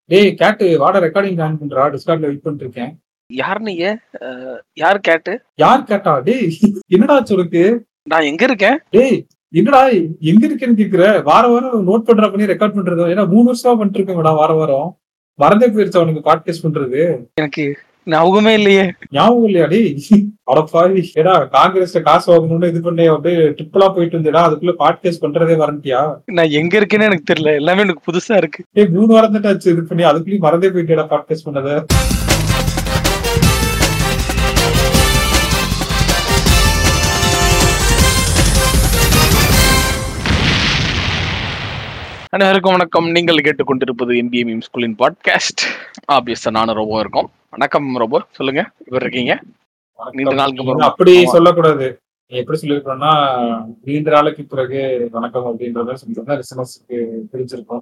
டேய் கேட்டு வாட ரெக்கார்டிங் ஜாயின் பண்றா, டிஸ்கார்ட்ல வெயிட் பண்ணிட்டு இருக்கேன். யார் நீங்க? யார் கேட்டு? யார் கேட்டா? டேய் என்னடா ஆச்சு உனக்கு? நான் எங்க இருக்கேன்? டேய் என்னடா எங்க இருக்கேன்னு கேக்குற? வாரம் நோட் பண்றா பண்ணி ரெக்கார்ட் பண்றது. ஏன்னா 3 வருஷமா பண்ணிட்டு இருக்கேன்டா வாரம். மறந்தே போயிருச்சு அவனுக்கு பாட்காஸ்ட் பண்றது. எனக்கு ஞாபகமே இல்லையே. ஞாபகம் இல்லையா? டேய் அடப்பாவி, ஏடா காங்கிரஸ்ல காசு வாங்கணும்னு இது பண்ணி அப்படியே ட்ரிப்லாம் போயிட்டு இருந்தேடா, அதுக்குள்ள பாட்காஸ்ட் பண்றதே வரண்டியா? நான் எங்க இருக்கேன்னு எனக்கு தெரியல, எல்லாமே எனக்கு புதுசா இருக்கு. டேய் 3 வாரம் தான் ஆச்சு இது பண்ணி, அதுக்குள்ளேயும் மறந்தே போயிட்டேடா பாட்காஸ்ட் பண்ணத. அனைவருக்கும் வணக்கம். நீங்கள் கேட்டுக்கொண்டிருப்பது NBA மீம் ஸ்கூலின் பாட்காஸ்ட். ஆப்வியஸா நானும் ரோபோ இருக்கோம். வணக்கம் ரோபோ, சொல்லுங்க, எப்படி இருக்கீங்க? நீண்ட நாளுக்கு அப்புறம். அப்படி சொல்லக்கூடாது, எப்படி சொல்லிருக்கோம்னா நீண்ட நாளைக்கு பிறகு வணக்கம் அப்படின்றத சொல்லிட்டு லிசனர்ஸ்க்கு பிரிச்சிருக்கோம்.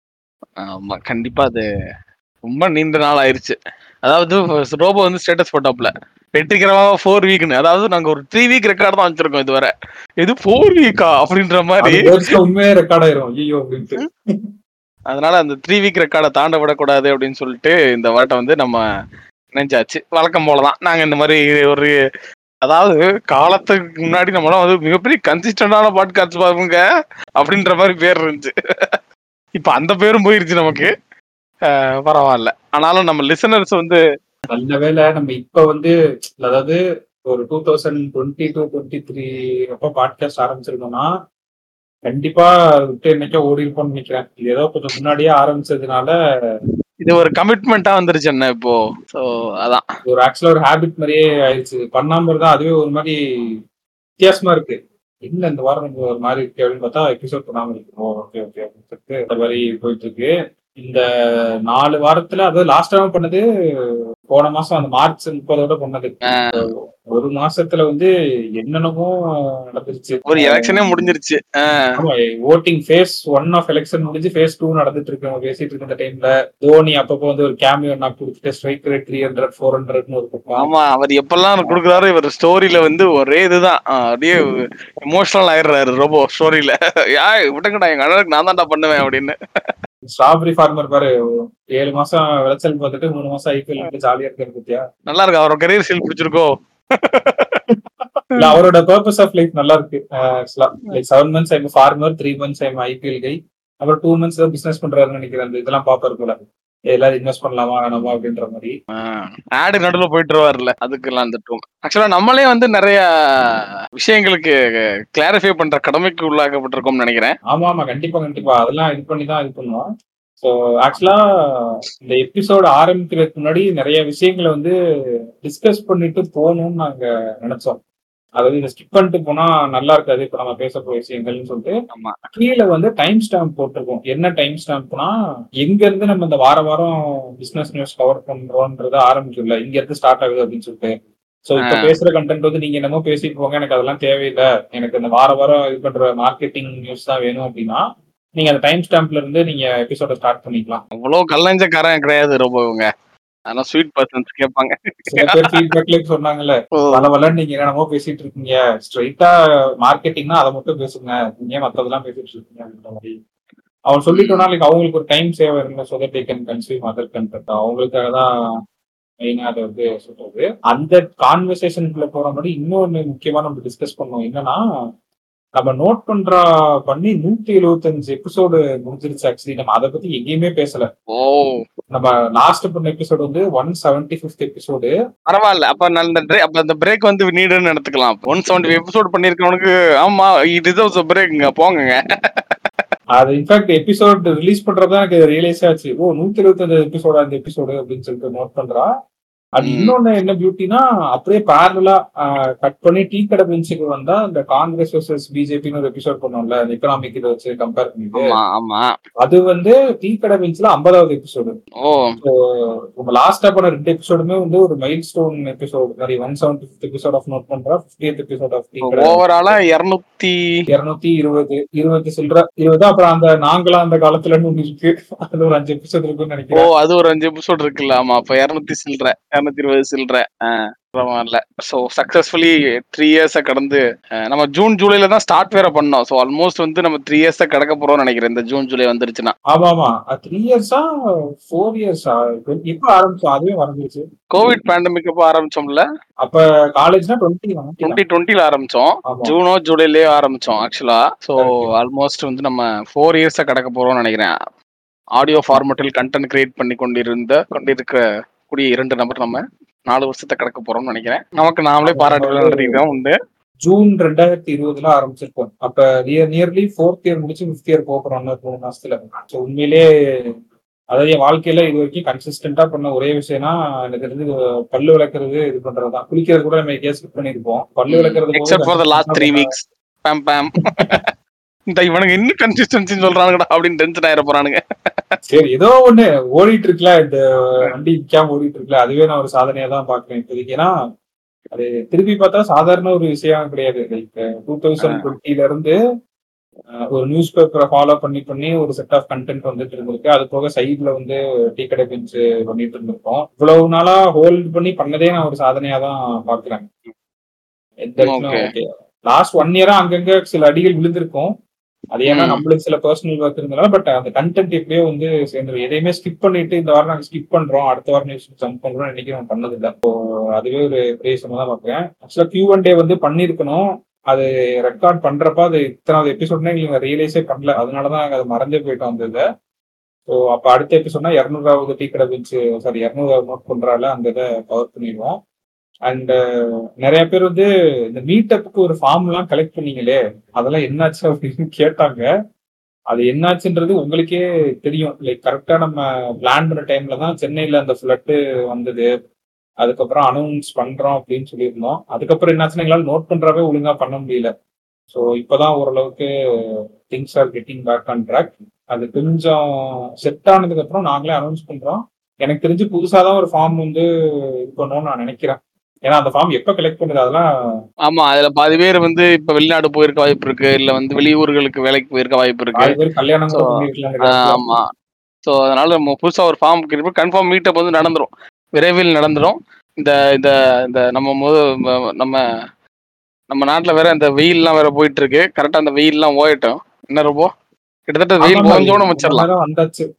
ஆமா, கண்டிப்பா அது ரொம்ப நீண்ட நாள் ஆயிருச்சு. அதாவது ரோபோ வந்து ஸ்டேட்டஸ் போட்டாப்ல வெற்றிகரமா 4 வீக்னு. அதாவது நாங்க ஒரு 3 வீக் ரெக்கார்ட் தான் வச்சிருக்கோம் இதுவரை. இது 4 வீக்கா அப்படின்ற மாதிரி உண்மையே ரெக்கார்ட் ஆயிரும் ஐயோ அப்படின்ட்டு. அதனால அந்த 3 வீக் ரெக்கார்டை தாண்ட விடக்கூடாது அப்படின்னு சொல்லிட்டு இந்த வாட்டை வந்து நம்ம நினைச்சாச்சு. வழக்கம் போலதான் நாங்க இந்த மாதிரி ஒரு, அதாவது காலத்துக்கு முன்னாடி நம்மளாம் வந்து மிகப்பெரிய கன்சிஸ்டன்டான பாட்காஸ்ட் பாருங்க அப்படின்ற மாதிரி பேர் இருந்துச்சு. இப்ப அந்த பேரும் போயிருச்சு நமக்கு. பரவாயில்ல, ஆனாலும் நம்ம லிசனர்ஸ் வந்து நல்ல வேலை நம்ம இப்ப வந்து, அதாவது ஒரு 2022-23 அப்ப பாட்காஸ்ட் ஆரம்பிச்சிருக்கோம்னா கண்டிப்பா விட்டு என்னைக்கோ ஓடி இருப்போம்னு நினைக்கிறேன். இது ஏதோ கொஞ்சம் முன்னாடியே ஆரம்பிச்சதுனால இது ஒரு கமிட்மெண்டா வந்துருச்சு என்ன இப்போ. சோ அதான் ஒரு ஆக்சுவலா ஒரு ஹேபிட் மாதிரியே ஆயிடுச்சு. பண்ணாம இருந்தா அதுவே ஒரு மாதிரி வித்தியாசமா இருக்கு. இல்ல இந்த வாரம் நம்ம ஒரு மாதிரி இருக்கு அப்படின்னு பார்த்தா எபிசோட் பண்ணாம இருக்கணும். ஓகே ஓகே அப்படின்னு சொல்லிட்டு இந்த மாதிரி போயிட்டு இருக்கு. இந்த 4 வாரத்துல, அதாவது லாஸ்ட் டைம் பண்ணது போன மாசம் அந்த மார்ச் 30 பண்ணது. ஒரு மாசத்துல வந்து என்னென்னமோ நடந்துருச்சு. ஒரு எலெக்ஷனே முடிஞ்சிருச்சு. ஆமா, ஓட்டிங் ஃபேஸ் 1 ஆஃப் எலெக்ஷன் முடிஞ்சு ஃபேஸ் 2 நடந்துட்டு இருக்கு. நம்ம பேசிட்டு இருக்க இந்த டைம்ல தோனி அப்பப்போ வந்து ஒரு கேமியோ நான் கொடுத்துட்டு ஸ்ட்ரைக் ரேட் 300 400 ஒரு பக்கம். ஆமா, அவர் எப்பெல்லாம் கொடுக்குறாரு இவர் ஸ்டோரியில வந்து ஒரே இதுதான், அப்படியே எமோஷனல் ஆயிடுறாரு ரோபோ ஸ்டோரியில. விட்டுங்கடா, எங்க அண்ணனுக்கு நான் தான்டா பண்ணுவேன் அப்படின்னு. ஸ்ட்ராபெரி ஃபார்மர் பாரு, 7 மாசம் விளைச்சல் பார்த்துட்டு 3 மாசம் ஐபிஎல் ஜாலியா இருக்காரு பத்தியா. நல்லா இருக்கு, அவரோட கரியர் சீல் பிடிச்சிருக்கோ. இல்ல, அவரோட பர்பஸ் ஆஃப் லைஃப் நல்லா இருக்கு. 7 months I'm farmer, 3 months I'm IPL guy, அப்புறம் 2 months பிசினஸ் பண்றாருன்னு நினைக்கிறேன். இதெல்லாம் பாப்பாரு போல, எல்லாரும் இன்வெஸ்ட் பண்ணலாமா வேணாமா அப்படின்ற மாதிரி. ஆடு நடுவுல போயிட்டு வருவார்ல, அதுக்கெல்லாம் அந்த டூம். ஆக்சுவலா நம்மளே வந்து நிறைய விஷயங்களுக்கு கிளாரிஃபை பண்ற கடமைக்கு உள்ளாக்கப்பட்டிருக்கோம்னு நினைக்கிறேன். ஆமா கண்டிப்பா அதெல்லாம் இது பண்ணி தான் இது பண்ணுவோம். ஸோ ஆக்சுவலா இந்த எபிசோடு ஆரம்பிக்கிறதுக்கு முன்னாடி நிறைய விஷயங்களை வந்து டிஸ்கஸ் பண்ணிட்டு போகணும்னு நாங்க நினைச்சோம். அதாவது இதை ஸ்கிப் பண்ணிட்டு போனா நல்லா இருக்காது இப்ப நம்ம பேச போற விஷயங்கள்னு சொல்லிட்டு கீழே வந்து டைம் ஸ்டாம்ப் போட்டிருக்கோம். என்ன டைம் ஸ்டாம்ப்னா, எங்க இருந்து நம்ம இந்த வாரம் பிசினஸ் நியூஸ் கவர் பண்றோம்ன்றத ஆரம்பிச்சுள்ள இங்க இருந்து ஸ்டார்ட் ஆகுது அப்படின்னு சொல்லிட்டு. சோ இப்ப பேசுற கண்டென்ட் வந்து நீங்க என்னமோ பேசிட்டு போங்க, எனக்கு அதெல்லாம் தேவையில்லை, எனக்கு இந்த வாரம் இது பண்ற மார்க்கெட்டிங் நியூஸ் தான் வேணும் அப்படின்னா நீங்க அந்த டைம் ஸ்டாம்ப்ல இருந்து நீங்க எபிசோட ஸ்டார்ட் பண்ணிக்கலாம். அவ்வளவு கல்லஞ்சக்காரன் கிடையாது ரொம்ப இவங்க, ஆனா ஸ்வீட் பர்சன்ஸ் கேட்பாங்க. சில பேர் ஃபீட்பேக்ல சொன்னாங்கல்ல, பல நீங்க என்னமோ பேசிட்டு இருக்கீங்க, ஸ்ட்ரைட்டா மார்க்கெட்டிங்னா அதை மட்டும் பேசுங்க, நீங்க மத்ததெல்லாம் பேசிட்டு இருக்கீங்க அப்படின்ற மாதிரி அவன் சொல்லிட்டோம்னா அவங்களுக்கு ஒரு டைம் சேவ் இருங்க, so that they can consume other content. அவங்களுக்காக தான் மெயினா அதை வந்து சொல்றது. அந்த கான்வர்சேஷனுக்குள்ள போற மாதிரி இன்னொன்னு முக்கியமா நம்ம டிஸ்கஸ் பண்ணோம். என்னன்னா, நம்ம நோட் பண்ணி 175 எபிசோடு முடிஞ்சிருச்சு. ஆக்சுவலி நம்ம அதை பத்தி எங்கேயுமே பேசல. நம்ம லாஸ்ட் பண்ண எபிசோடு வந்து 175th எபிசோடு. பரவாயில்ல, அப்ப அந்த பிரேக் வந்து நீடுன்னு எடுத்துக்கலாம். 170 எபிசோடு பண்ணிருக்கவனுக்கு ஆமா இட் டிசர்வ்ஸ் a break போங்க. அது இன்ஃபேக்ட் எபிசோட் ரிலீஸ் பண்றதா எனக்கு ரியலைஸ் ஆச்சு. 175 எபிசோடு அந்த எபிசோடு அப்படின்னு சொல்லிட்டு நோட் பண்றா. அது இன்னொன்னு என்ன பியூட்டினா, அப்படியே பேரலா கட் பண்ணி டீ கடை பெஞ்சுக்கு வந்தா இந்த காங்கிரஸ் வர்சஸ் பிஜேபின்னு ஒரு எபிசோட் பண்ணோம்ல, எக்கனாமிக் இதை வச்சு கம்பேர் பண்ணிட்டு, அது வந்து டீ கடை பெஞ்ச்ல 50வது எபிசோடு. நம்ம லாஸ்டா பண்ண 2 எபிசோடுமே வந்து ஒரு மைல் ஸ்டோன் எபிசோடு மாதிரி. 175th எபிசோட் ஆஃப் நோட் பண்றா, 50th எபிசோட் ஆஃப் டீ கடை. ஓவராலா 220 சொல்ற 20. அப்புறம் அந்த நாங்களா அந்த காலத்துல ஒண்ணு இருக்கு, அது ஒரு 5 எபிசோட் இருக்குன்னு நினைக்கிறேன். அது ஒரு 5 எபிசோட் இருக்குல்ல. ஆமா, அப்ப 200 சில்ற 220 சில்லற. பரவாயில்ல. ஸோ சக்சஸ்ஃபுல்லி 3 இயர்ஸை கடந்து நம்ம ஜூன் ஜூலைல தான் ஸ்டார்ட் வேற பண்ணோம். ஸோ ஆல்மோஸ்ட் வந்து நம்ம 3 இயர்ஸை கடக்க போறோம்னு நினைக்கிறேன் இந்த ஜூன் ஜூலை வந்துருச்சுன்னா. ஆமா 3 இயர்ஸா 4 இயர்ஸா இப்ப ஆரம்பிச்சோம், அதுவே மறந்துருச்சு. கோவிட் பேண்டமிக் அப்போ ஆரம்பிச்சோம்ல. அப்ப காலேஜ்னா 2020 ஆரம்பிச்சோம். ஜூனோ ஜூலைலயே ஆரம்பிச்சோம் ஆக்சுவலா. ஸோ ஆல்மோஸ்ட் வந்து நம்ம 4 இயர்ஸை கடக்க போறோம்னு நினைக்கிறேன். ஆடியோ ஃபார்மேட்டில் கண்டென்ட் கிரியேட் பண்ணி கொண்டிருக்க கூடிய 2 நபர் நம்ம 4 வருஷத்தை கடக்க போறோம்னு நினைக்கிறேன். நமக்கு நாமளே பாராட்டுகள் நடத்திருக்கோம் உண்டு. ஜூன் 2020 ஆரம்பிச்சிருக்கோம். அப்ப நியர்லி 4th இயர் முடிச்சு 5th இயர் போறோம் 3 மாசத்துல. உண்மையிலே அதாவது என் வாழ்க்கையில இது வரைக்கும் கன்சிஸ்டன்டா பண்ண ஒரே விஷயம்னா எனக்கு தெரிஞ்சு பல்லு விளக்குறது, இது பண்றதுதான். குளிக்கிறது கூட நம்ம கேஸ் பண்ணிருப்போம். பல்லு விளக்குறது except for the last 3 weeks. பம் பம். இந்த இவனுக்கு இன்னும் கன்சிஸ்டன்சி சொல்றானுங்கடா அப்படின்னு டென்ஷன் ஆயிர போறானுங்க. சரி, ஏதோ ஒண்ணு ஓடிட்டு இருக்குல்ல, இந்த வண்டி நிக்காம ஓடிட்டு இருக்குல்ல, அதுவே நான் ஒரு சாதனையா தான் பாக்குறேன் இப்போதைக்கு. ஏன்னா அது திருப்பி பார்த்தா சாதாரண ஒரு விஷயம் கிடையாது. லைக் 2020 இருந்து ஒரு நியூஸ் பேப்பரை ஃபாலோ பண்ணி ஒரு செட் ஆஃப் கண்டென்ட் வந்துட்டு இருந்திருக்கு. அது போக சைட்ல வந்து டீ கடை பெஞ்ச் பண்ணிட்டு இருந்திருக்கோம். இவ்வளவு நாளா ஹோல்ட் பண்ணதே நான் ஒரு சாதனையா தான் பாக்குறேன். லாஸ்ட் 1 இயரா அங்கங்க சில அடிகள் விழுந்திருக்கும். அது ஏன்னா நம்மளுக்கு சில பர்சனல் ஒர்க் இருந்தனால. பட் அந்த கண்டென்ட் எப்படியோ வந்து சேர்ந்துரும். எதையுமே ஸ்கிப் பண்ணிட்டு இந்த வாரம் நாங்க ஸ்கிப் பண்றோம், அடுத்த வாரம் நியூஸ் ஜம்ப் பண்றோம் இன்னைக்கு நான் பண்ணது இல்லை. இப்போ அதுவே ஒரு பிரேசமா தான் பாக்குறேன். ஆக்சுவலா Q&A வந்து பண்ணிருக்கணும். அது ரெக்கார்ட் பண்றப்ப அது இத்தனாவது எபிசோட்னா எங்களுக்கு ரியலைஸே பண்ணல. அதனாலதான் நாங்க அது மறந்தே போயிட்டோம் அந்த இதை. ஸோ அப்ப அடுத்த எபிசோட்னா 200வது டீ கடை பெஞ்ச் 200வது நோட் பண்றால அந்த இதை கவர் பண்ணிடுவோம். அண்ட் நிறைய பேர் வந்து இந்த மீட்டப்புக்கு ஒரு ஃபார்ம் எல்லாம் கலெக்ட் பண்ணீங்களே, அதெல்லாம் என்னாச்சு அப்படின்னு கேட்டாங்க. அது என்னாச்சுன்றது உங்களுக்கே தெரியும். லைக் கரெக்டா நம்ம பிளான் பண்ண டைம்ல தான் சென்னையில அந்த ஃபிளட்டு வந்தது. அதுக்கப்புறம் அனௌன்ஸ் பண்றோம் அப்படின்னு சொல்லியிருந்தோம். அதுக்கப்புறம் என்னாச்சுன்னா எங்களால் நோட் பண்றவே ஒழுங்கா பண்ண முடியல. ஸோ இப்போதான் ஓரளவுக்கு things are getting back on track. அது கொஞ்சம் செட் ஆனதுக்கு அப்புறம் நாங்களே அனௌன்ஸ் பண்றோம். எனக்கு தெரிஞ்சு புதுசாதான் ஒரு ஃபார்ம் வந்து இது பண்ணணும்னு நான் நினைக்கிறேன். ஏன்னா அந்த ஃபார்ம் எப்ப கலெக்ட் பண்ணுது அதெல்லாம். ஆமா, அதுல பாதி பேர் வந்து இப்ப வெளிநாடு போயிருக்க வாய்ப்பு இருக்கு, இல்ல வந்து வெளியூர்களுக்கு வேலைக்கு போயிருக்க வாய்ப்பு இருக்கு. கல்யாணம் கூட பண்ணிருக்கலாம். ஆமா. சோ அதனால நம்ம புதுசா ஒரு ஃபார்ம் கன்ஃபார்ம் மீட்டப் வந்து நடந்துரும், விரைவில் நடந்துரும். இந்த இந்த இந்த நம்ம நாட்டுல வேற இந்த வெயில்லாம் வேற போயிட்டு இருக்கு. கரெக்டா அந்த வெயில்லாம் ஓயட்டும். என்ன ரொம்ப கிட்டத்தட்ட வெயில் ஓஞ்சோன்னு வச்சிடலாம்.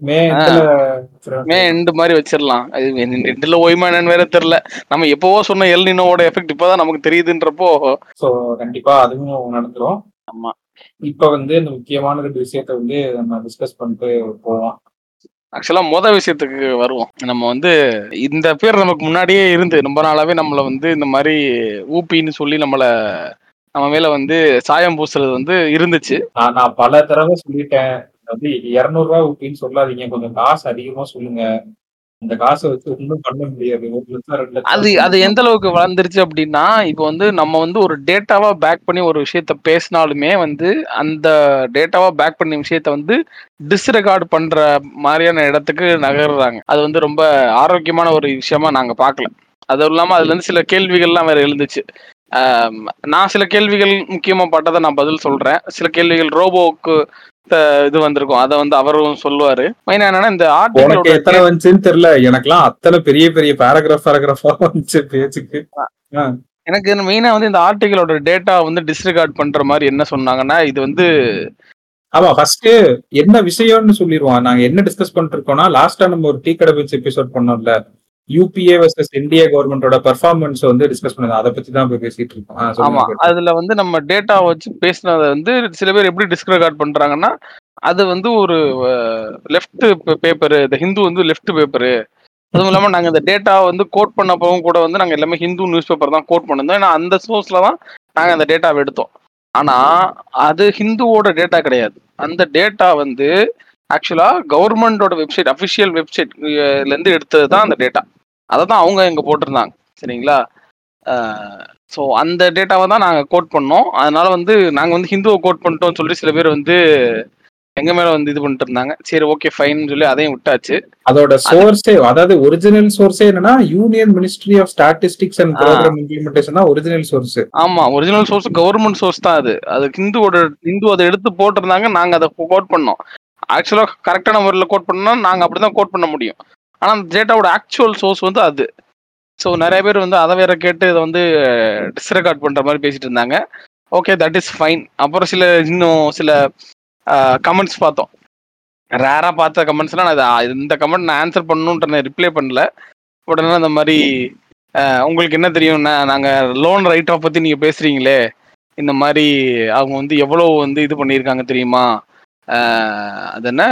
மே எண்டு மாதிரி வச்சிடலாம். எண்டுல ஓய்மா என்னன்னு வேற தெரியல. நம்ம எப்பவோ சொன்ன எல் நினோவோட எஃபெக்ட் இப்பதான் நமக்கு தெரியுதுன்றப்போ கண்டிப்பா அதுவும் நடந்துரும். ஆமா, இப்ப வந்து இந்த முக்கியமான 2 விஷயத்த வந்து நம்ம டிஸ்கஸ் பண்ணிட்டு போவோம். ஆக்சுவலா விஷயத்துக்கு வருவோம். நம்ம வந்து இந்த பேர் நமக்கு முன்னாடியே இருந்து ரொம்ப நாளாவே நம்மள வந்து இந்த மாதிரி ஊப்பின்னு சொல்லி நம்ம மேல வந்து சாயம் பூசுறது வந்து இருந்துச்சு. நான் பல தடவை சொல்லிட்டேன், வந்து 200 ரூபாய் ஊப்பின்னு சொல்லாதீங்க, கொஞ்சம் காசு அதிகமா சொல்லுங்க. இந்த காசை வச்சு ஒன்றும் பண்ண முடியாது. 1 லட்சம் 2 லட்சம் அது எந்த அளவுக்கு வளர்ந்துருச்சு அப்படின்னா, இப்போ வந்து நம்ம வந்து ஒரு டேட்டாவா பேக் பண்ணி ஒரு விஷயத்த பேசினாலுமே வந்து அந்த டேட்டாவா பேக் பண்ண விஷயத்த வந்து டிஸ்ரெகார்ட் பண்ற மாதிரியான இடத்துக்கு நகர்றாங்க. அது வந்து ரொம்ப ஆரோக்கியமான ஒரு விஷயமா நாங்க பார்க்கல. அதுவும் இல்லாம அதுல இருந்து சில கேள்விகள்லாம் வேற எழுந்துச்சு. நான் சில கேள்விகள் முக்கியமா பட்டதை நான் பதில் சொல்றேன். சில கேள்விகள் ரோபோவுக்கு இது வந்திருக்கும், அதை வந்து அவரும் சொல்லுவாரு. மெயினா என்னன்னா இந்த ஆர்டிகிள் எத்தனை வந்துச்சுன்னு தெரியல, எனக்குலாம் அத்தனை பெரிய பெரிய பேராகிராஃபா வந்துச்சு பேஜுக்கு. எனக்கு மெயினா வந்து இந்த ஆர்டிகிளோட டேட்டா வந்து டிஸ்ரிகார்ட் பண்ற மாதிரி என்ன சொன்னாங்கன்னா, இது வந்து ஆமா ஃபர்ஸ்ட் என்ன விஷயம்னு சொல்லிடுவோம். நாங்க என்ன டிஸ்கஸ் பண்ணிட்டு இருக்கோம்னா, லாஸ்டா நம்ம ஒரு டீ கடை வச்சு எபிசோட் பண்ணோம்ல, யூபிஏ வர்சஸ் இந்தியா கவர்மெண்டோட பெர்ஃபார்மன்ஸ் வந்து டிஸ்கஸ் பண்ணது. அதை பத்தி தான் பேசிட்டு இருக்கோம். ஆமா, அதுல வந்து நம்ம டேட்டா வச்சு பேசினதை வந்து சில பேர் எப்படி டிஸ்ரிகார்ட் பண்றாங்கன்னா, அது வந்து ஒரு லெஃப்ட் பேப்பரு, இந்த ஹிந்து வந்து லெஃப்ட் பேப்பரு. அதுவும் இல்லாம நாங்க இந்த டேட்டா வந்து கோட் பண்ணப்பவும் கூட வந்து நாங்க எல்லாமே ஹிந்து நியூஸ் பேப்பர் தான் கோட் பண்ணிருந்தோம். ஏன்னா அந்த சோர்ஸ்ல தான் நாங்க அந்த டேட்டாவை எடுத்தோம். ஆனா அது ஹிந்துவோட டேட்டா கிடையாது. அந்த டேட்டா வந்து ஆக்சுவலா கவர்மெண்டோட வெப்சைட், அபிஷியல் வெப்சைட்ல இருந்து எடுத்தது தான் அந்த டேட்டா. அதை தான் அவங்க இங்க போட்டிருந்தாங்க. சரிங்களா? ஸோ அந்த டேட்டாவை தான் நாங்கள் கோட் பண்ணோம். அதனால வந்து நாங்கள் வந்து ஹிந்துவை கோட் பண்ணிட்டோம்னு சொல்லி சில பேர் வந்து எங்க மேல வந்து இது பண்ணிட்டு இருந்தாங்க. சரி ஓகே ஃபைன் சொல்லி அதையும் விட்டாச்சு. அதோட சோர்ஸே, அதாவது ஒரிஜினல் சோர்ஸே என்னன்னா union ministry of statistics and programme implementation தான் ஒரிஜினல் சோர்ஸ். ஆமா, ஒரிஜினல் சோர்ஸ் கவர்மெண்ட் சோர்ஸ் தான் அது. அது ஹிந்து அதை எடுத்து போட்டிருந்தாங்க, நாங்க அதை கோட் பண்ணோம். ஆக்சுவலா கரெக்டான முறையில் கோட் பண்ணோம், நாங்க அப்படிதான் கோட் பண்ண முடியும். ஆனா அந்த டேட்டாவோட ஆக்சுவல் சோர்ஸ் வந்து அது. ஸோ நிறைய பேர் வந்து அதை வேற கேட்டு இதை வந்து டிஸ்ரெகார்ட் பண்ற மாதிரி பேசிட்டு இருந்தாங்க. Okay, that is fine. அப்புறம் இன்னும் சில கமெண்ட்ஸ் பார்த்தோம். ரேரா பார்த்த கமெண்ட்ஸ்லாம் இந்த கமெண்ட் நான் ஆன்சர் பண்ணணுன்ற ரிப்ளை பண்ணல. உடனே அந்த மாதிரி உங்களுக்கு என்ன தெரியும்னா, நாங்க லோன் ரைட் ஆஃப் பத்தி நீங்க பேசுறீங்களே, இந்த மாதிரி அவங்க வந்து எவ்வளவு வந்து இது பண்ணியிருக்காங்க தெரியுமா, அது என்ன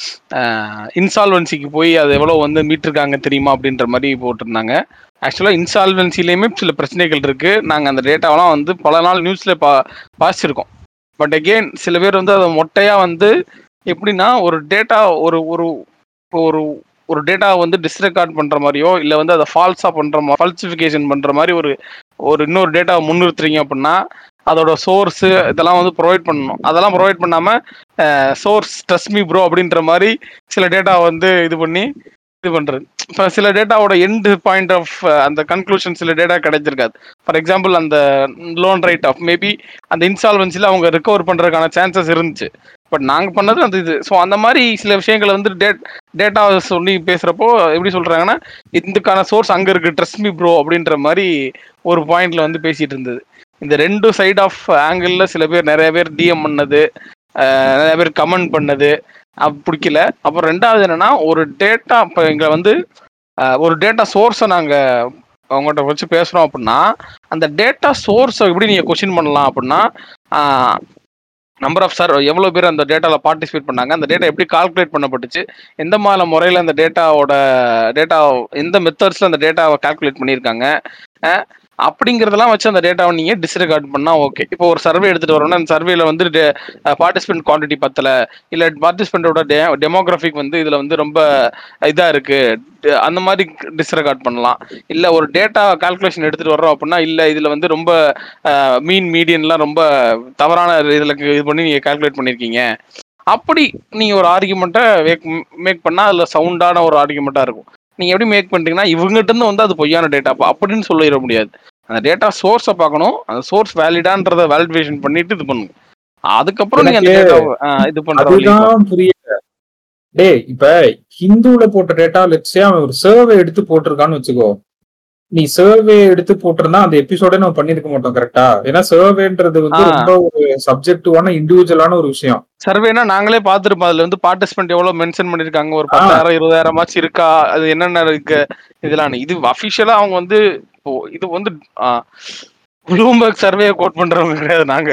இன்சால்வன்சிக்கு போய் அது எவ்வளோ வந்து மீட்டிருக்காங்க தெரியுமா அப்படின்ற மாதிரி போட்டிருந்தாங்க. ஆக்சுவலாக இன்சால்வன்சிலையுமே சில பிரச்சனைகள் இருக்கு. நாங்கள் அந்த டேட்டாவெல்லாம் வந்து பல நாள் நியூஸ்ல வாசிச்சிருக்கோம். பட் அகெயின் சில பேர் வந்து அதை மொட்டையா வந்து எப்படின்னா ஒரு டேட்டா ஒரு ஒரு ஒரு ஒரு டேட்டா வந்து டிஸ்ரெகார்ட் பண்ற மாதிரியோ இல்லை வந்து அதை ஃபால்ஸா பண்ற ஃபால்சிஃபிகேஷன் பண்ற மாதிரி ஒரு இன்னொரு டேட்டாவை முன்னிறுத்துறீங்க அப்படின்னா அதோட சோர்ஸ் இதெல்லாம் வந்து ப்ரொவைட் பண்ணணும். அதெல்லாம் ப்ரொவைட் பண்ணாம சோர்ஸ் ட்ரஸ்ட் மீ ப்ரோ அப்படின்ற மாதிரி சில டேட்டா வந்து இது பண்றது. இப்போ சில டேட்டாவோட எண்ட் பாயிண்ட் ஆஃப் அந்த கன்க்ளூஷன் சில டேட்டா கிடைச்சிருக்காது. ஃபார் எக்ஸாம்பிள் அந்த லோன் ரைட் ஆஃப் மேபி அந்த இன்சால்வன்சில அவங்க ரிகவர் பண்றதுக்கான சான்சஸ் இருந்துச்சு. பட் நாங்கள் பண்ணது அந்த இது. ஸோ அந்த மாதிரி சில விஷயங்களை வந்து டேட்டா சொல்லி பேசுறப்போ எப்படி சொல்றாங்கன்னா, இதுக்கான சோர்ஸ் அங்க இருக்கு ட்ரஸ்ட் மீ ப்ரோ அப்படின்ற மாதிரி ஒரு பாயிண்ட்ல வந்து பேசிட்டு இருந்தது. இந்த ரெண்டு சைட் ஆஃப் ஆங்கிள் சில பேர் நிறைய பேர் டிஎம் பண்ணது, நிறைய பேர் கமெண்ட் பண்ணது பிடிக்கல. அப்புறம் ரெண்டாவது என்னன்னா, ஒரு டேட்டா இப்போ எங்களை வந்து ஒரு டேட்டா சோர்ஸை நாங்கள் அவங்கள்ட்ட வச்சு பேசுகிறோம் அப்படின்னா அந்த டேட்டா சோர்ஸை எப்படி நீங்கள் கொஸ்டின் பண்ணலாம் அப்படின்னா, நம்பர் ஆஃப் எவ்வளோ பேர் அந்த டேட்டாவில் பார்ட்டிசிபேட் பண்ணாங்க, அந்த டேட்டா எப்படி கால்குலேட் பண்ணப்பட்டுச்சு, எந்த மாதிரி முறையில் அந்த டேட்டா எந்த மெத்தட்ஸில் அந்த டேட்டாவை கால்குலேட் பண்ணியிருக்காங்க அப்படிங்கிறதெல்லாம் வச்சு அந்த டேட்டாவை நீங்கள் டிஸ்ரெகார்ட் பண்ணால் ஓகே. இப்போ ஒரு சர்வே எடுத்துகிட்டு வரோம்னா அந்த சர்வேல வந்து பார்ட்டிசிபென்ட் குவான்டிட்டி பத்தலை, இல்லை பார்ட்டிசிபென்ட்டோட டெமோகிராஃபிக் வந்து இதில் வந்து ரொம்ப இதாக இருக்குது, அந்த மாதிரி டிஸ்ரெகார்ட் பண்ணலாம். இல்லை ஒரு டேட்டா கால்குலேஷன் எடுத்துகிட்டு வர்றோம் அப்படின்னா இல்லை இதில் வந்து ரொம்ப மீன் மீடியன்லாம் ரொம்ப தவறான இதில் இது பண்ணி நீங்கள் கால்குலேட் பண்ணியிருக்கீங்க, அப்படி நீங்கள் ஒரு ஆர்குமெண்ட்டை மேக் பண்ணால் அதில் சவுண்டான ஒரு ஆர்குமெண்ட்டாக இருக்கும். நீங்க எப்படி மேக் பண்றீங்கன்னா இவங்ககிட்ட இருந்து வந்து அது பொய்யான டேட்டாப்பா அப்படின்னு சொல்லிட முடியாது. அந்த டேட்டா சோர்ஸை பார்க்கணும், அந்த சோர்ஸ் வேலிடான்றத வேலிடேஷன் பண்ணிட்டு இது பண்ணணும். அதுக்கப்புறம் நீங்க அந்த டேட்டாவை இது பண்றதுதான் புரியல. டேய் இப்ப ஹிந்துல போட்ட டேட்டா லட்சே அவன் ஒரு சர்வே எடுத்து போட்டிருக்கான்னு வச்சுக்கோ, நீ சர்வே எடுத்து போட்டிருந்தா அந்த எபிசோட நம்ம பண்ணிருக்க மாட்டோம் கரெக்டா? ஏன்னா சர்வேன்றது வந்து ரொம்ப ஒரு சப்ஜெக்டிவான இண்டிவிஜுவலான ஒரு விஷயம். சர்வேனா நாங்களே பாத்துருப்போம், அதுல வந்து பார்ட்டிசிபென்ட் எவ்வளவு மென்ஷன் பண்ணிருக்காங்க, ஒரு 10,000 20,000 ஆச்சு இருக்கா, அது என்னென்ன இருக்கு இதெல்லாம். இது அபிஷியலா அவங்க வந்து இது வந்து ப்ளூம்பர்க் சர்வே கோட் பண்றவங்க கிடையாது நாங்க.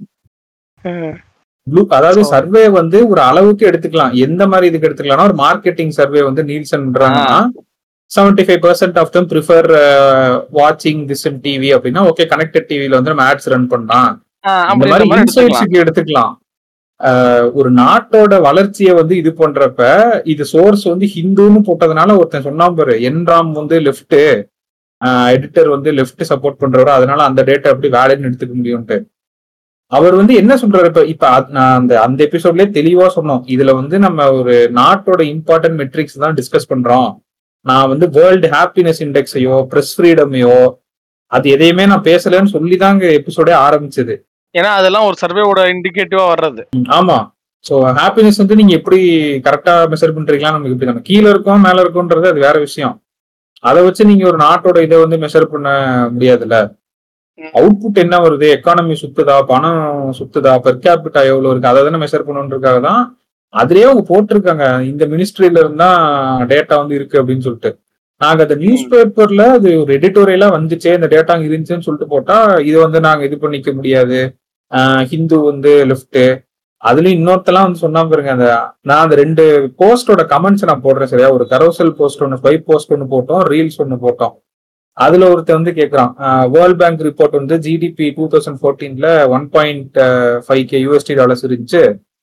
அதாவது சர்வே வந்து ஒரு அளவுக்கு எடுத்துக்கலாம். எந்த மாதிரி இதுக்கு எடுத்துக்கலாம்னா ஒரு மார்க்கெட்டிங் சர்வே வந்து நீல்சன்ன்றாங்கன்னா 75% ஆஃப் தம் ப்ரிஃபர் வாட்சிங் திஸ் இன் டிவி அப்படின்னா ஓகே கனெக்டட் டிவில வந்து நம்ம ஆட்ஸ் ரன் பண்ணலாம். இந்த மாதிரி இன்சைட்ஸ்க்கு எடுத்துக்கலாம். ஒரு நாட்டோட வளர்ச்சியை வந்து இது பண்றப்ப இது சோர்ஸ் வந்து ஹிந்துன்னு போட்டதுனால ஒருத்தன் சொன்னா பாரு, என்ராம் வந்து லெஃப்ட் எடிட்டர் வந்து லெஃப்ட் சப்போர்ட் பண்றவரு, அதனால அந்த டேட்டா எப்படி வேலைன்னு எடுத்துக்க முடியும்ட்டு அவர் வந்து என்ன சொல்றாரு. இப்ப நான் அந்த எபிசோட்லயே தெளிவா சொன்னோம், இதுல வந்து நம்ம ஒரு நாட்டோட இம்பார்ட்டன்ட் மெட்ரிக்ஸ் தான் டிஸ்கஸ் பண்றோம். நான் வந்து வேர்ல்டு ஹாப்பினஸ் இண்டெக்ஸையோ பிரஸ் ஃப்ரீடமையோ அது எதையுமே நான் பேசலன்னு சொல்லிதாங்க எபிசோடே ஆரம்பிச்சது. ஏன்னா அதெல்லாம் ஒரு சர்வேவோட இண்டிகேட்டிவா வர்றது. ஆமா. சோ ஹாப்பினஸ் வந்து நீங்க எப்படி கரெக்டா மெஷர் பண்றீங்களா, நமக்கு எப்படி நம்ம கீழே இருக்கோம் மேல இருக்கோன்றது அது வேற விஷயம். அதை வச்சு நீங்க ஒரு நாட்டோட இதை வந்து மெஷர் பண்ண முடியாதுல்ல. அவுட்புட் என்ன வருது, எக்கானமி சுத்துதா, பணம் சுத்துதா, பெர் கேபிட்டா எவ்வளவு இருக்கு, அதை தானே மெஷர் பண்ணணுன்றதுக்காக தான் அதுலயே அவங்க போட்டிருக்காங்க இந்த மினிஸ்ட்ரியில இருந்தா டேட்டா வந்து இருக்கு அப்படின்னு சொல்லிட்டு. நாங்க அந்த நியூஸ் பேப்பர்ல அது ஒரு எடிட்டோரியலா வந்துச்சே இந்த டேட்டா அங்க இருந்துச்சுன்னு சொல்லிட்டு போட்டா இது வந்து நாங்க இது பண்ணிக்க முடியாது, ஹிந்து வந்து லெஃப்ட். அதுலயும் இன்னொருத்தெல்லாம் வந்து சொன்னா பாருங்க, நான் அந்த 2 போஸ்டோட கமெண்ட்ஸ் நான் போடுறேன் சரியா. ஒரு கரோசல் போஸ்ட் ஒன்று, 5 போஸ்ட் ஒன்று போட்டோம், ரீல்ஸ் ஒன்று போட்டோம். அதுல ஒருத்தர் வந்து கேட்கறான், வேர்ல்ட் பேங்க் ரிப்போர்ட் வந்து ஜிடிபி 2014 $1.5K இருந்துச்சு,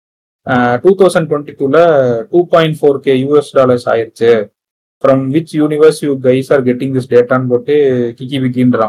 2022 $2.4K ஆயிருச்சு. From which universe you guys are getting this டேட்டான்னு போட்டு கிக்கி விக்கின்றான்.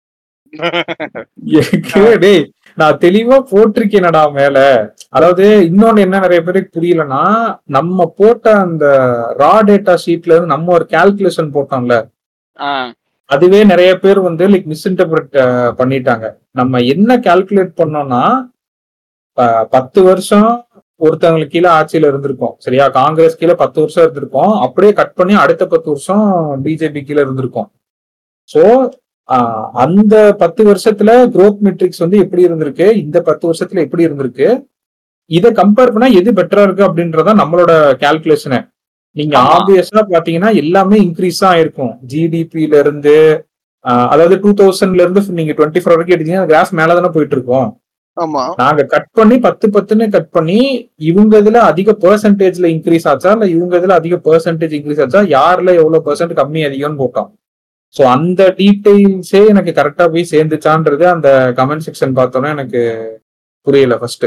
டேய் நான் தெளிவா போட்டிருக்கேனடா மேல. அதாவது இன்னொன்னு என்ன நிறைய பேருக்கு புரியலன்னா, நம்ம போட்ட அந்த ரா டேட்டா ஷீட்ல இருந்து நம்ம ஒரு கால்குலேஷன் போட்டோம்ல, அதுவே நிறைய பேர் வந்து லைக் மிஸ்இன்டர்பிரட் பண்ணிட்டாங்க. நம்ம என்ன கால்குலேட் பண்ணோம்னா 10 வருஷம் ஒருத்தவங்களுக்கு கீழே ஆட்சியில இருந்திருக்கோம் சரியா, காங்கிரஸ் கீழே 10 வருஷம் இருந்திருக்கோம், அப்படியே கட் பண்ணி அடுத்த 10 வருஷம் பிஜேபி கீழே இருந்திருக்கோம். ஸோ அந்த 10 வருஷத்துல growth மெட்ரிக்ஸ் வந்து எப்படி இருந்திருக்கு, இந்த 10 வருஷத்துல எப்படி இருந்திருக்கு, இதை கம்பேர் பண்ணா எது பெட்டரா இருக்கு அப்படின்றத நம்மளோட கால்குலேஷனு. நீங்க ஆமா ஆப்வியஸா பாத்தீங்கன்னா எல்லாமே இன்க்ரீஸ் தான் ஆயிருக்கும். ஜிடிபில இருந்து அதாவது 2000ல இருந்து நீங்க 24 வரைக்கும் எடுத்தீங்கன்னா கிராஃப் மேல தானே போயிட்டு இருக்கோம். ஆமா நாங்க கட் பண்ணி 10 கட் பண்ணி இவங்க இதுல அதிக பெர்சன்டேஜ்ல இன்க்ரீஸ் ஆச்சா இல்ல இவங்க இதுல அதிக பெர்சன்டேஜ் இன்க்ரீஸ் ஆச்சா, யாருல எவ்வளவு பெர்சன்ட் கம்மி அதிகம்னு போட்டோம். ஸோ அந்த டீடைல்ஸே எனக்கு கரெக்டா போய் சேர்ந்துச்சான்றது அந்த கமெண்ட் செக்ஷன் பார்த்தோன்னா எனக்கு புரியல ஃபர்ஸ்ட்.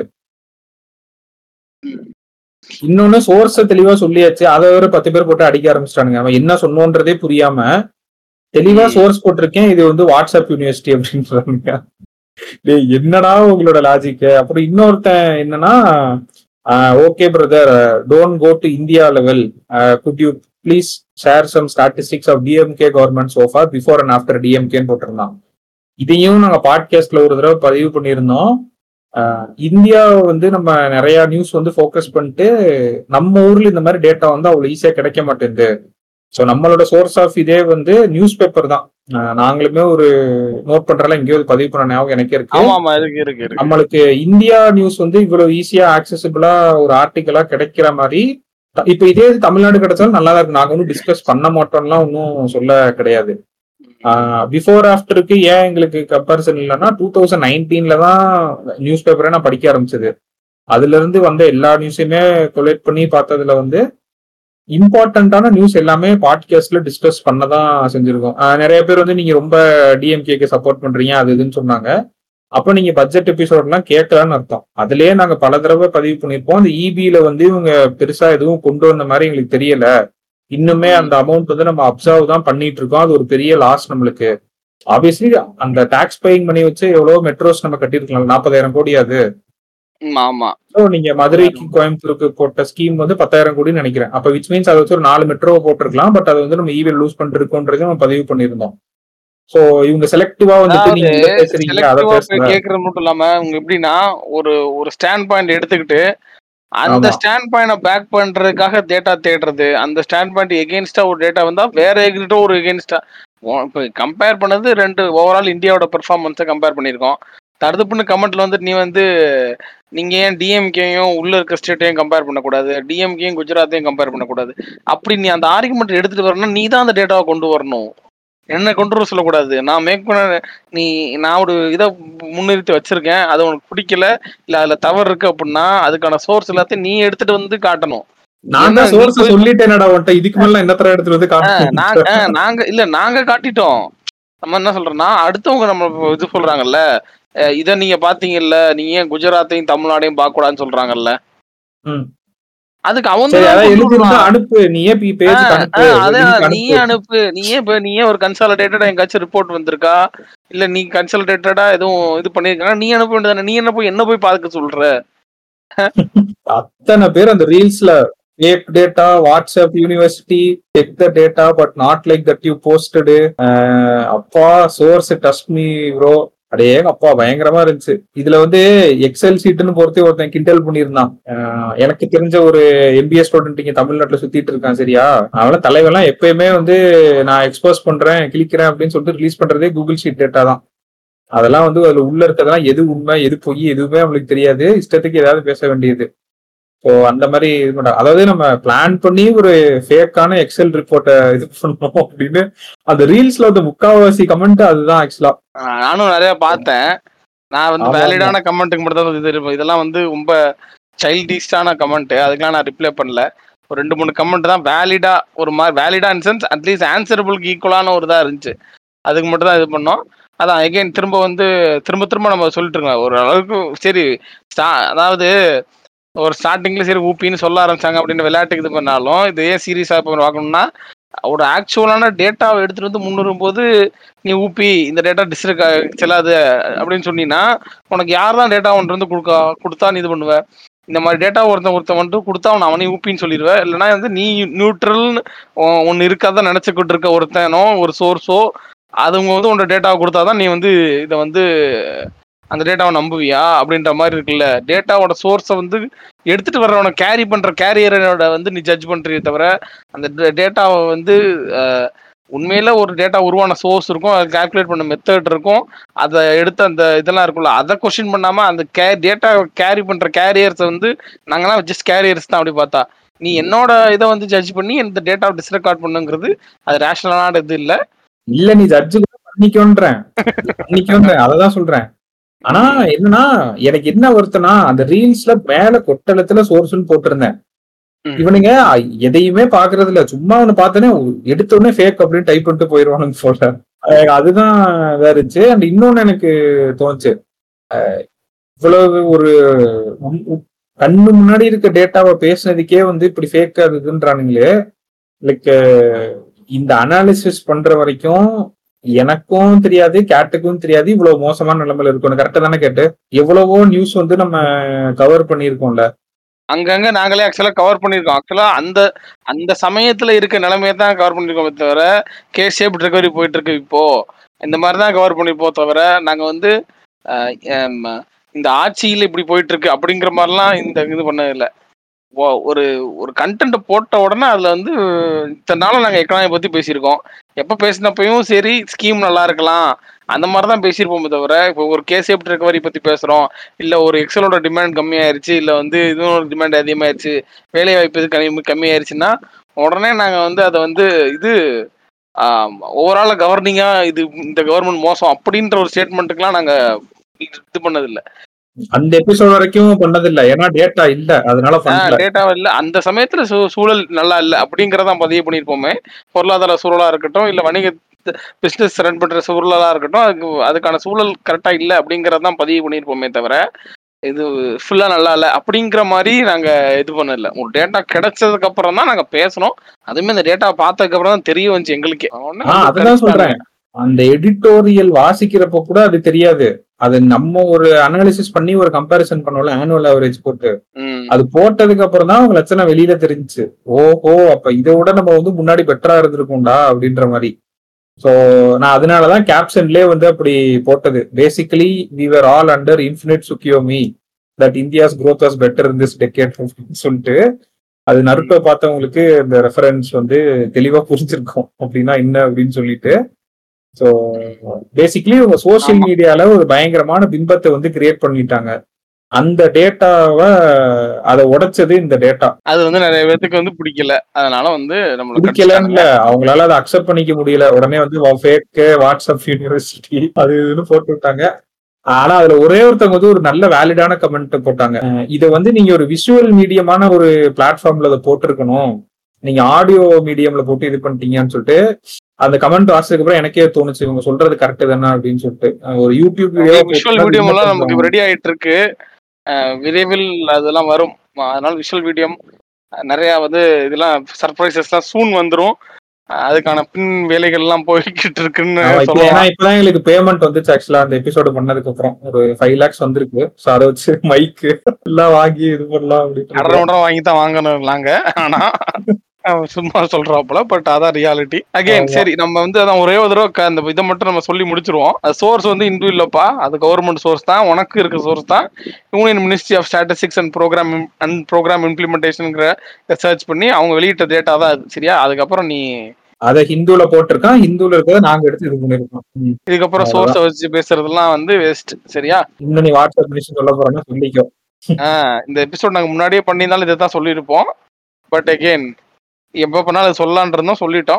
இன்னொன்னு சோர்ஸ தெளிவா சொல்லியாச்சு, அதை வேற 10 பேர் போட்டு அடிக்க ஆரம்பிச்சிட்டானுங்க. அவன் என்ன சொன்னோன்றதே புரியாம தெளிவா சோர்ஸ் போட்டிருக்கேன், இது வந்து வாட்ஸ்அப் யூனிவர்சிட்டி அப்படின்றாங்க. என்னடா உங்களோட லாஜிக். அப்புறம் இன்னொருத்தன் என்னன்னா, okay brother, don't go to India level, could you please share some statistics of DMK government so far before and after டிஎம்கேன்னு போட்டிருந்தான். இதையும் நாங்க பாட்காஸ்ட்ல ஒரு தடவை பதிவு பண்ணியிருந்தோம். இந்தியாவை வந்து நம்ம நிறைய நியூஸ் வந்து ஃபோக்கஸ் பண்ணிட்டு நம்ம ஊர்ல இந்த மாதிரி டேட்டா வந்து அவ்வளவு ஈஸியா கிடைக்க மாட்டேங்குது. ஸோ நம்மளோட சோர்ஸ் ஆஃப் இதே வந்து நியூஸ் பேப்பர் தான். நாங்களுமே ஒரு நோட் பண்றல எங்கேயோ பதிவு பண்ண ஞாபகம் எனக்கே இருக்கு. நம்மளுக்கு இந்தியா நியூஸ் வந்து இவ்வளவு ஈஸியா ஆக்சசிபிளா ஒரு ஆர்டிக்கலா கிடைக்கிற மாதிரி இப்ப இதே தமிழ்நாடு கிடைச்சாலும் நல்லா தான் இருக்கு. நாங்க ஒன்றும் டிஸ்கஸ் பண்ண மாட்டோம்லாம் ஒன்றும் சொல்ல கிடையாது. பிஃபோர் ஆஃப்டருக்கு ஏன் எங்களுக்கு கம்பேரிசன் இல்லைன்னா 2019ல தான் நியூஸ் பேப்பரை நான் படிக்க ஆரம்பிச்சது. அதுல இருந்து வந்த எல்லா நியூஸையுமே கொலேட் பண்ணி பார்த்ததுல வந்து இம்பார்ட்டன்டான நியூஸ் எல்லாமே பாட்காஸ்ட்ல டிஸ்கஸ் பண்ணதான் செஞ்சிருக்கோம். நிறைய பேர் வந்து நீங்க ரொம்ப டிஎம்கேக்கு சப்போர்ட் பண்றீங்க அது இதுன்னு சொன்னாங்க. அப்ப நீங்க பட்ஜெட் எபிசோட்லாம் கேட்கலான்னு அர்த்தம். அதுலயே நாங்க பல தடவை பதிவு பண்ணிருப்போம். அந்த இபில வந்து இவங்க பெருசா எதுவும் கொண்டு வந்த மாதிரி எங்களுக்கு தெரியல. இன்னுமே அந்த அமௌண்ட் வந்து நம்ம அப்சர்வ் தான் பண்ணிட்டு இருக்கோம். அது ஒரு பெரிய லாஸ் நம்மளுக்கு. ஆப்வியஸ்லி அந்த டாக்ஸ் பேயிங் மணி வச்சு எவ்வளவு மெட்ரோஸ் நம்ம கட்டிருக்கலாம், 40,000 கோடி. அது நீங்க மதுரைக்கு கோயம்புத்தூருக்கு போட்ட ஸ்கீம் வந்து 10,000 கோடின்னு நினைக்கிறேன். அப்ப விச் மீன்ஸ் அதை வச்சு ஒரு 4 மெட்ரோ போட்டிருக்கலாம். பட் அது வந்து நம்ம ஈவில் லூஸ் பண்ணிருக்கோன்றதை நம்ம பதிவு பண்ணிருந்தோம். சோ இவங்க செலக்டிவா வந்துட்டு நீங்க இத பேசுறீங்க அத பேசுறீங்க கேக்குறது மட்டும் இல்லாம அவங்க எப்படின்னா ஒரு ஸ்டாண்ட் பாயிண்ட் எடுத்துக்கிட்டு அந்த ஸ்டாண்ட் பாயிண்ட் பேக் பண்றதுக்காக டேட்டா தேடுறது, அந்த ஸ்டாண்ட் பாயிண்ட் எகெயின்ஸ்டா ஒரு டேட்டா வந்தா வேற எகிட்ட ஒரு எகெயின்ஸ்டா இப்போ கம்பேர் பண்ணது ரெண்டு ஓவரால் இந்தியாவோட பெர்ஃபார்மன்ஸை கம்பேர் பண்ணியிருக்கோம். தடுப்புன்னு கமெண்ட்ல வந்து நீ வந்து நீங்க ஏன் டிஎம்கேயும் உள்ள இருக்க ஸ்டேட்டையும் கம்பேர் பண்ணக்கூடாது, டிஎம்கேயும் குஜராத்தையும் கம்பேர் பண்ணக்கூடாது, அப்படி நீ அந்த ஆர்குமெண்ட் எடுத்துட்டு வரணும். நீ தான் அந்த டேட்டாவை கொண்டு வரணும், என்ன கொண்டு வர சொல்லக்கூடாது. நான் மேக் பண்ண நான் ஒரு இதை முன்னிறுத்தி வச்சிருக்கேன், அது உனக்கு பிடிக்கல இல்ல அதுல தவறு இருக்கு அப்படின்னா அதுக்கான சோர்ஸ் எல்லாத்தையும் நீ எடுத்துட்டு வந்து காட்டணும். நாங்க காட்டிட்டோம். நம்ம என்ன சொல்றோம்னா அடுத்தவங்க நம்ம இது சொல்றாங்கல்ல, இத நீங்க பாத்தீங்கல்ல, நீங்க ஏன் குஜராத்தையும் தமிழ்நாடையும் பார்க்க கூடாதுன்னு சொல்றாங்கல்ல, அதுக்கு அவங்க அனுப்பு, நீயே ஒரு கன்சாலிடேட்டடா எங்காச்சும் ரிப்போர்ட் வந்திருக்கா இல்ல நீ கன்சாலிடேட்டடா எதுவும் இது பண்ணிருக்கா, நீ அனுப்ப வேண்டியதானே. நீ என்ன போய் பார்க்க சொல்ற? அத்தனை பேர் அந்த ரீல்ஸ்ல fake data, WhatsApp University, check the data but not like that you posted. அப்பா source trust me bro. அடே அப்பா பயங்கரமா இருந்துச்சு. இதுல வந்து எக்ஸல் சீட்னு பொறுத்து ஒருத்தன் கிண்டல் பண்ணியிருந்தான். எனக்கு தெரிஞ்ச ஒரு எம்பிஏ ஸ்டூடெண்ட் இங்க தமிழ்நாட்டுல சுத்திட்டு இருக்கான். சரியா, அதனால தலைவெல்லாம் எப்பயுமே வந்து நான் எக்ஸ்போஸ் பண்றேன் கிளிக்கிறேன் அப்படின்னு சொல்லிட்டு ரிலீஸ் பண்றதே கூகுள் ஷீட் டேட்டா தான். அதெல்லாம் வந்து அதுல உள்ள இருக்கிறதெல்லாம் எது உண்மை எது பொய் எதுவுமே அவங்களுக்கு தெரியாது. இஷ்டத்துக்கு ஏதாவது பேச வேண்டியது. ஸோ அந்த மாதிரி இது பண்ண, அதாவது நம்ம பிளான் பண்ணி ஒரு ஃபேக்கான எக்ஸல் ரிப்போர்ட்டை இது பண்ணோம் அப்படின்னு அந்த ரீல்ஸ்ல வந்து முக்காவாசி கமெண்ட் அதுதான். ஆக்சுவலா நானும் நிறைய பார்த்தேன். நான் வந்து வேலிடான கமெண்ட்டுக்கு மட்டும் தான் இது இதெல்லாம் வந்து ரொம்ப சைல்டிஷான கமெண்ட், அதுக்கெல்லாம் நான் ரிப்ளை பண்ணல. ஒரு 2-3 கமெண்ட் தான் வேலிடா, ஒரு மாதிரி வேலிடா இன் சென்ஸ் அட்லீஸ்ட் ஆன்சரபிளுக்கு ஈக்குவலான ஒரு இதாக இருந்துச்சு. அதுக்கு மட்டும் தான் இது பண்ணோம். அதான் எகைன் திரும்ப நம்ம சொல்லிட்டு இருக்கோம் ஒரு அளவுக்கு. சரி, அதாவது ஒரு ஸ்டார்டிங்ல சரி ஊப்பின்னு சொல்ல ஆரம்பிச்சாங்க அப்படின்னு விளையாட்டுக்கு இது பண்ணாலும் இது ஏன் சீரியஸா பார்க்கணும்னா ஒரு ஆக்சுவலான டேட்டாவை எடுத்துட்டு வந்து முன்னுறும்போது நீ ஊப்பி இந்த டேட்டா டிஸ்ட்ரிக் செல்லாது அப்படின்னு சொன்னீங்கன்னா உனக்கு யார் தான் டேட்டா ஒன்று வந்து கொடுத்தா நீ இது பண்ணுவ. இந்த மாதிரி டேட்டா ஒருத்தன் வந்துட்டு கொடுத்தா அவனை ஊப்பின்னு சொல்லிடுவேன். இல்லைன்னா வந்து நீ நியூட்ரல்னு ஒன்று இருக்காதான் நினைச்சுக்கிட்டு இருக்க ஒருத்தனோ ஒரு சோர்ஸோ அதுங்க வந்து உன்னோட டேட்டாவை கொடுத்தாதான் நீ வந்து இதை வந்து அந்த டேட்டாவை நம்புவியா அப்படின்ற மாதிரி இருக்குல்ல. டேட்டாவோட சோர்ஸை வந்து எடுத்துட்டு வர்றவனை கேரி பண்ற கேரியரோட வந்து நீ ஜட்ஜ் பண்றீங்க தவிர அந்த டேட்டாவை வந்து உண்மையில ஒரு டேட்டா உருவான சோர்ஸ் இருக்கும், அது கால்குலேட் பண்ண மெத்தட் இருக்கும், அதை எடுத்த அந்த இதெல்லாம் இருக்கும்ல, அதை கொஸ்டின் பண்ணாம அந்த டேட்டா கேரி பண்ற கேரியர்ஸ் வந்து நாங்களாம் ஜஸ்ட் கேரியர்ஸ் தான். அப்படி பார்த்தா நீ என்னோட இதை வந்து ஜட்ஜ் பண்ணி இந்த டேட்டாவை டிஸ்ரெக்கார்ட் பண்ணுங்கிறது அது ரேஷனலான இது இல்ல. இல்ல நீ ஜட்ஜ் பண்ணிக்கோன்றேன், அததான் சொல்றேன். ஆனா என்னன்னா எனக்கு என்ன வருத்தனா, அந்த ரீல்ஸ்ல மேல கொட்டலத்துல சோர்ஸ்ன்னு போட்டிருந்தேன். இவனுங்க எதையுமே பாக்குறது இல்ல, சும்மா ஒண்ணு பார்த்தனே எடுத்த உடனே ஃபேக் அப்படின்னு டைப் பண்ணிட்டு போயிருவானுங்க போல. அதுதான் இதா இருந்துச்சு. அண்ட் இன்னொன்னு எனக்கு தோணுச்சு, இவ்வளவு ஒரு கண்ணு முன்னாடி இருக்க டேட்டாவை பேசுனதுக்கே வந்து இப்படி ஃபேக் ஆகுதுன்றானுங்களே. லைக் இந்த அனாலிசிஸ் பண்ற வரைக்கும் எனக்கும் தெரியாது, கேட்டுக்கும் தெரியாது இவ்வளவு மோசமான நிலைமையில இருக்கும். கரெக்டா தானே கேட்டு? எவ்வளவோ நியூஸ் வந்து நம்ம கவர் பண்ணியிருக்கோம்ல, அங்கங்க நாங்களே ஆக்சுவலா கவர் பண்ணிருக்கோம். ஆக்சுவலா அந்த அந்த சமயத்துல இருக்க நிலைமையை தான் கவர் பண்ணிருக்கோமே தவிர, கேஸ் ஷேப் ரெக்கவரி போயிட்டு இருக்கு இப்போ இந்த மாதிரி தான் கவர் பண்ணிருப்போம் தவிர, நாங்க வந்து இந்த ஆட்சியில் இப்படி போயிட்டு இருக்கு அப்படிங்கிற மாதிரிலாம் இந்த இது பண்ணதில்லை. ஒரு ஒரு கண்டென்ட் போட்ட உடனே அதுல வந்து இத்தனை நாளும் நாங்க எக்கனாமி பத்தி பேசியிருக்கோம். எப்ப பேசினப்பையும் சரி ஸ்கீம் நல்லா இருக்கலாம் அந்த மாதிரிதான் பேசியிருப்போமே தவிர, இப்போ ஒரு கேஸ் ஷேப் ரெக்கவரி பத்தி பேசுறோம், இல்ல ஒரு எக்ஸலோட டிமாண்ட் கம்மியாயிருச்சு, இல்ல வந்து இதுவும் டிமாண்ட் அதிகமாயிருச்சு, வேலை வாய்ப்பு இது கம்மியாயிருச்சுன்னா உடனே நாங்க வந்து அதை வந்து இது ஓவரால் கவர்னிங்கா இது இந்த கவர்மெண்ட் மோசம் அப்படின்ற ஒரு ஸ்டேட்மெண்ட்டுக்கெல்லாம் நாங்க இது பண்ணதில்லை. அந்த எபிசோட் வரைக்கும் பண்ணதில்லை, ஏன்னா டேட்டா இல்ல, அதனால டேட்டா இல்ல. அந்த சமயத்துல சூழல் நல்லா இல்ல அப்படிங்கறதான் பதிவு பண்ணிருப்போமே. பொருளாதார சூழலா இருக்கட்டும், இல்ல வணிக பிசினஸ் ரன் பண்ற சூழலா இருக்கட்டும், அதுக்கான சூழல் கரெக்டா இல்ல அப்படிங்கறதான் பதிவு பண்ணிருப்போமே தவிர, இது ஃபுல்லா நல்லா இல்ல அப்படிங்கிற மாதிரி நாங்க இது பண்ணல. ஒரு டேட்டா கிடைச்சதுக்கு அப்புறம் தான் நாங்க பேசணும். அதுமே இந்த டேட்டா பார்த்ததுக்கு அப்புறம் தான் தெரிய வந்துச்சு எங்களுக்கே. அதுதான் சொல்றேன், அந்த எடிட்டோரியல் வாசிக்கிறப்ப கூட அது தெரியாது. அது நம்ம ஒரு அனாலிசிஸ் பண்ணி ஒரு கம்பேரிசன் பண்ணோம்ல, ஆனுவல் ஆவரேஜ் போட்டு, அது போட்டதுக்கு அப்புறம் தான் அவங்க லட்சணம் வெளியில தெரிஞ்சுச்சு. ஓஹோ, அப்ப இதை விட நம்ம வந்து முன்னாடி பெட்டரா இருந்திருக்கோம்டா அப்படின்ற மாதிரி. சோ நான் அதனாலதான் கேப்ஷன்லயே வந்து அப்படி போட்டது. Basically we were all under infinite Tsukuyomi that India's growth was better in this decade அப்படின்னு சொல்லிட்டு, அது நருட்டோ பார்த்தவங்களுக்கு இந்த ரெஃபரன்ஸ் வந்து தெளிவா புரிஞ்சிருக்கும் அப்படின்னா என்ன அப்படின்னு சொல்லிட்டு. ஸோ பேசிக்கலி உங்க சோசியல் மீடியால ஒரு பயங்கரமான பிம்பத்தை வந்து கிரியேட் பண்ணிட்டாங்க. அந்த டேட்டாவை அதை உடைச்சது இந்த டேட்டா. அது வந்து நிறைய பேருக்கு வந்து பிடிக்கல, அதனால வந்து பிடிக்கலன்னு இல்ல, அவங்களால அதை அக்செப்ட் பண்ணிக்க முடியல. உடனே வந்து ஃபேக் வாட்ஸ்அப் யூனிவர்சிட்டி அது இதுன்னு போட்டு விட்டாங்க. ஆனா அதுல ஒரே ஒருத்தவங்க வந்து ஒரு நல்ல வேலிடான கமெண்ட் போட்டாங்க, இதை வந்து நீங்க ஒரு விஷுவல் மீடியமான ஒரு பிளாட்ஃபார்ம்ல அதை போட்டிருக்கணும், நீங்க ஆடியோ மீடியம்ல போட்டு இது பண்ணிட்டீங்கன்னு சொல்லிட்டு. அந்த கமெண்ட் வாசிச்சதுக்கு அப்புறம் எனக்கே தோணுச்சு, இவங்க சொல்றது கரெக்ட் தானே அப்படின்னு சொல்லிட்டு. ஒரு யூடியூப் வீடியோ விஷுவல் மீடியம் எல்லாம் நமக்கு ரெடி ஆயிட்டு இருக்கு, விரைவில் அதெல்லாம் வரும். அதனால விஷுவல் மீடியம் நிறைய வந்து இதெல்லாம் சர்ப்ரைசஸ் எல்லாம் சூன் வந்துரும். அதுக்கான பின் வேலைகள் எல்லாம் போய்கிட்டு இருக்குன்னு சொல்லலாம். ஏன்னா இப்பதான் எங்களுக்கு பேமெண்ட் வந்துச்சு ஆக்சுவலா, அந்த எபிசோடு பண்ணதுக்கு அப்புறம் ஒரு 5 lakhs வந்திருக்கு. சோ அதை வச்சு மைக்கு எல்லாம் வாங்கி இது பண்ணலாம் அப்படின்னு வாங்கி தான் வாங்கணும் நாங்க. ஆனா சும்மா சொல்றாப்புல, பட் அதான் ரியாலிட்டி. அகைன் சரி, நம்ம வந்து அதான் ஒரே ஒரு தடவை அந்த இதை மட்டும் நம்ம சொல்லி முடிச்சிருவோம். சோர்ஸ் வந்து இந்து இல்லப்பா, அது கவர்மெண்ட் சோர்ஸ் தான், உனக்கு இருக்க சோர்ஸ் தான் union ministry of statistics and programme இம்ப்ளிமெண்டேஷன்ங்கிற சர்ச் பண்ணி அவங்க வெளியிட்ட டேட்டா தான் அது. சரியா? அதுக்கப்புறம் நீ அத ஹிந்துல போட்டிருக்கான், ஹிந்துல இருக்கிறத நாங்க எடுத்து இது பண்ணிருக்கோம். இதுக்கப்புறம் சோர்ஸை வச்சு பேசுறதுலாம் வந்து வேஸ்ட். சரியா? இன்னும் நீ வாட்ஸ்அப் மினிஸ்டர் சொல்ல போறேன்னா சொல்லிக்கோ. இந்த எபிசோட் நாங்க முன்னாடியே பண்ணியிருந்தாலும் இதை தான் சொல்லியிருப்போம். பட் அகெயின் எப்ப பண்ணாலும் சொல்லலான் இருந்தோம், சொல்லிட்டோம்.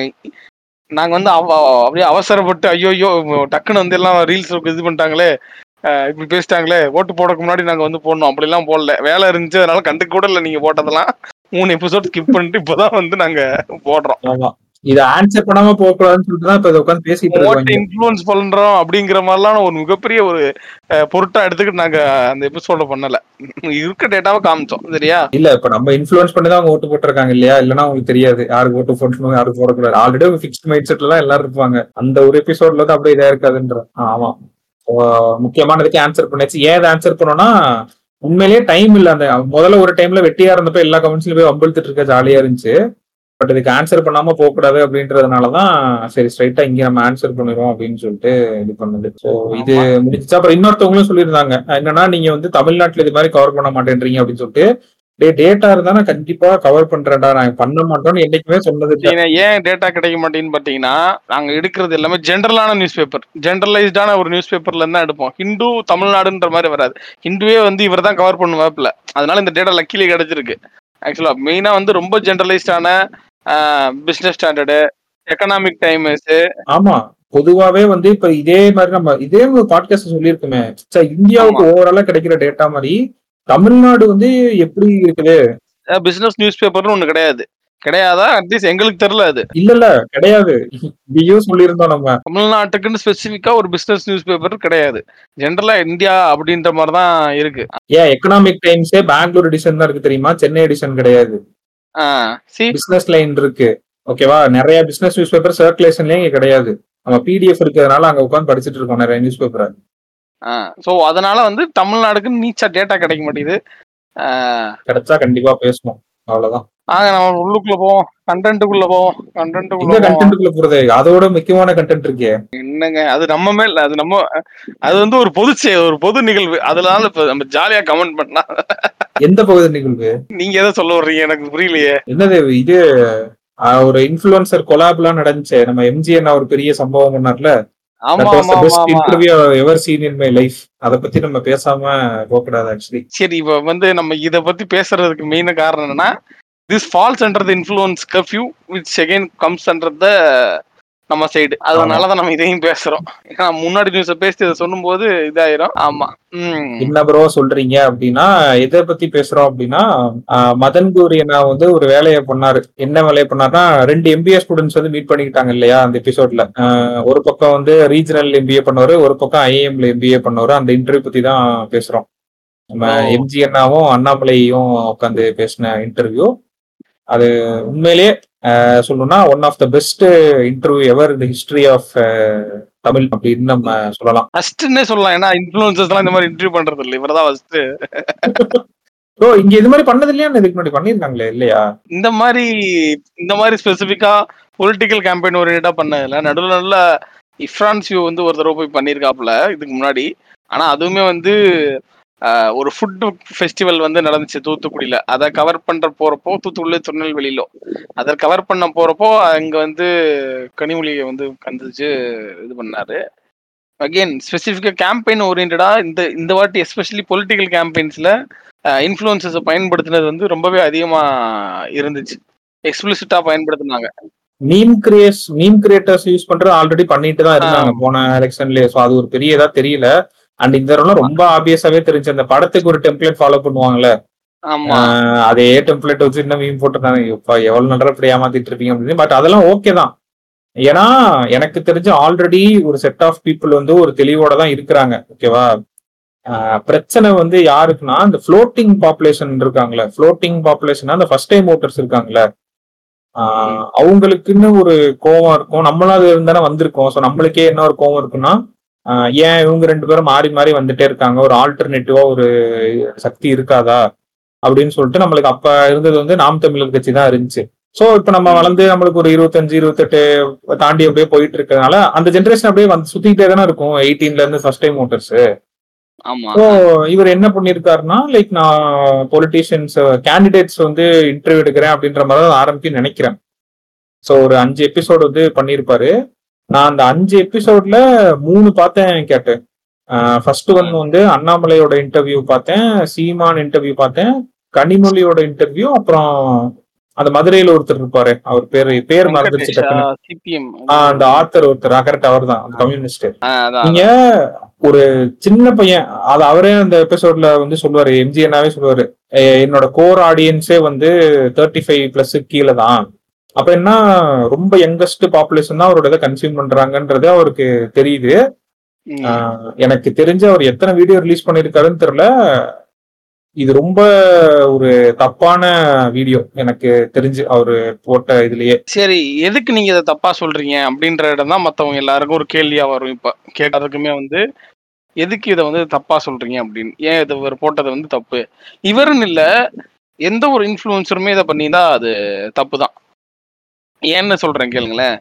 நாங்க வந்து அப்படியே அவசரப்பட்டு ஐயோ டக்குன்னு வந்து எல்லாம் ரீல்ஸ் இது பண்ணிட்டாங்களே, இப்படி பேசிட்டாங்களே, ஓட்டு போடக்கு முன்னாடி நாங்க வந்து போடணும் அப்படிலாம் போடல. வேலை இருந்துச்சு, அதனால கண்டுக்க கூட இல்லை நீங்க போட்டதெல்லாம். 3 எபிசோட் ஸ்கிப் பண்ணிட்டு இப்பதான் வந்து நாங்க போடுறோம். இத ஆன்சர் பண்ணாம போக கூடாதுன்னு சொல்லிட்டு தான் இப்ப உட்கார்ந்து பேசிட்டு இருக்கோம். இன்ஃப்ளூயன்ஸ் பண்றோம் அப்படிங்கிற மாதிரிலாம் ஒரு மிகப்பெரிய ஒரு பொருட்டா எடுத்துக்கிட்டு நாங்க அந்த எபிசோட பண்ணல, இருக்க டேட்டாவை காமிச்சோம். சரியா? இல்ல இப்ப நம்ம இன்ஃப்ளூயன்ஸ் பண்ணி தான் அவங்க ஓட்டு போட்டிருக்காங்க இல்லையா, இல்லன்னா உங்களுக்கு தெரியாது யாருக்கு ஓட்டு போடணும் யாருக்கு போடக்கூடாது. ஆல்ரெடி ஒரு ஃபிக்ஸ்ட் மைண்ட் செட்ல தான் எல்லாரும் இருப்பாங்க. அந்த ஒரு எபிசோட்ல தான் அப்படியே இதா இருக்காதுன்ற. ஆமா, முக்கியமானதுக்கு ஆன்சர் பண்ணிச்சு. ஏன் ஆன்சர் பண்ணோம்னா உண்மையிலேயே டைம் இல்ல. அந்த முதல்ல ஒரு டைம்ல வெட்டியா இருந்தப்ப எல்லா கமெண்ட்ஸ்லயும் போய் அம்பழுத்துட்டு இருக்க ஜாலியா இருந்துச்சு. பட் இதுக்கு ஆன்சர் பண்ணாம போக கூடாது அப்படின்றதுனாலதான் சரி ஸ்ட்ரைட்டா இங்க நம்ம ஆன்சர் பண்ணிடுவோம் அப்படின்னு சொல்லிட்டு இது பண்ணுது. ஸோ இது முடிச்சு அப்புறம் இன்னொருத்தவங்களும் சொல்லியிருந்தாங்க என்னன்னா, நீங்க வந்து தமிழ்நாட்டுல இது மாதிரி கவர் பண்ண மாட்டேன்றீங்க அப்படின்னு சொல்லிட்டு. டேட்டா இருந்தா நான் கண்டிப்பா கவர் பண்றேன்டா, நான் பண்ண மாட்டோம்னு என்னைக்குமே சொன்னது இல்ல. ஏன் டேட்டா கிடைக்க மாட்டேங்குன்னு பாத்தீங்கன்னா, நாங்க எடுக்கிறது எல்லாமே ஜென்ரலான நியூஸ் பேப்பர். ஜென்ரலைஸ்டான ஒரு நியூஸ் பேப்பர்ல இருந்து தான் எடுப்போம். ஹிந்து தமிழ்நாடுன்ற மாதிரி வராது. ஹிந்துவே வந்து இவர் தான் கவர் பண்ணுவாப்ல. அதனால இந்த டேட்டா லக்கிலி கிடைச்சிருக்கு. ஆக்சுவலா மெயினா வந்து ரொம்ப ஜென்ரலைஸ்டான பிசினஸ் ஸ்டாண்டர்டு, எக்கனாமிக் டைம்ஸ். ஆமா, பொதுவாவே வந்து இப்ப இதே மாதிரி நம்ம இதே ஒரு பாட்காஸ்ட் சொல்லியிருக்குமே, ஆமா, இந்தியாவுக்கு ஓவராலா கிடைக்கிற டேட்டா மாதிரி தமிழ்நாடு வந்து எப்படி இருக்குது. பிசினஸ் நியூஸ் பேப்பர்னு ஒண்ணு கிடையாது. கிடையாதா? அட்லீஸ்ட் எங்களுக்கு தெரியல அது. இல்ல கிடையாது. இதையும் சொல்லியிருந்தோம் நம்ம. தமிழ்நாட்டுக்குன்னு ஸ்பெசிஃபிக்கா ஒரு பிசினஸ் நியூஸ் பேப்பர் கிடையாது. ஜென்ரலா இந்தியா அப்படின்ற மாதிரி தான் இருக்கு. ஏன் எக்கனாமிக் டைம்ஸே பெங்களூர் எடிஷன் தான் இருக்கு தெரியுமா, சென்னை எடிஷன் கிடையாது. See, பிசினஸ் லைன் இருக்கு, ஓகேவா. நிறைய பிசினஸ் நியூஸ் பேப்பர் சர்க்குலேஷன்லயே இங்க கிடையாது. நம்ம பிடிஎஃப் இருக்கிறதுனால அங்க உட்காந்து படிச்சுட்டு இருக்கோம் நிறைய நியூஸ் பேப்பரை. சோ அதனால வந்து தமிழ்நாடுக்கு நீச்சா டேட்டா கிடைக்க மாட்டேங்குது. கிடைச்சா கண்டிப்பா பேசணும், அவ்வளவுதான். நம்ம உள்ளுக்குள்ள போவோம், கண்டென்ட்டுக்குள்ள போவோம். இந்த கண்டென்ட்டுக்குள்ள போறது அதோட முக்கியமான கண்டென்ட் இருக்கே. என்னங்க அது நம்ம மேல, அது வந்து ஒரு பொது நிகழ்வு. அதனால இப்ப நம்ம ஜாலியா கமெண்ட் பண்ணலாம். எந்த பகுதி நிகழ்வு? நீங்க எதை சொல்ல வர்றீங்க எனக்கு புரியலையே. என்னது இது? ஒரு இன்ஃபுளுசர் கொலாப்லாம் நடந்துச்சு. நம்ம எம்ஜிஎன் ஒரு பெரிய சம்பவம் பண்ணார்ல. Interview ever seen in my life. அத பத்தி நம்ம பேசாம போகக்கூடாது ஆக்சுவலி. சரி, இப்ப வந்து நம்ம இத பத்தி பேசுறதுக்கு மெயின் காரணம் என்னன்னா, this falls under the influence curfew which again comes under the நம்ம சைடு. அதனாலதான் நம்ம இதையும் பேசுறோம். ஏன்னா முன்னாடி நியூஸ பேசி இதை சொல்லும் போது இதாயிரும். ஆமா. என்ன ப்ரோ சொல்றீங்க அப்படின்னா, எதை பத்தி பேசுறோம் அப்படின்னா, மதன் கௌரியனா வந்து ஒரு வேலையை பண்ணாரு. என்ன வேலையை பண்ணாருன்னா, 2 MBA ஸ்டூடெண்ட்ஸ் வந்து மீட் பண்ணிக்கிட்டாங்க இல்லையா அந்த எபிசோட்ல. ஒரு பக்கம் வந்து ரீஜனல் MBA பண்ணவரு, ஒரு பக்கம் IIMல MBA பண்ணவரு. அந்த இன்டர்வியூ பத்தி தான் பேசுறோம். நம்ம MG அண்ணாவும் அண்ணாமலையும் உட்காந்து பேசின இன்டர்வியூ. அது உண்மையிலேயே சொல்லணும்னா one of the best interview ever in the history of Tamil அப்படின்னு நம்ம சொல்லலாம். ஃபர்ஸ்ட்னே சொல்லலாம். ஏன்னா இன்ஃப்ளூயன்சர்ஸ்லாம் இந்த மாதிரி இன்டர்வியூ பண்றது இல்ல, இவர்தான் ஃபர்ஸ்ட். ஓ, இங்க இது மாதிரி பண்ணது இல்லையா? இதுக்கு முன்னாடி பண்ணிருக்காங்களே இல்லையா? இந்த மாதிரி ஸ்பெசிபிக்கா பொலிட்டிக்கல் கேம்பெயின் ஓரியன்டா பண்ணதில்ல. நடுவில் இஃப்ரான்சியோ வந்து ஒரு தடவை போய் பண்ணியிருக்காப்புல இதுக்கு முன்னாடி. ஆனா அதுவுமே வந்து ஒரு ஃபுட் ஃபெஸ்டிவல் வந்து நடந்துச்சு தூத்துக்குடியில. அதை கவர் பண்ற போறப்போ, தூத்துக்குடியில திருநெல்வேலியில அதை கவர் பண்ண போறப்போ அங்க வந்து கனிமொழியை வந்து கந்துச்சு இது பண்ணாரு. அகெயின் ஸ்பெசிஃபிக்கா கேம்பெயின் ஓரியன்டா இந்த வாட்டி எஸ்பெஷலி பொலிட்டிக்கல் கேம்பெயின்ஸ்ல இன்ஃப்ளூயன்சஸை பயன்படுத்தினது வந்து ரொம்பவே அதிகமா இருந்துச்சு. எக்ஸ்பிளிசிட்டா பயன்படுத்தினாங்க. மீம் கிரியேட்டர்ஸ் யூஸ் பண்றது ஆல்ரெடி பண்ணிட்டு தான் இருந்தாங்க போன எலெக்ஷன்லயே. சோ அது ஒரு பெரிய இதா தெரியல. அண்ட் இந்த தடவை ரொம்ப ஆபியஸாவே தெரிஞ்சு அந்த படத்துக்கு ஒரு டெம்ப்ளேட் ஃபாலோ பண்ணுவாங்கல்ல, அதே டெம்ப்ளேட் வச்சு இன்னும் மீம் போட்டுருந்தாங்க. இப்ப எவ்வளவு நல்லா இப்படி ஏமாத்திட்டு இருப்பீங்க அப்படின்னு. பட் அதெல்லாம் ஓகே தான். ஏன்னா எனக்கு தெரிஞ்ச ஆல்ரெடி ஒரு செட் ஆஃப் பீப்புள் வந்து ஒரு தெளிவோட தான் இருக்கிறாங்க, ஓகேவா. பிரச்சனை வந்து யாருக்குன்னா இந்த ஃப்ளோட்டிங் பாப்புலேஷன் இருக்காங்களே, ஃப்ளோட்டிங் பாப்புலேஷன் அந்த ஃபர்ஸ்ட் டைம் ஓட்டர்ஸ் இருக்காங்களே, அவங்களுக்குன்னு ஒரு கோவம் இருக்கும். நம்மளும் அது இருந்தானே வந்திருக்கோம். ஸோ நம்மளுக்கே என்ன ஒரு கோவம் இருக்குன்னா, ஏன் இவங்க 2 பேரும் மாறி மாறி வந்துட்டே இருக்காங்க, ஒரு ஆல்டர்னேட்டிவா ஒரு சக்தி இருக்காதா அப்படின்னு சொல்லிட்டு நம்மளுக்கு அப்ப இருந்தது வந்து நாம் தமிழர் கட்சி தான் இருந்துச்சு. சோ இப்ப நம்ம வளர்ந்து நம்மளுக்கு ஒரு 25, 28 தாண்டி அப்படியே போயிட்டு இருக்கிறதுனால அந்த ஜென்ரேஷன் அப்படியே வந்து சுத்திக்கிட்டே தானே இருக்கும் 18ல இருந்து ஃபர்ஸ்ட் டைம் ஓட்டர்ஸ். இவர் என்ன பண்ணிருக்காருன்னா, லைக் நான் பொலிட்டீஷியன்ஸ் கேண்டிடேட்ஸ் வந்து இன்டர்வியூ எடுக்கிறேன் அப்படின்ற மாதிரி தான் ஆரம்பிக்கும் நினைக்கிறேன். ஸோ ஒரு 5 எபிசோடு வந்து பண்ணியிருப்பாரு. நான் அந்த 5 எபிசோட்ல 3 பார்த்தேன் கேட்டேன். ஃபர்ஸ்ட் ஒன் வந்து அண்ணாமலையோட இன்டர்வியூ பார்த்தேன், சீமான் இன்டர்வியூ பார்த்தேன், கனிமொழியோட இன்டர்வியூ, அப்புறம் அந்த மதுரையில ஒருத்தர் இருப்பாரு, அவர் பேர் மறந்துச்சு டக்குன்னு. அந்த ஆத்தர் ஒருத்தர், கரெக்ட், அவர் தான் கம்யூனிஸ்ட். நீங்க ஒரு சின்ன பையன், அது அவரே அந்த எபிசோட்ல வந்து சொல்லுவாரு, எம்ஜிஎன்னாவே சொல்லுவாரு, என்னோட கோர் ஆடியன்ஸே வந்து 35+ கீழே தான். அப்ப என்ன, ரொம்ப யங்கஸ்ட் பாப்புலேஷன் தான் அவரோட இதை கன்சியூம் பண்றாங்கன்றது அவருக்கு தெரியுது. எனக்கு தெரிஞ்ச அவர் எத்தனை வீடியோ ரிலீஸ் பண்ணிருக்காருன்னு தெரியல. இது ரொம்ப ஒரு தப்பான வீடியோ எனக்கு தெரிஞ்சு அவரு போட்ட இதுலயே. சரி, எதுக்கு நீங்க இதை தப்பா சொல்றீங்க அப்படின்ற இடம் தான் மத்தவங்க எல்லாருக்கும் ஒரு கேள்வியா வரும். இப்ப கேட்கறதுக்குமே வந்து எதுக்கு இதை வந்து தப்பா சொல்றீங்க அப்படின்னு, ஏன் இது இவர் போட்டது வந்து தப்பு, இவருன்னு இல்ல எந்த ஒரு இன்ஃப்ளூயன்சருமே இதை பண்ணிதான் அது தப்பு தான். ஏன்னு சொல்றேன் கேளுங்களேன்.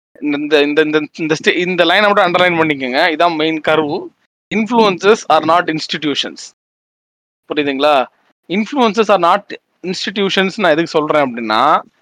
இந்த லைனை மட்டும் அண்டர்லைன் பண்ணிக்கோங்க, இதான் main curve. Influences are not institutions. புரியுதுங்களா? Influencers are not institutions. நான் எதுக்கு சொல்றேன் அப்படின்னா,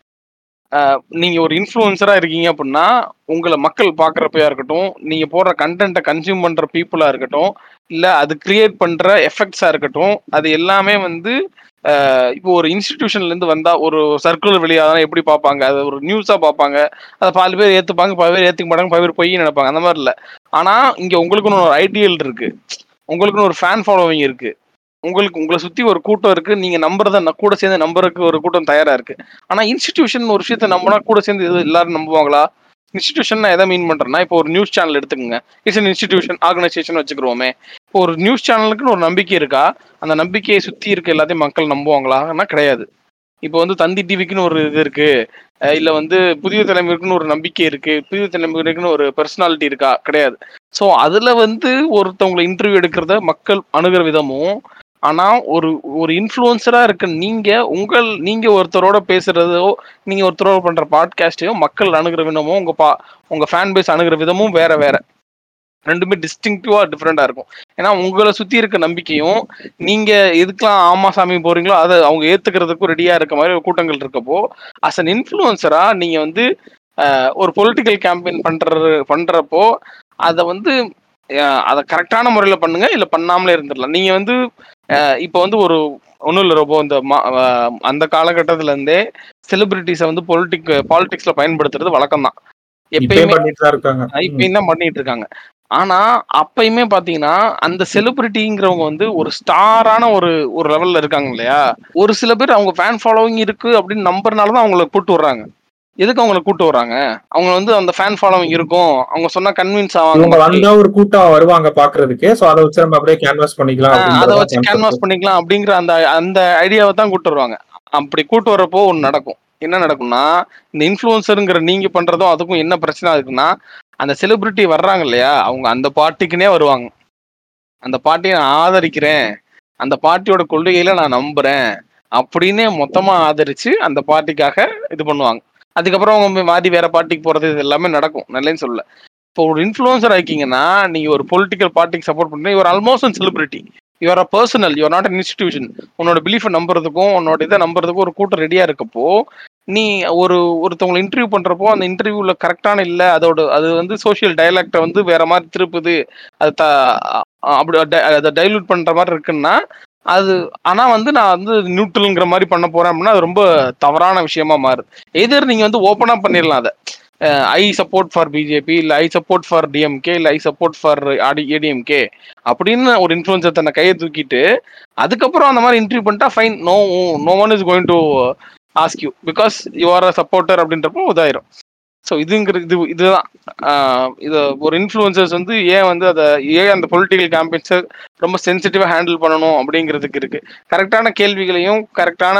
நீங்க ஒரு இன்ஃப்ளூயன்சரா இருக்கீங்க அப்படின்னா, உங்களை மக்கள் பார்க்குறப்பையா இருக்கட்டும், நீங்க போடுற கண்டென்ட்டை கன்சியூம் பண்ற பீப்புளா இருக்கட்டும், இல்ல அது கிரியேட் பண்ற எஃபெக்ட்ஸா இருக்கட்டும், அது எல்லாமே வந்து இப்போ ஒரு இன்ஸ்டிடியூஷன்ல இருந்து வந்தா ஒரு சர்க்குலர் வெளியாதான் எப்படி பார்ப்பாங்க, அது ஒரு நியூஸா பார்ப்பாங்க, அதை பாதி பேர் ஏத்துப்பாங்க, பாதி பேர் ஏத்துக்க மாட்டாங்க, பாதி பேர் பொய் நினைப்பாங்க, அந்த மாதிரி இல்ல. ஆனா இங்க உங்களுக்குன்னு ஒரு ஐடியல் இருக்கு, உங்களுக்குன்னு ஒரு ஃபேன் ஃபாலோவிங் இருக்கு, உங்களை சுத்தி ஒரு கூட்டம் இருக்கு, நீங்க நம்புறத கூட சேர்ந்து நம்புறதுக்கு ஒரு கூட்டம் தயாரா இருக்கு. ஆனா இன்ஸ்டிடியூஷன் ஒரு விஷயத்த நம்பினா கூட சேர்ந்து எல்லாரும் நம்புவாங்களா? இன்ஸ்டிடியூஷன் நான் எதை மீன் பண்றேன்னா, இப்போ ஒரு நியூஸ் சேனல் எடுத்துக்கோங்க, இட்ஸ் அன் இன்ஸ்டிடியூஷன் ஆர்கனைசேஷன் வச்சுக்கிறோமே. இப்போ ஒரு நியூஸ் சேனலுக்குன்னு ஒரு நம்பிக்கை இருக்கா? அந்த நம்பிக்கையை சுத்தி இருக்க எல்லாத்தையும் மக்கள் நம்புவாங்களா? கிடையாது. இப்போ வந்து தந்தி டிவிக்குன்னு ஒரு இது இருக்கு, இல்ல வந்து புதிய தலைமுறைக்குன்னு ஒரு நம்பிக்கை இருக்கு, புதிய தலைமுறைக்குன்னு ஒரு பர்சனாலிட்டி இருக்கா? கிடையாது. ஸோ அதுல வந்து ஒருத்தவங்களை இன்டர்வியூ எடுக்கிறத மக்கள் அணுகிற விதமும், ஆனா ஒரு ஒரு இன்ஃப்ளூயன்சரா இருக்க நீங்க ஒருத்தரோட பேசுறதோ, நீங்க ஒருத்தரோட பண்ற பாட்காஸ்டையோ மக்கள் அணுகிற விதமும், உங்க ஃபேன் பேஸ் அணுகிற விதமும் வேற வேற. ரெண்டுமே டிஸ்டிங்டிவா டிஃப்ரெண்டா இருக்கும். ஏன்னா உங்களை சுத்தி இருக்க நம்பிக்கையும், நீங்க எதுக்கெல்லாம் ஆமா சாமி போறீங்களோ அதை அவங்க ஏத்துக்கிறதுக்கும் ரெடியா இருக்க மாதிரி ஒரு கூட்டங்கள் இருக்கப்போ, அஸ் அன் இன்ஃப்ளூயன்சரா நீங்க வந்து ஒரு பொலிட்டிக்கல் கேம்பெயின் பண்றப்போ அதை வந்து அதை கரெக்டான முறையில பண்ணுங்க, இல்ல பண்ணாமலே இருந்துடலாம். நீங்க வந்து இப்போ வந்து ஒரு ஒன்றும் இல்லை, ரொம்ப இந்த அந்த காலகட்டத்துல இருந்தே செலிபிரிட்டிஸை வந்து பாலிடிக்ஸ்ல பயன்படுத்துறது வழக்கம் தான். எப்பயுமே இப்பயும் தான் பண்ணிட்டு இருக்காங்க. ஆனா அப்பயுமே பாத்தீங்கன்னா, அந்த செலிபிரிட்டிங்கிறவங்க வந்து ஒரு ஸ்டாரான ஒரு லெவல்ல இருக்காங்க இல்லையா? ஒரு சில பேர் அவங்க ஃபேன் ஃபாலோவிங் இருக்கு அப்படின்னு நம்புறனாலதான் அவங்களை கூட்டு வர்றாங்க. எதுக்கு அவங்களை கூட்டு வர்றாங்க? அவங்க வந்து அந்த ஃபேன் ஃபாலோவிங் இருக்கும், அவங்க சொன்னா கன்வின்ஸ் ஆவாங்க, வந்தா ஒரு கூட்டம் வருவாங்க பாக்குறதுக்கு, சோ அதை வச்சு நம்ம அப்படியே கேன்வாஸ் பண்ணிக்கலாம், அதை வச்சு கேன்வாஸ் பண்ணிக்கலாம் அப்படிங்கிற அந்த ஐடியாவை தான் கூட்டு வருவாங்க. அப்படி கூட்டு வர்றப்போ ஒன்று நடக்கும். என்ன நடக்கும்னா, இந்த இன்ஃப்ளூயன்சருங்கிற நீங்க பண்றதும் அதுக்கும் என்ன பிரச்சனை இருக்குன்னா, அந்த செலிபிரிட்டி வர்றாங்க இல்லையா, அவங்க அந்த பார்ட்டிக்குனே வருவாங்க. அந்த பார்ட்டியை நான் ஆதரிக்கிறேன், அந்த பார்ட்டியோட கொள்கையில நான் நம்புறேன் அப்படின்னு மொத்தமா ஆதரிச்சு அந்த பார்ட்டிக்காக இது பண்ணுவாங்க. அதுக்கப்புறம் அவங்க மாறி வேற பார்ட்டிக்கு போறது இது எல்லாமே நடக்கும், நல்லேன்னு சொல்லல. இப்போ ஒரு இன்ஃப்ளூயன்சர் ஆயிக்கிங்கன்னா, நீங்க ஒரு பொலிட்டிக்கல் பார்ட்டிக்கு சப்போர்ட் பண்றீங்க, your almost an celebrity, your a personal, your not an institution. உன்னோட பிலீஃபை நம்புறதுக்கும் உன்னோட இதை நம்புறதுக்கும் ஒரு கூட்டம் ரெடியா இருக்கப்போ, நீ ஒருத்தவங்களை இன்டர்வியூ பண்றப்போ அந்த இன்டர்வியூல கரெக்டான இல்ல, அது வந்து சோசியல் டயலாக்டை வந்து வேற மாதிரி திருப்புது, அது அப்படி அதை டைல்யூட் பண்ற மாதிரி இருக்குன்னா, அது ஆனா வந்து நான் வந்து நியூட்ரல்ங்கிற மாதிரி பண்ண போறேன் அப்படின்னா அது ரொம்ப தவறான விஷயமா மாறுது. எதிர் நீங்க வந்து ஓப்பனா பண்ணிடலாம் அதை, ஐ சப்போர்ட் ஃபார் பிஜேபி, இல்ல ஐ சப்போர்ட் ஃபார் டிஎம்கே, இல்ல ஐ சப்போர்ட் ஃபார் ஏடிஎம்கே அப்படின்னு ஒரு இன்ஃப்ளூயன்சர் தன்னை கையை தூக்கிட்டு அதுக்கப்புறம் அந்த மாதிரி இன்டர்வியூ பண்ணிட்டா fine, no one is going to ask you because you are a supporter அப்படின்றப்போ இதாயிரும். ஸோ இதுதான் இது ஒரு இன்ஃப்ளூயன்சர்ஸ் வந்து ஏன் வந்து அந்த பொலிட்டிக்கல் கேம்பெயின்ஸை ரொம்ப சென்சிட்டிவா ஹேண்டில் பண்ணணும் அப்படிங்கிறதுக்கு இருக்கு. கரெக்டான கேள்விகளையும் கரெக்டான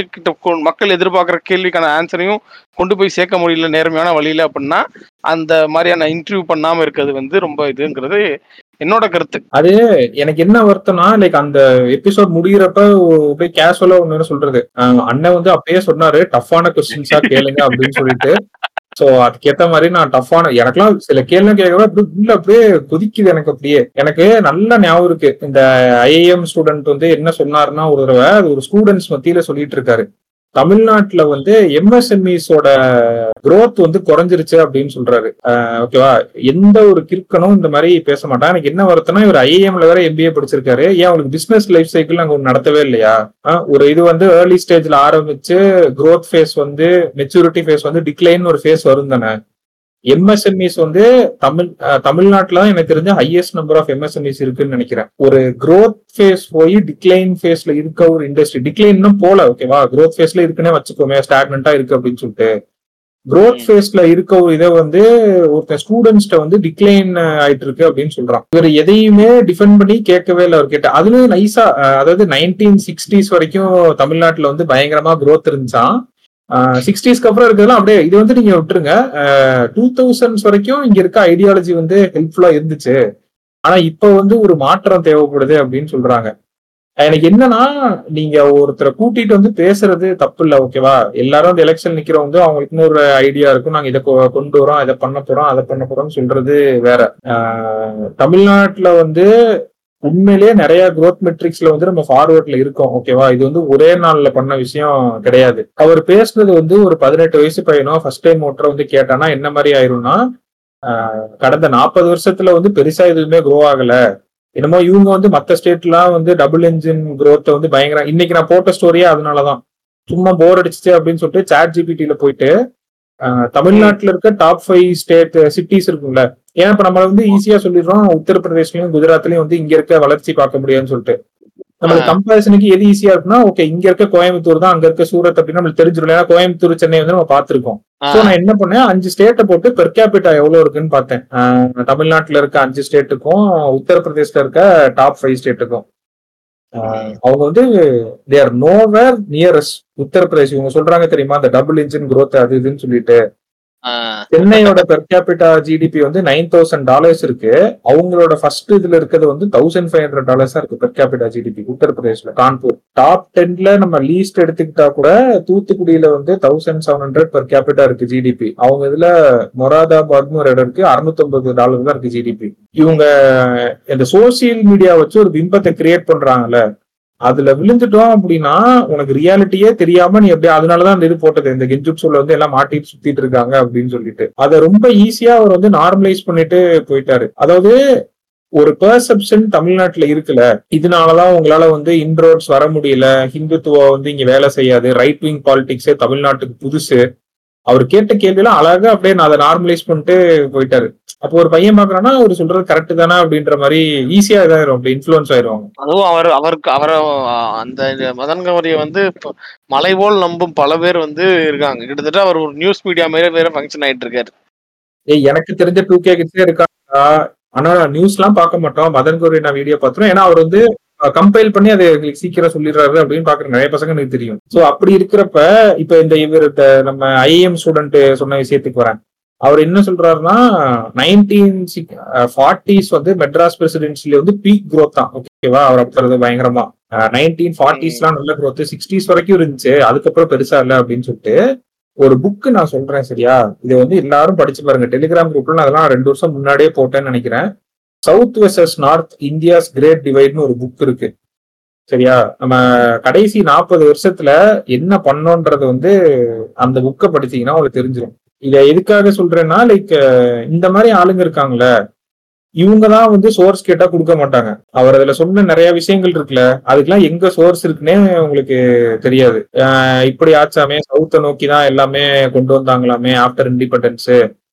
மக்கள் எதிர்பார்க்குற கேள்விக்கான ஆன்சரையும் கொண்டு போய் சேர்க்க முடியல நேர்மையான வழியில அப்படின்னா அந்த மாதிரியான இன்டர்வியூ பண்ணாம இருக்கிறது வந்து ரொம்ப இதுங்கிறது என்னோட கருத்து. அது எனக்கு என்ன வருத்தம்னா, லைக் அந்த எபிசோட் முடிகிறப்ப போய் கேஷுவலா ஒண்ணு சொல்றது, அண்ணன் வந்து அப்பயே சொன்னாரு டஃப்பான கொஸ்டின்ஸா கேளுங்க அப்படின்னு சொல்லிட்டு. சோ அதுக்கேத்த மாதிரி நான் டஃப்பான, எனக்குலாம் சில கேள்வி கேட்கவே அப்படியே கொதிக்குது எனக்கு. அப்படியே எனக்கு நல்ல ஞாபகம் இருக்கு, இந்த ஐஏஎம் ஸ்டூடெண்ட் வந்து என்ன சொன்னாருன்னா, ஒரு தடவை அது ஒரு ஸ்டூடெண்ட்ஸ் மத்தியில சொல்லிட்டு இருக்காரு, தமிழ்நாட்டுல வந்து எம்எஸ்எம்இஸோட growth வந்து குறைஞ்சிருச்சு அப்படின்னு சொல்றாரு. ஓகேவா, எந்த ஒரு கிறுக்கனும் இந்த மாதிரி பேச மாட்டான். எனக்கு என்ன வருத்தம்னா, இவர் ஐஏஎம்ல வேற எம்பிஏ படிச்சிருக்காரு, ஏன் அவங்களுக்கு பிசினஸ் லைஃப் சைக்கிள் அங்க நடத்தவே இல்லையா? ஒரு இது வந்து ஏர்லி ஸ்டேஜ்ல ஆரம்பிச்சு growth ஃபேஸ் வந்து மெச்சூரிட்டி ஃபேஸ் வந்து டிக்ளைன் ஒரு ஃபேஸ் வரும் தானே. எம்எஸ்எம்இஸ் வந்து தமிழ்நாட்டுல எனக்கு தெரிஞ்ச ஹையஸ்ட் நம்பர் ஆஃப் எம்எஸ்எம்இஸ் இருக்குன்னு நினைக்கிறேன். ஒரு growth ஃபேஸ் போய் டிக்ளைன் ஃபேஸ்ல இருக்க ஒரு இண்டஸ்ட்ரி, டிக்ளைன் போல ஓகேவா, growth ஃபேஸ்ல இருக்குன்னே வச்சுக்கோமே, ஸ்டாக்னண்டா இருக்கு அப்படின்னு சொல்லிட்டு, growth ஃபேஸ்ல இருக்க ஒரு இதை வந்து ஒருத்தர் ஸ்டூடெண்ட்ஸ்ட வந்து டிக்ளைன் ஆயிட்டு இருக்கு அப்படின்னு சொல்றான். இவர் எதையுமே டிஃபெண்ட் பண்ணி கேட்கவே இல்லை அவர் கேட்ட. அதுலயும் நைஸா, அதாவது 1960s வரைக்கும் தமிழ்நாட்டுல வந்து பயங்கரமா growth இருந்துச்சான். 60ஸ்க்கு அப்புறம் இருக்கிறதுலாம் அப்படியே இது வந்து நீங்க விட்டுருங்க, 2000s வரைக்கும் இங்க இருக்க ஐடியாலஜி வந்து ஹெல்ப்ஃபுல்லா இருந்துச்சு, ஆனா இப்ப வந்து ஒரு மாற்றம் தேவைப்படுது அப்படின்னு சொல்றாங்க. எனக்கு என்னன்னா, நீங்க ஒருத்தரை கூட்டிட்டு வந்து பேசுறது தப்பு இல்ல, ஓகேவா, எல்லாரும் அந்த எலெக்ஷன் நிக்கிறவங்க வந்து அவங்களுக்கு இன்னொரு ஐடியா இருக்கும், நாங்க இதை கொண்டு வரோம், இதை பண்ண போறோம், அதை பண்ண போறோம்னு சொல்றது வேற. தமிழ்நாட்டுல வந்து உண்மையிலேயே நிறைய growth மெட்ரிக்ஸ்ல வந்து நம்ம ஃபார்வர்ட்ல இருக்கோம். ஓகேவா? இது வந்து ஒரே நாள்ல பண்ண விஷயம் கிடையாது. அவர் பேசுனது வந்து ஒரு 18 வயசு பையனோ ஃபர்ஸ்ட் டைம் ஓட்டரை வந்து கேட்டானா என்ன மாதிரி ஆயிரும்னா, கடந்த 40 வருஷத்துல வந்து பெருசா எதுவுமே க்ரோ ஆகல. என்னமோ இவங்க வந்து மத்த ஸ்டேட்லாம் வந்து டபுள் என்ஜின் growth வந்து பயங்கர. இன்னைக்கு நான் போட்ட ஸ்டோரியே அதனாலதான். சும்மா போர் அடிச்சுச்சு அப்படின்னு சொல்லிட்டு சாட் ஜிபிடில போயிட்டு தமிழ்நாட்டுல இருக்க டாப் 5 ஸ்டேட் சிட்டிஸ் இருக்கும்ல. ஏன் இப்ப நம்ம வந்து ஈஸியா சொல்லிடுறோம் உத்தரப்பிரதேஷ்லயும் குஜராத்லயும் வந்து இங்க இருக்க வளர்ச்சி பார்க்க முடியாதுன்னு சொல்லிட்டு. நம்மளுக்கு கம்பேரிசனுக்கு எது ஈஸியா இருக்குன்னா, ஓகே இங்க இருக்க கோயம்புத்தூர் தான் அங்க இருக்க சூரத் அப்படின்னு நம்மளுக்கு தெரிஞ்சிடும். ஏன்னா கோயம்புத்தூர் சென்னை வந்து நம்ம பார்த்திருக்கோம். சோ நான் என்ன பண்ணேன், 5 ஸ்டேட்டை போட்டு பெர் கேபிட்டா எவ்வளவு இருக்குன்னு பார்த்தேன். தமிழ்நாட்டுல இருக்க 5 ஸ்டேட்டுக்கும் உத்தரப்பிரதேஷ்ல இருக்க டாப் 5 ஸ்டேட்டுக்கும் அவங்க வந்து they are nowhere near us. Uttar Pradesh இவங்க சொல்றாங்க தெரியுமா, அந்த டபுள் இன்ஜின் growth அது இதுன்னு சொல்லிட்டு. சென்னையோட பெர் கேபிட்டா ஜிடிபி வந்து $9,000 இருக்கு. அவங்களோட ஃபர்ஸ்ட் இதுல இருக்கிறது வந்து $1,500 இருக்கு பெர் கேபிட்டா ஜிடிபி உத்தரப்பிரதேஷ்ல. கான்பூர் டாப் 10ல நம்ம லீஸ்ட் எடுத்துக்கிட்டா கூட தூத்துக்குடியில வந்து 1,700 பெர் கேபிட்டா இருக்கு ஜிடிபி. அவங்க இதுல மொராதாபாத்னு ஒரு இடம் இருக்கு, $650 தான் இருக்கு ஜிடிபி. இவங்க இந்த சோசியல் மீடியா வச்சு ஒரு பிம்பத்தை கிரியேட் பண்றாங்கல்ல, அதுல விழுந்துட்டோம் அப்படின்னா உனக்கு ரியாலிட்டியே தெரியாம நீ எப்படி. அதனாலதான் அந்த இது போட்டது, இந்த கெஞ்சுட்சுல வந்து எல்லாம் மாட்டிட்டு சுத்திட்டு இருக்காங்க அப்படின்னு சொல்லிட்டு. அதை ரொம்ப ஈஸியா அவர் வந்து நார்மலைஸ் பண்ணிட்டு போயிட்டாரு. அதாவது ஒரு பெர்செப்ஷன் தமிழ்நாட்டுல இருக்குல்ல, இதனாலதான் உங்களால வந்து இன்ட்ரோட்ஸ் வர முடியல, ஹிந்துத்துவா வந்து இங்க வேலை செய்யாது, ரைட் விங் பாலிடிக்ஸே தமிழ்நாட்டுக்கு புதுசு. அவர் கேட்ட கேள்வியெல்லாம் அழகா அப்படியே நான் அதை நார்மலைஸ் பண்ணிட்டு போயிட்டாரு. அப்போ ஒரு பையன் பாக்குறான்னா அவர் சொல்றது கரெக்ட் தானே அப்படின்ற மாதிரி ஈஸியா இதாயிரும், அப்படி இன்ஃபுளுன்ஸ் ஆயிருவாங்க. அதுவும் அவரை அந்த மதன் கௌரியை வந்து மலை போல் நம்பும் பல பேர் வந்து இருக்காங்க. கிட்டத்தட்ட அவர் ஒரு நியூஸ் மீடியா மாதிரி வேற ஃபங்க்ஷன் ஆயிட்டு இருக்காரு. எனக்கு தெரிஞ்ச 2K கிட்ஸே இருக்காங்க. ஆனா நியூஸ் எல்லாம் பார்க்க மாட்டோம், மதன் கௌரி நான் வீடியோ பார்த்துருவோம். ஏன்னா அவர் வந்து கம்பைல் பண்ணி அதை எங்களுக்கு சீக்கிரம் சொல்லிடுறாரு அப்படின்னு பாக்குற நிறைய பசங்க எனக்கு தெரியும். சோ அப்படி இருக்கிறப்ப இப்ப இவர் நம்ம ஐஏஎம் ஸ்டூடெண்ட் சொன்ன விஷயத்துக்கு வரேன். அவர் என்ன சொல்றாருன்னா 1940s வந்து மெட்ராஸ் பிரசிடென்சில வந்து பீக் growth தான். ஓகேவா? அவர் அப்பறது பயங்கரமா 1940s எல்லாம் நல்ல growth, 60s வரைக்கும் இருந்துச்சு, அதுக்கப்புறம் பெருசா இல்ல அப்படின்னு சொல்லிட்டு ஒரு புக் நான் சொல்றேன். சரியா? இதை வந்து எல்லாரும் படிச்சு பாருங்க. டெலிகிராம் குரூப்ல நான் அதெல்லாம் 2 வருஷம் முன்னாடியே போட்டேன்னு நினைக்கிறேன். South versus north India's great டிவைட்னு ஒரு புக் இருக்கு. சரியா? நம்ம கடைசி 40 வருஷத்துல என்ன பண்ணோன்றது வந்து அந்த புக்கை படிச்சீங்கன்னா உங்களுக்கு தெரிஞ்சிடும். இதை எதுக்காக சொல்றேன்னா, லைக் இந்த மாதிரி ஆளுங்க இருக்காங்களே, இவங்கதான் வந்து சோர்ஸ் கேட்டா கொடுக்க மாட்டாங்க. அவர் அதுல சொன்ன நிறைய விஷயங்கள் இருக்குல்ல, அதுக்கெல்லாம் எங்க சோர்ஸ் இருக்குன்னே உங்களுக்கு தெரியாது. இப்படி ஆச்சாமே, சவுத்தை நோக்கி தான் எல்லாமே கொண்டு வந்தாங்களாமே ஆஃப்டர் இண்டிபெண்டன்ஸ்,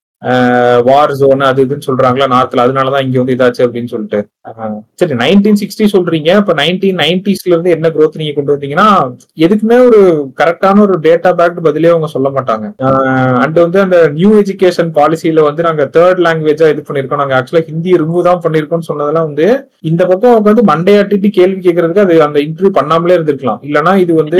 வார் ஜோன் அது இதுன்னு சொல்றாங்களா நார்த்ல, அதனாலதான் இங்க வந்து இதாச்சு அப்படின்னு சொல்லிட்டு. சரி 1960 சொல்றீங்க, இப்ப 1990sல இருந்து என்ன growth நீங்க கொண்டு வந்தீங்கன்னா எதுக்குமே ஒரு கரெக்டான ஒரு டேட்டா பேக்டு பதிலே அவங்க சொல்ல மாட்டாங்க. அண்ட் வந்து அந்த நியூ எஜுகேஷன் பாலிசியில வந்து நாங்க 3rd லாங்குவேஜா இது பண்ணிருக்கோம், நாங்க ஆக்சுவலா ஹிந்தி ரிமூவ் தான் பண்ணிருக்கோம்னு சொன்னதெல்லாம் வந்து இந்த பக்கம் அவங்க வந்து மண்டையாட்டிட்டு கேள்வி கேட்கறதுக்கு அது அந்த இன்டர்வியூ பண்ணாமலே இருந்திருக்கலாம். இல்லைன்னா இது வந்து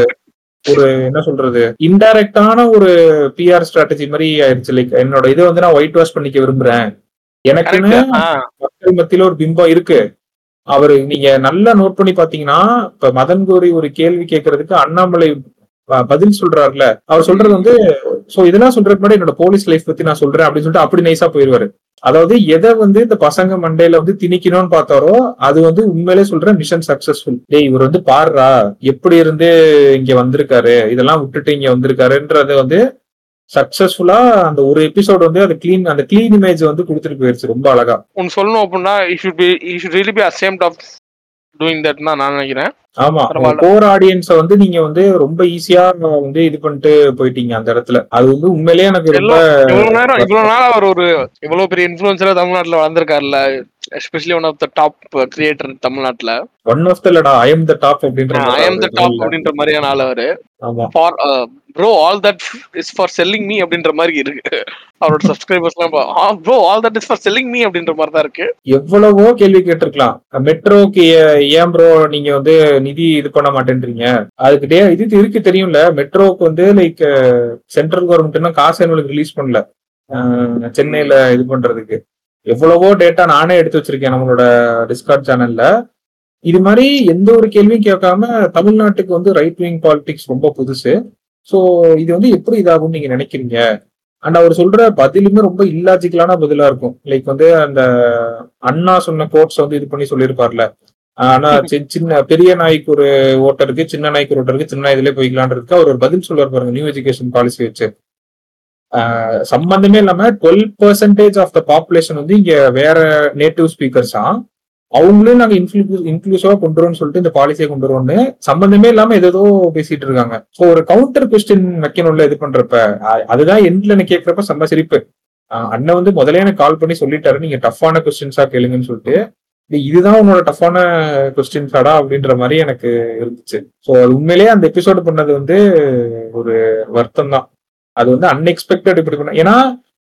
ஒரு என்ன சொல்றது, இன்டைரக்டான ஒரு பிஆர் ஸ்ட்ராட்டஜி மாதிரி ஆயிடுச்சு. லைக் என்னோட இதை வந்து நான் ஒயிட் வாஷ் பண்ணிக்க விரும்புறேன், எனக்குன்னு மக்கள் மத்தியில ஒரு பிம்பம் இருக்கு. அவரு நீங்க நல்லா நோட் பண்ணி பாத்தீங்கன்னா, இப்ப மதன் கௌரி ஒரு கேள்வி கேட்கறதுக்கு அண்ணாமலை பதில் சொல்றாருல, அவர் சொல்றது வந்து சோ இதெல்லாம் சொல்றதுக்கு முன்னாடி என்னோட போலீஸ் லைஃப் பத்தி நான் சொல்றேன் அப்படின்னு சொல்லிட்டு அப்படி நைஸா போயிருவாரு. அதாவது எதை வந்து இந்த பசங்க மண்டையில வந்து திணிக்கணும்னு பார்த்தாரோ அது வந்து உண்மையிலே சொல்ற மிஷன் சக்சஸ்ஃபுல். டேய் இவர் வந்து பாருடா எப்படி இருந்து இங்க வந்திருக்காரு, இதெல்லாம் விட்டுட்டு இங்க வந்திருக்காருன்றது வந்து சக்சஸ்ஃபுல்லா அந்த ஒரு எபிசோட் வந்து அது அந்த கிளீன் இமேஜ் வந்து கொடுத்துட்டு போயிருச்சு ரொம்ப அழகா. ஒன்னு சொல்லணும் அப்படின்னா he should really be ashamed of doing that நான் நினைக்கிறேன். ஆமா, கோர் ஆடியன்ஸ வந்து நீங்க வந்து ரொம்ப ஈஸியா வந்து இது பண்ணிட்டு போயிட்டீங்க அந்த இடத்துல. அது வந்து உண்மையிலேயே எனக்கு ரொம்ப இவ்வளவு நாள் அவர் ஒரு இவ்வளவு பெரிய இன்ஃப்ளூயன்சரா தமிழ்நாட்டுல வளர்ந்திருக்காருல்ல, especially one of the top creator தமிழ்நாட்டுல. ஒன் ஆஃப் த இல்லடா, ஐ எம் த டாப் அப்படின்ற மாதிரியான ஆள் அவரு. For bro all that is for selling me அப்படின்ற மாதிரி இருக்கு அவரோட சப்ஸ்கிரைபர்ஸ்லாம். Bro all that is for selling me அப்படின்ற மாதிரி தான் இருக்கு. எவ்வளவோ கேள்வி கேட்டிருக்கலாம். மெட்ரோக்கு ஏன் ப்ரோ நீங்க வந்து நிதி இது பண்ண மாட்டேன்றீங்க, அதுக்கு இது இருக்கு தெரியும்ல. மெட்ரோக்கு வந்து லைக் சென்ட்ரல் கவர்மெண்ட் காசு எங்களுக்கு ரிலீஸ் பண்ணல சென்னையில இது பண்றதுக்கு. எவ்வளவோ டேட்டா நானே எடுத்து வச்சிருக்கேன் நம்மளோட டிஸ்கார்ட் சேனல்ல. இது மாதிரி எந்த ஒரு கேள்வியும் கேட்காம தமிழ்நாட்டுக்கு வந்து ரைட் விங் பாலிடிக்ஸ் ரொம்ப புதுசு. ஸோ இது வந்து எப்படி இதாகும்னு நீங்க நினைக்கிறீங்க அண்ட் அவர் சொல்ற பதிலுமே ரொம்ப இல்லாஜிக்கலான பதிலா இருக்கும். லைக் வந்து அந்த அண்ணா சொன்ன கோட்ஸ் வந்து இது பண்ணி சொல்லியிருப்பார்ல. ஆனா சின்ன பெரிய நாய்க்கு ஒரு ஓட்டர் இருக்கு, சின்ன நாய்க்கு ஒரு ஓட்டர் இருக்கு, சின்ன இதுல போய்க்கலான் இருக்கு. அவர் ஒரு பதில் சொல்லுவார் பாருங்க நியூ எஜுகேஷன் பாலிசி வச்சு. சம்பந்தமே இல்லாம 12% ஆஃப் த பாப்புலேஷன் வந்து இங்க வேற நேட்டிவ் ஸ்பீக்கர்ஸா, அவங்களும் நாங்க இன்க்ளூசிவா கொண்டு வரோம்னு சொல்லிட்டு இந்த பாலிசியை கொண்டு வரோம்னு சம்பந்தமே இல்லாம ஏதோ பேசிட்டு இருக்காங்க. ஸோ ஒரு கவுண்டர் கொஸ்டின் வைக்கணும்ல இது பண்றப்ப, அதுதான் எண்ட்ல எனக்கு கேட்கறப்ப செம்ம சிரிப்பு. அண்ணன் வந்து முதல்ல எனக்கு கால் பண்ணி சொல்லிட்டாரு, நீங்க டஃப்பான கொஸ்டின்ஸா கேளுங்கன்னு சொல்லிட்டு. இதுதான் உன்னோட டஃப்பான கொஸ்டின்ஸாடா அப்படின்ற மாதிரி எனக்கு இருந்துச்சு. ஸோ அது உண்மையிலேயே அந்த எபிசோடு பண்ணது வந்து ஒரு வருத்தம் தான். அது வந்து அன்எக்ஸ்பெக்டட் இப்படி பண்ண. ஏன்னா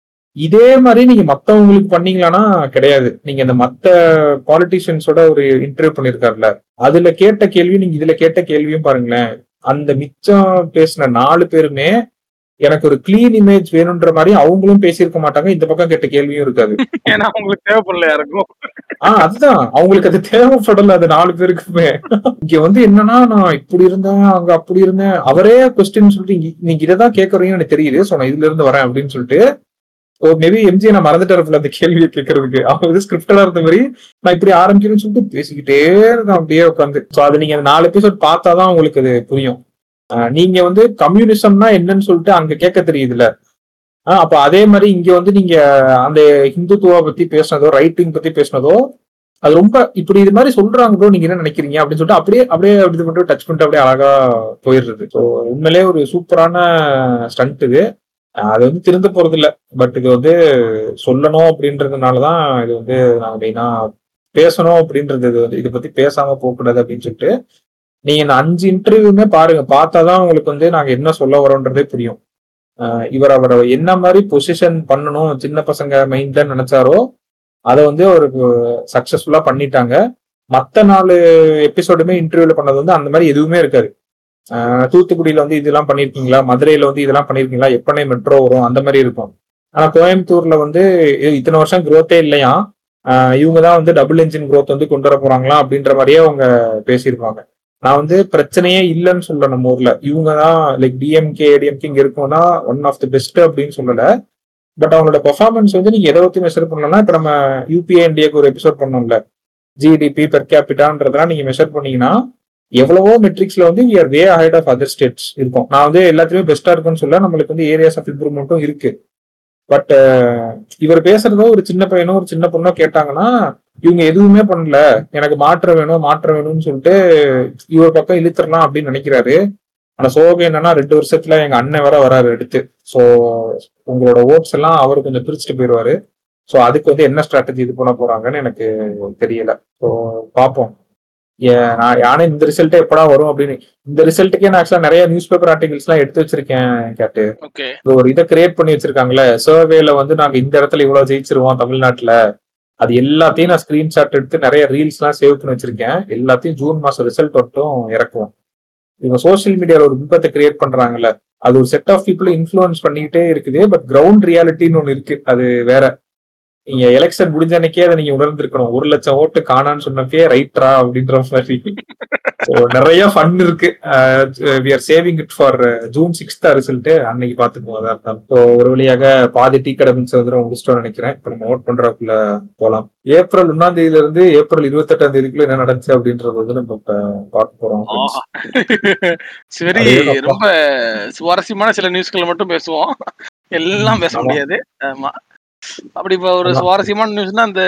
இதே மாதிரி நீங்க மத்தவங்களுக்கு பண்ணீங்களான்னா கிடையாது. நீங்க இந்த மத்த பாலிட்டிஷியன்ஸோட ஒரு இன்டர்வியூ பண்ணிருக்காருல, அதுல கேட்ட கேள்வி நீங்க இதுல கேட்ட கேள்வியும் பாருங்களேன். அந்த மிச்சம் பேசின 4 பேருமே எனக்கு ஒரு கிளீன் இமேஜ் வேணும்ன்ற மாதிரி அவங்களும் பேசியிருக்க மாட்டாங்க. இந்த பக்கம் கேட்ட கேள்வியும் இருக்காது. ஏன்னா அவங்களுக்கு தேவைப்படலையா இருக்கும். அதுதான் அவங்களுக்கு அது தேவைப்படல. அது 4 பேருக்குமே. இங்க வந்து என்னன்னா, நான் இப்படி இருந்தேன், அங்க அப்படி இருந்தேன். அவரே கொஸ்டின் சொல்லிட்டு நீங்க இதைதான் கேட்கறீங்கன்னு எனக்கு தெரியுது. சோ நான் இதுல இருந்து வரேன் அப்படின்னு சொல்லிட்டு மேபி எம்ஜி நான் மறந்துட்டாரு அந்த கேள்வியை கேட்கறதுக்கு. அவங்க வந்து ஸ்கிரிப்டடா இருந்த மாதிரி நான் இப்படி ஆரம்பிக்கணும்னு சொல்லிட்டு பேசிக்கிட்டே இருக்கேன் அப்படியே உட்காந்து. ஸோ அது நீங்க 4 எபிசோட் பார்த்தாதான் உங்களுக்கு அது புரியும். நீங்க வந்து கம்யூனிசம்னா என்னன்னு சொல்லிட்டு அங்க கேட்க தெரியுதுல்ல. அப்ப அதே மாதிரி இங்க வந்து நீங்க அந்த ஹிந்துத்துவா பத்தி பேசினதோ ரைட்டிங் பத்தி பேசினதோ அது ரொம்ப இப்படி இது மாதிரி சொல்றாங்களோ நீங்க என்ன நினைக்கிறீங்க அப்படின்னு சொல்லிட்டு அப்படியே அப்படியே அப்படி மட்டும் டச் பண்ணிட்டு அப்படியே அழகா போயிடுறது. ஸோ உண்மையிலேயே ஒரு சூப்பரான ஸ்டண்ட் இது. அது வந்து திருந்த போறது இல்ல. பட் இது வந்து சொல்லணும் அப்படின்றதுனாலதான் இது வந்து நாங்க மெயினா பேசணும் அப்படின்றது. இது வந்து இதை பத்தி பேசாம போகக்கூடாது அப்படின்னு சொல்லிட்டு நீங்க இந்த 5 இன்டர்வியூமே பாருங்க. பார்த்தாதான் உங்களுக்கு வந்து நாங்க என்ன சொல்ல வரோன்றதே புரியும். இவர் அவரை என்ன மாதிரி பொசிஷன் பண்ணணும் சின்ன பசங்க மைண்ட்ல நினைச்சாரோ அதை வந்து அவருக்கு சக்சஸ்ஃபுல்லா பண்ணிட்டாங்க. மத்த 4 எபிசோடுமே இன்டர்வியூல பண்ணது வந்து அந்த மாதிரி எதுவுமே இருக்காது. தூத்துக்குடியில வந்து இதெல்லாம் பண்ணிருக்கீங்களா, மதுரையில வந்து இதெல்லாம் பண்ணிருக்கீங்களா, எப்பனே மெட்ரோ வரும் அந்த மாதிரி இருக்கும். ஆனா கோயம்புத்தூர்ல வந்து இத்தனை வருஷம் குரோத்தே இல்லையா, இவங்கதான் வந்து டபுள் என்ஜின் குரோத் வந்து கொண்டு வர போறாங்களா அப்படின்ற மாதிரியே அவங்க பேசியிருப்பாங்க. நான் வந்து பிரச்சனையே இல்லைன்னு சொல்ல நம்ம ஊர்ல. இவங்கதான் லைக் டிஎம்கே ஏடிஎம்கே இங்க இருக்கோம்னா ஒன் ஆஃப் தி பெஸ்ட் அப்படின்னு சொல்லல. பட் அவங்களோட பெர்ஃபார்மன்ஸ் வந்து நீங்க எதை பத்தி மெஷர் பண்ணலாம். இப்ப நம்ம யூபிஏ இந்தியாவுக்கு ஒரு எபிசோட் பண்ணோம்ல, ஜிடிபி பெர் கேபிட்டான்றதெல்லாம் நீங்க மெஷர் பண்ணீங்கன்னா எவ்வளவோ மெட்ரிக்ஸ்ல வந்து we are way ahead of other states இருக்கும். நான் வந்து எல்லாத்துலயும் பெஸ்டா இருக்குன்னு சொல்ல, நம்மளுக்கு வந்து ஏரியாஸ் ஆஃப் இம்ப்ரூவ்மெண்ட்டும் இருக்கு. பட் இவர் பேசுறதோ ஒரு சின்ன பையனோ ஒரு சின்ன பொண்ணோ கேட்டாங்கன்னா இவங்க எதுவுமே பண்ணல, எனக்கு மாற்றம் வேணும் மாற்றம் வேணும்னு சொல்லிட்டு இவர் பக்கம் இழுத்துடலாம் அப்படின்னு நினைக்கிறாரு. ஆனா சோகம் என்னன்னா 2 வருஷத்துல எங்க அண்ணன் வேற வராரு எடுத்து. ஸோ உங்களோட ஓட்ஸ் எல்லாம் அவர் கொஞ்சம் பிரிச்சுட்டு போயிடுவாரு. ஸோ அதுக்கு வந்து என்ன ஸ்ட்ராட்டஜி இது பண்ண போறாங்கன்னு எனக்கு தெரியல. ஸோ பார்ப்போம். நான் யானே இந்த ரிசல்ட் எப்படா வரும் அப்படின்னு. இந்த ரிசல்ட்டுக்கே நான் ஆக்சுவலா நிறைய நியூஸ் பேப்பர் ஆர்டிகல்ஸ் எல்லாம் எடுத்து வச்சிருக்கேன் கேட்டு. ஒரு இதை கிரியேட் பண்ணி வச்சிருக்காங்களே, சர்வேல வந்து நாங்க இந்த இடத்துல இவ்வளவு ஜெயிச்சிருவோம் தமிழ்நாட்டுல, அது எல்லாத்தையும் நான் ஸ்கிரீன்ஷாட் எடுத்து நிறைய ரீல்ஸ் எல்லாம் சேவ் பண்ணி வச்சிருக்கேன். எல்லாத்தையும் ஜூன் மாசம் ரிசல்ட் மட்டும் இறக்குவோம். இவங்க சோசியல் மீடியால ஒரு பிம்பத்தை கிரியேட் பண்றாங்கல்ல, அது ஒரு செட் ஆஃப் பீப்புள் இன்ஃபுளுன்ஸ் பண்ணிக்கிட்டே இருக்குது. பட் கிரவுண்ட் ரியாலிட்டின்னு ஒண்ணு இருக்கு, அது வேற. நீங்க எலெக்ஷன் முடிஞ்ச அன்னைக்கே அதை நீங்க உணர்ந்திருக்கணும். 1 லட்சம் ஓட்டு காணான்னு சொன்னப்பே ரைட்ரா அப்படின்ற மாதிரி. நிறைய ஃபன் இருக்கு. we are saving it for June 6th result அன்னைக்கு பாத்துக்குவோம். அதான் இருந்தாலும் ஒரு வழியாக பாதி டீ கடை வந்து முடிச்சிட்டோம்னு நினைக்கிறேன். இப்ப நம்ம நோட் பண்றதுக்குள்ள போலாம். ஏப்ரல் 1ஆம் தேதியில இருந்து ஏப்ரல் 28ஆம் தேதிக்குள்ள என்ன நடந்துச்சு அப்படின்றது வந்து நம்ம இப்ப பார்க்க போறோம். சரி, ரொம்ப சுவாரஸ்யமான சில நியூஸ்களை மட்டும் பேசுவோம், எல்லாம் பேச முடியாது. ஆமா, அப்படி இப்ப ஒரு சுவாரஸ்யமான நியூஸ்னா அந்த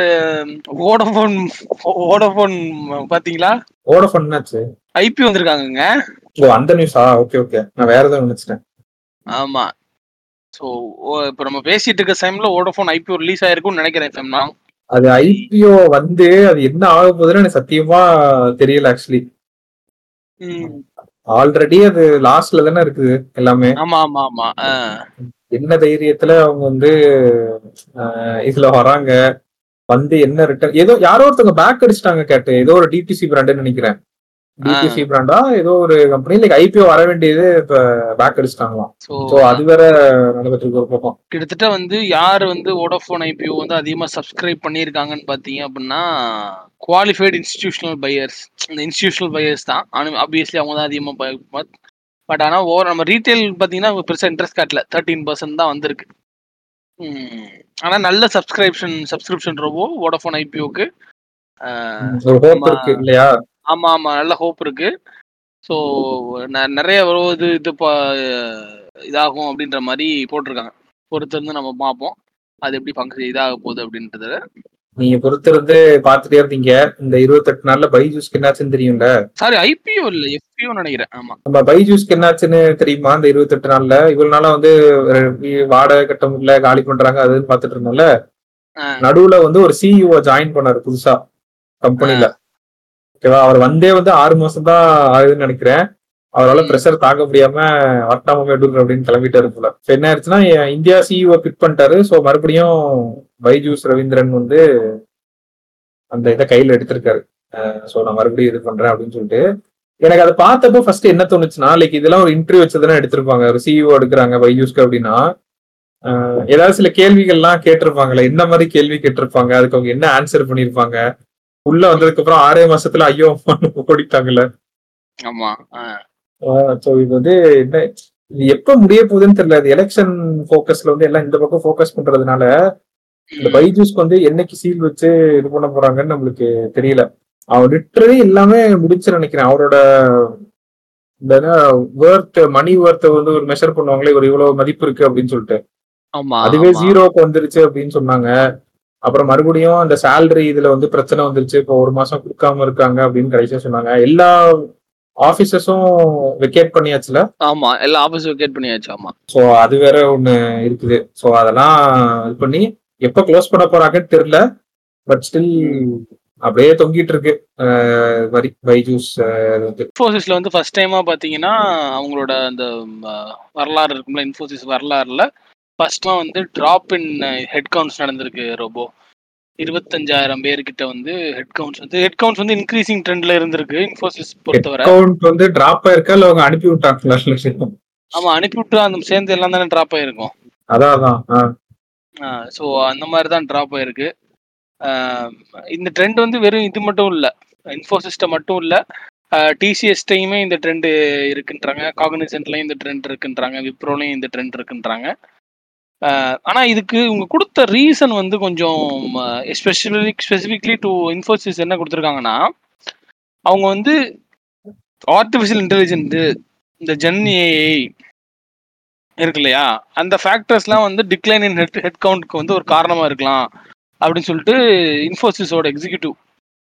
வோடபோன் பாத்தீங்களா? வோடபோன் ஐபி வந்திருக்காங்க. ஓ அந்த நியூஸா? ஓகே ஓகே, நான் வேற ஏதாவது நினைச்சிட்டேன். ஆமா, சோ இப்ப நம்ம பேசிட்டு இருக்க டைம்ல வோடபோன் ஐபிஓ ரிலீஸ் ஆயிருக்கும்னு நினைக்கிறேன். அது ஐபிஓ வந்து அது என்ன ஆக போகுதுன்னு எனக்கு சத்தியமா தெரியல ஆக்சுவலி. ஆல்ரெடி அது லாஸ்ட்ல தானே இருக்குது எல்லாமே. ஆமா ஆமா ஆமா. என்ன தைரியத்துல அவங்க வந்து இதுல வராங்க, வந்து என்ன ரிட்டர்ன் ஏதோ யாரோ ஒருத்தவங்க பேக் அடிச்சிட்டாங்க கேட்டு, ஏதோ ஒரு டிடிசி பிராண்டுன்னு நினைக்கிறேன். டிடிசி பிராண்டா ஏதோ ஒரு கம்பெனி லைக் ஐபிஓ வர வேண்டியது இப்ப பேக் அடிச்சிட்டாங்களாம். சோ அது வேற நடந்துட்டு இருக்கு ஒரு பக்கம். கிட்டத்தட்ட வந்து யாரு வந்து வோடபோன் ஐபிஓ வந்து அதிகமா சப்ஸ்கிரைப் பண்ணிருக்காங்கன்னு பாத்தீங்க அப்படின்னா குவாலிஃபைடு இன்ஸ்டிடியூஷனல் பையர்ஸ். இந்த இன்ஸ்டிடியூஷனல் பையர்ஸ் தான் ஆப்வியஸ்லி அவங்க தான் அதிகமா. பட் ஆனா நம்ம ரீட்டைல் பாத்தீங்கன்னா பெருசா இன்ட்ரெஸ்ட் காட்டல, 13% தான் வந்திருக்கு. ஆனா நல்ல சப்ஸ்கிரிப்ஷன் ரோபோ வோடஃபோன் ஐபிஓக்கு ஒரு ஹோப் நம்ம இருக்கு இல்லையா? ஆமா ஆமா நல்ல ஹோப் இருக்கு. ஸோ நிறைய இது இதாகும் அப்படின்ற மாதிரி போட்டிருக்காங்க. பொறுத்து இருந்து நம்ம பார்ப்போம் அது எப்படி ஃபங்க்ஷன் இதாக போகுது அப்படின்றத. நீங்க பொறுத்திருந்து பாத்துட்டே இருந்தீங்க. இந்த 28 நாள்ல பைஜூஸ்க்கு என்னாச்சுன்னு தெரியும்ல? சாரி, ஐபிஓ இல்ல எஃபிஓ நினைக்கிறேன். ஆமா, நம்ம பைஜூஸ்க்கு என்னாச்சுன்னு தெரியுமா? இந்த 28 நாள்ல இவ்வளவு நாளா வந்து வாடகை கட்ட முடியல, காலி பண்றாங்க அதுன்னு பாத்துட்டு இருந்தோம்ல. நடுவுல வந்து ஒரு சிஇஓ ஜாயின் பண்ணாரு புதுசா கம்பெனில. ஓகேவா? அவர் வந்தே வந்து 6 மாசம் தான் ஆகுதுன்னு நினைக்கிறேன். அவரால் ப்ரெஷர் தாங்க முடியாம வட்டாம அப்படின்னு கிளம்பிட்டாரு போல. என்ன ஆயிடுச்சுன்னா இந்தியா சிஇஓ பிக் பண்ணிட்டாரு. ஸோ மறுபடியும் பைஜூஸ் ரவீந்திரன் வந்து அந்த இதை கையில எடுத்திருக்காரு. ஸோ நான் மறுபடியும் இது பண்றேன் அப்படின்னு சொல்லிட்டு. எனக்கு அதை பார்த்தப்போ ஃபர்ஸ்ட் என்ன தோணுச்சுன்னா, லைக் இதெல்லாம் ஒரு இன்டர்வியூ வச்சதுன்னா எடுத்திருப்பாங்க. ஒரு சிஇஓ எடுக்கிறாங்க பைஜூஸ்க்கு அப்படின்னா ஏதாவது சில கேள்விகள்லாம் கேட்டிருப்பாங்களே, என்ன மாதிரி கேள்வி கேட்டிருப்பாங்க, அதுக்கு அவங்க என்ன ஆன்சர் பண்ணிருப்பாங்க. உள்ள வந்ததுக்கு அப்புறம் 6 மாசத்துல ஐயோ ஓடிட்டாங்கல்ல. ஆமா. சோ இது வந்து என்ன, இது எப்ப முடிய போகுதுன்னு தெரியல. அது எலெக்ஷன் போக்கஸ்ல வந்து எல்லாம் இந்த பக்கம் போக்கஸ் பண்றதுனால இந்த பைஜூஸ்க்கு வந்து என்னைக்கு சீல் வச்சு இது பண்ண போறாங்கன்னு நம்மளுக்கு தெரியல. அவர் லிட்டரலி எல்லாமே முடிச்சு நினைக்கிறேன். அவரோட இந்த மணி ஒர்த் வந்து ஒரு மெஷர் பண்ணுவாங்களே, ஒரு இவ்வளவு மதிப்பு இருக்கு அப்படின்னு சொல்லிட்டு, அதுவே ஜீரோக்கு வந்துருச்சு அப்படின்னு சொன்னாங்க. அப்புறம் மறுபடியும் அந்த சேலரி இதுல வந்து பிரச்சனை வந்துருச்சு, இப்போ 1 மாசம் கொடுக்காம இருக்காங்க அப்படின்னு கடைசியா சொன்னாங்க. எல்லா ஆபீசஸும் வெக்கேட் பண்ணியாச்சுல. ஆமா, எல்லா ஆபீஸும் வெக்கேட் பண்ணியாச்சு. ஆமா. சோ அது வேற ஒண்ணு இருக்குது. சோ அதெல்லாம் இது பண்ணி எப்ப க்ளோஸ் பண்ண போறாங்கன்னு தெரியல. பட் ஸ்டில் அப்படியே தொங்கிட்டு இருக்கு பைஜூஸ். இன்ஃபோசிஸ்ல வந்து ஃபர்ஸ்ட் டைமா பாத்தீங்கன்னா அவங்களோட அந்த வரலாறு இருக்கும்ல, இன்ஃபோசிஸ் வரலாறுல ஃபர்ஸ்ட்மா வந்து டிராப் இன் ஹெட் கவுண்ட்ஸ் நடந்திருக்கு. ரோபோ 25,000 பேர்கிட்ட வந்து ஹெட் கவுண்ட்ஸ் வந்து இன்க்ரீசிங் ட்ரெண்ட்ல இருந்திருக்கு இன்ஃபோசிஸ் பொறுத்தவரை. கவுண்ட் வந்து டிராப் ஆயிருக்கா இல்ல அவங்க அனுப்பி விட்டாங்களா? ஆமா, அனுப்பிவிட்டு அந்த சேர்ந்து எல்லாம் தானே டிராப் ஆயிருக்கும். அதான். ஸோ அந்த மாதிரி தான் டிராப் ஆயிருக்கு. இந்த ட்ரெண்ட் வந்து வெறும் இது மட்டும் இல்லை, இன்ஃபோசிஸ்ட மட்டும் இல்லை, டிசிஎஸ்டையுமே இந்த ட்ரெண்ட் இருக்குன்றாங்க, காக்னிசன்ட்லையும் இந்த ட்ரெண்ட் இருக்குன்றாங்க, விப்ரோலையும் இந்த ட்ரெண்ட் இருக்குன்றாங்க. ஆனால் இதுக்கு இவங்க கொடுத்த ரீசன் வந்து கொஞ்சம் ஸ்பெசிஃபிக்லி டு இன்ஃபோசிஸ் என்ன கொடுத்துருக்காங்கன்னா, அவங்க வந்து ஆர்டிஃபிஷியல் இன்டெலிஜென்ட், இந்த ஜென்ஏஐ இருக்கு இல்லையா, அந்த ஃபேக்டர்ஸ்லாம் வந்து டிக்ளைன் இன் ஹெட் கவுண்ட்க்கு வந்து ஒரு காரணமாக இருக்கலாம் அப்படின்னு சொல்லிட்டு இன்ஃபோசிஸோட எக்ஸிக்யூட்டிவ்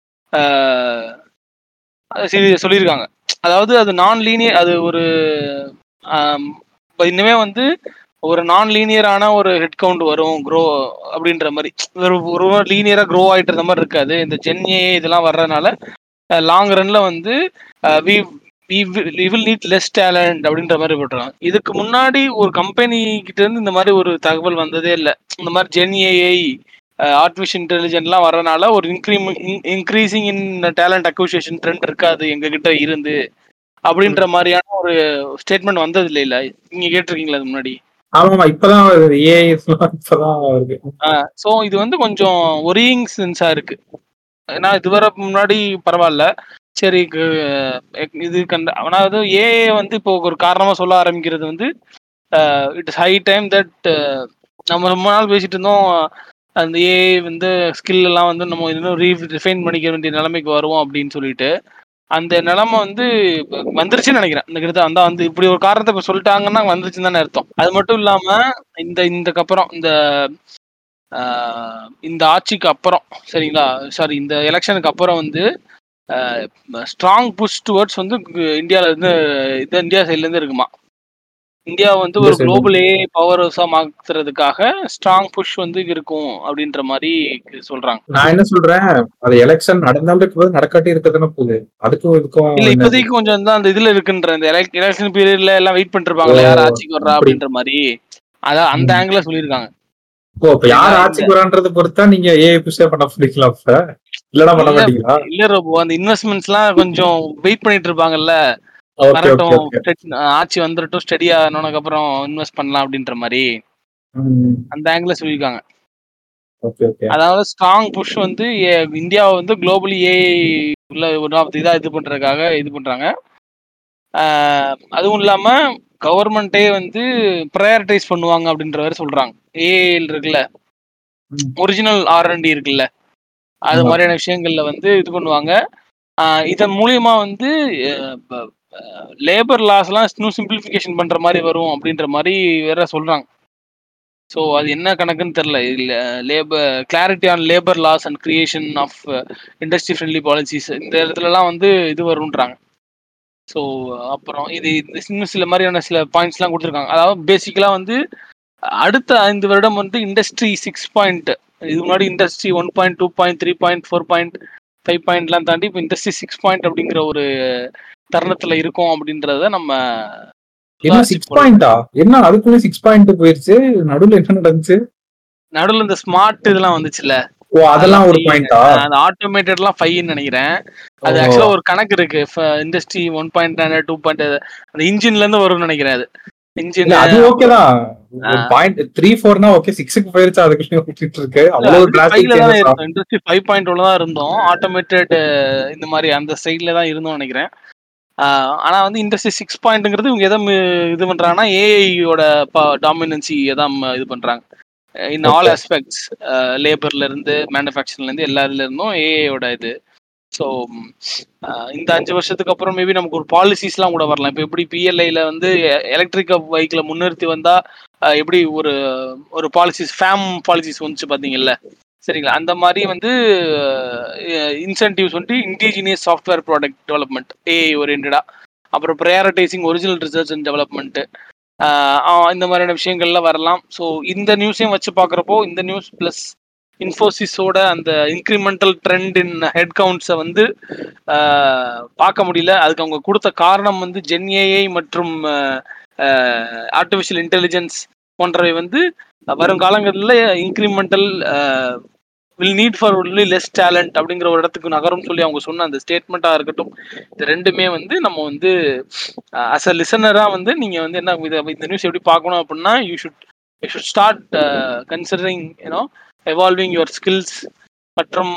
சொல்லியிருக்காங்க. அதாவது அது நான் லீனியர், அது ஒரு இன்னுமே வந்து ஒரு நான் லீனியரான ஒரு ஹெட் கவுண்ட் வரும் க்ரோ அப்படின்ற மாதிரி. ஒரு லீனியரா க்ரோ ஆகிட்டு இருந்த மாதிரி இருக்காது. இந்த ஜென்ஏ இதெல்லாம் வர்றதுனால லாங் ரன்ல வந்து we will need less talent அப்படின்ற மாதிரி போட்டுருக்காங்க. இதுக்கு முன்னாடி ஒரு கம்பெனி கிட்ட இருந்து இந்த மாதிரி ஒரு தகவல் வந்ததே இல்லை. இந்த மாதிரி ஜென்ஏஐ ஆர்டிஃபிஷியல் இன்டெலிஜென்ட்லாம் வரனால ஒரு increasing in talent acquisition trend இருக்காது எங்ககிட்ட இருந்து அப்படின்ற மாதிரியான ஒரு ஸ்டேட்மெண்ட் வந்தது இல்ல. நீங்க கேட்டிருக்கீங்களா அது முன்னாடி? ஆமா, இப்பதான் வருது. சோ இது வந்து கொஞ்சம் ஒரியிங் சென்ஸா இருக்கு. ஏன்னா இதுவரை முன்னாடி பரவாயில்ல, சரி இது அதாவது ஏஐ வந்து இப்போ ஒரு காரணமா சொல்ல ஆரம்பிக்கிறது வந்து இட்ஸ் ஹை டைம் தட் நம்ம ரொம்ப நாள் பேசிட்டு இருந்தோம், அந்த ஏஐ வந்து ஸ்கில் எல்லாம் வந்து நம்ம இன்னும் ரிஃபைன் பண்ணிக்க வேண்டிய நிலைமைக்கு வருவோம் அப்படின்னு சொல்லிட்டு, அந்த நிலைமை வந்து வந்துருச்சுன்னு நினைக்கிறேன். இந்த கிட்ட அந்த வந்து இப்படி ஒரு காரணத்தை இப்ப சொல்லிட்டாங்கன்னா வந்துருச்சுன்னு தானே அர்த்தம். அது மட்டும் இல்லாம இதுக்கப்புறம் இந்த ஆட்சிக்கு அப்புறம், சரிங்களா, சாரி இந்த எலெக்ஷனுக்கு அப்புறம் வந்து ஸ்ட்ராங் புஷ் டுவர்ட்ஸ் வந்து இந்தியா சைட்ல இருந்து இருக்குமா. இந்தியா வந்து ஒரு குளோபல் ஏஐ பவர் ஹவுஸா மாத்துறதுக்காக ஸ்ட்ராங் புஷ் வந்து இருக்கும் அப்படின்ற மாதிரி சொல்றாங்க. நான் என்ன சொல்றேன், அது எலெக்ஷன் நடந்தாலும் நடக்காட்டி இருக்கதானே போகுது. அதுக்கும் இதுக்கும் இல்ல, இப்போதைக்கு கொஞ்சம் தான் அந்த இதுல இருக்குன்ற இந்த எலெக்ஷன் பீரியட்ல எல்லாம் வெயிட் பண்ணிட்டு இருப்பாங்களா, யார் ஆட்சிக்கு வர்றா அப்படின்ற மாதிரி. அதான் அந்த ஆங்கிள் சொல்லியிருக்காங்க. யார் ஆட்சிக்கு வரான்றத பொறுத்தா நீங்க ஏஐ புஷ் பண்ண போறீங்களா? இல்லனா பண்ண மாட்டீங்களா? இல்ல ரோபோ, அந்த இன்வெஸ்ட்மெண்ட்ஸ் எல்லாம் கொஞ்சம் வெயிட் பண்ணிட்டு இருப்பாங்கல்ல, ஆட்சி வந்துட்டோம் ஸ்டெடியா ஆனதுக்கு அப்புறம் இன்வெஸ்ட் பண்ணலாம் அப்படின்ற மாதிரி அந்த ஆங்கிள் சொல்லியிருக்காங்க. அதாவது ஸ்ட்ராங் புஷ் வந்து இந்தியாவை வந்து குளோபலி ஏஐ உள்ள இதா இது பண்றதுக்காக இது பண்றாங்க. அதுவும் இல்லாம கவர்மெண்டே வந்து ப்ரையாரிட்டைஸ் பண்ணுவாங்க அப்படின்ற மாதிரி சொல்றாங்க. ஏஐ இருக்குல்ல, ஒரிஜினல் R&D இருக்குல்ல, அது மாதிரியான விஷயங்கள்ல வந்து இது பண்ணுவாங்க. இதன் மூலியமா வந்து லேபர் லாஸ்லாம் இன்னும் சிம்பிளிஃபிகேஷன் பண்ற மாதிரி வரும் அப்படின்ற மாதிரி வேற சொல்றாங்க. ஸோ அது என்ன கணக்குன்னு தெரியல. இல்லை labour clarity on labour laws and creation of industry friendly policies இந்த இடத்துலலாம் வந்து இது வரும்ன்றாங்க. ஸோ அப்புறம் இது இன்னும் சில மாதிரியான சில பாயிண்ட்ஸ்லாம் கொடுத்துருக்காங்க. அதாவது பேசிக்கலாக வந்து அடுத்த 5 வருடம் வந்து இண்டஸ்ட்ரி 6. இது முன்னாடி இண்டஸ்ட்ரி 1, 2, 3, 4, 5 தாண்டி இப்போ இண்டஸ்ட்ரி 6 அப்படிங்கிற ஒரு தருணத்துல இருக்கும் அப்படின்றத நம்ம என்ன 6 என்ன அதுக்குள்ள 6 போயிருச்சு. நடுவுல என்ன நடந்துச்சு? நடுவுல இந்த ஸ்மார்ட் இதெல்லாம் வந்துச்சுல, அதெல்லாம் ஒரு பாயிண்டா? அந்த ஆட்டோமேட்டட்லாம் 5ன்னு நினைக்கிறேன். அது ஆக்சுவலா ஒரு கணக்கு இருக்கு. இண்டஸ்ட்ரி 1.9 2. அந்த இன்ஜின்ல இருந்து வரும்னு நினைக்கிறேன். அது இன்ஜின் அது ஓகேதான். 3-4னா ஓகே. 6க்கு போயிருச்சு. அதுக்குள்ளே ஓட்டிட்டு இருக்கு. அவ்வளவு டிராஸ்டிக் சேஞ்சஸ் தான். இண்டஸ்ட்ரி 5.1 தான் இருந்தோம். ஆட்டோமேட்டட் இந்த மாதிரி அந்த சைட்ல தான் இருந்தோம் நினைக்கிறேன். ஆனா வந்து இண்டஸ்ட்ரி 6.ங்கிறது இவங்க எதை இது பண்றாங்கன்னா ஏஐயோட டாமினன்சி எதான் இது பண்றாங்க. இன் ஆல் ஆஸ்பெக்ட்ஸ், லேபர்ல இருந்து மேனுஃபேக்சரிங்ல இருந்து எல்லா இதுல இருந்தும் ஏஐயோட இது. ஸோ இந்த 5 வருஷத்துக்கு அப்புறம் மேபி நமக்கு ஒரு பாலிசிஸ்லாம் கூட வரலாம். இப்போ எப்படி பிஎல்ஐல வந்து எலக்ட்ரிக் பைக்ல முன்னிறுத்தி வந்தா எப்படி ஒரு ஒரு பாலிசிஸ் ஃபேம் பாலிசிஸ் வந்துச்சு பார்த்தீங்கல்ல, சரிங்களா? அந்த மாதிரி வந்து இன்சென்டிவ்ஸ் வந்து indigenous software product development AI ஓரியன்டா, அப்புறம் prioritising original research and development, இந்த மாதிரியான விஷயங்கள்லாம் வரலாம். ஸோ இந்த நியூஸையும் வச்சு பார்க்குறப்போ இந்த நியூஸ் ப்ளஸ் இன்ஃபோசிஸோட அந்த இன்க்ரிமெண்டல் ட்ரெண்ட் இன் ஹெட் கவுண்ட்ஸை வந்து பார்க்க முடியல. அதுக்கு அவங்க கொடுத்த காரணம் வந்து ஜென்ஏஐ மற்றும் ஆர்டிஃபிஷியல் இன்டெலிஜென்ஸ் போன்றவை வந்து வருங்காலங்களில் incremental will need for only less talent அப்படிங்கிற ஒரு இடத்துக்கு நகரும் சொல்லி அவங்க சொன்ன அந்த ஸ்டேட்மெண்ட்டாக இருக்கட்டும், இது ரெண்டுமே வந்து நம்ம வந்து அஸ் அ லிசனராக வந்து நீங்கள் வந்து என்ன இந்த நியூஸ் எப்படி பார்க்கணும் அப்படின்னா you should start considering you know evolving your skills மற்றும்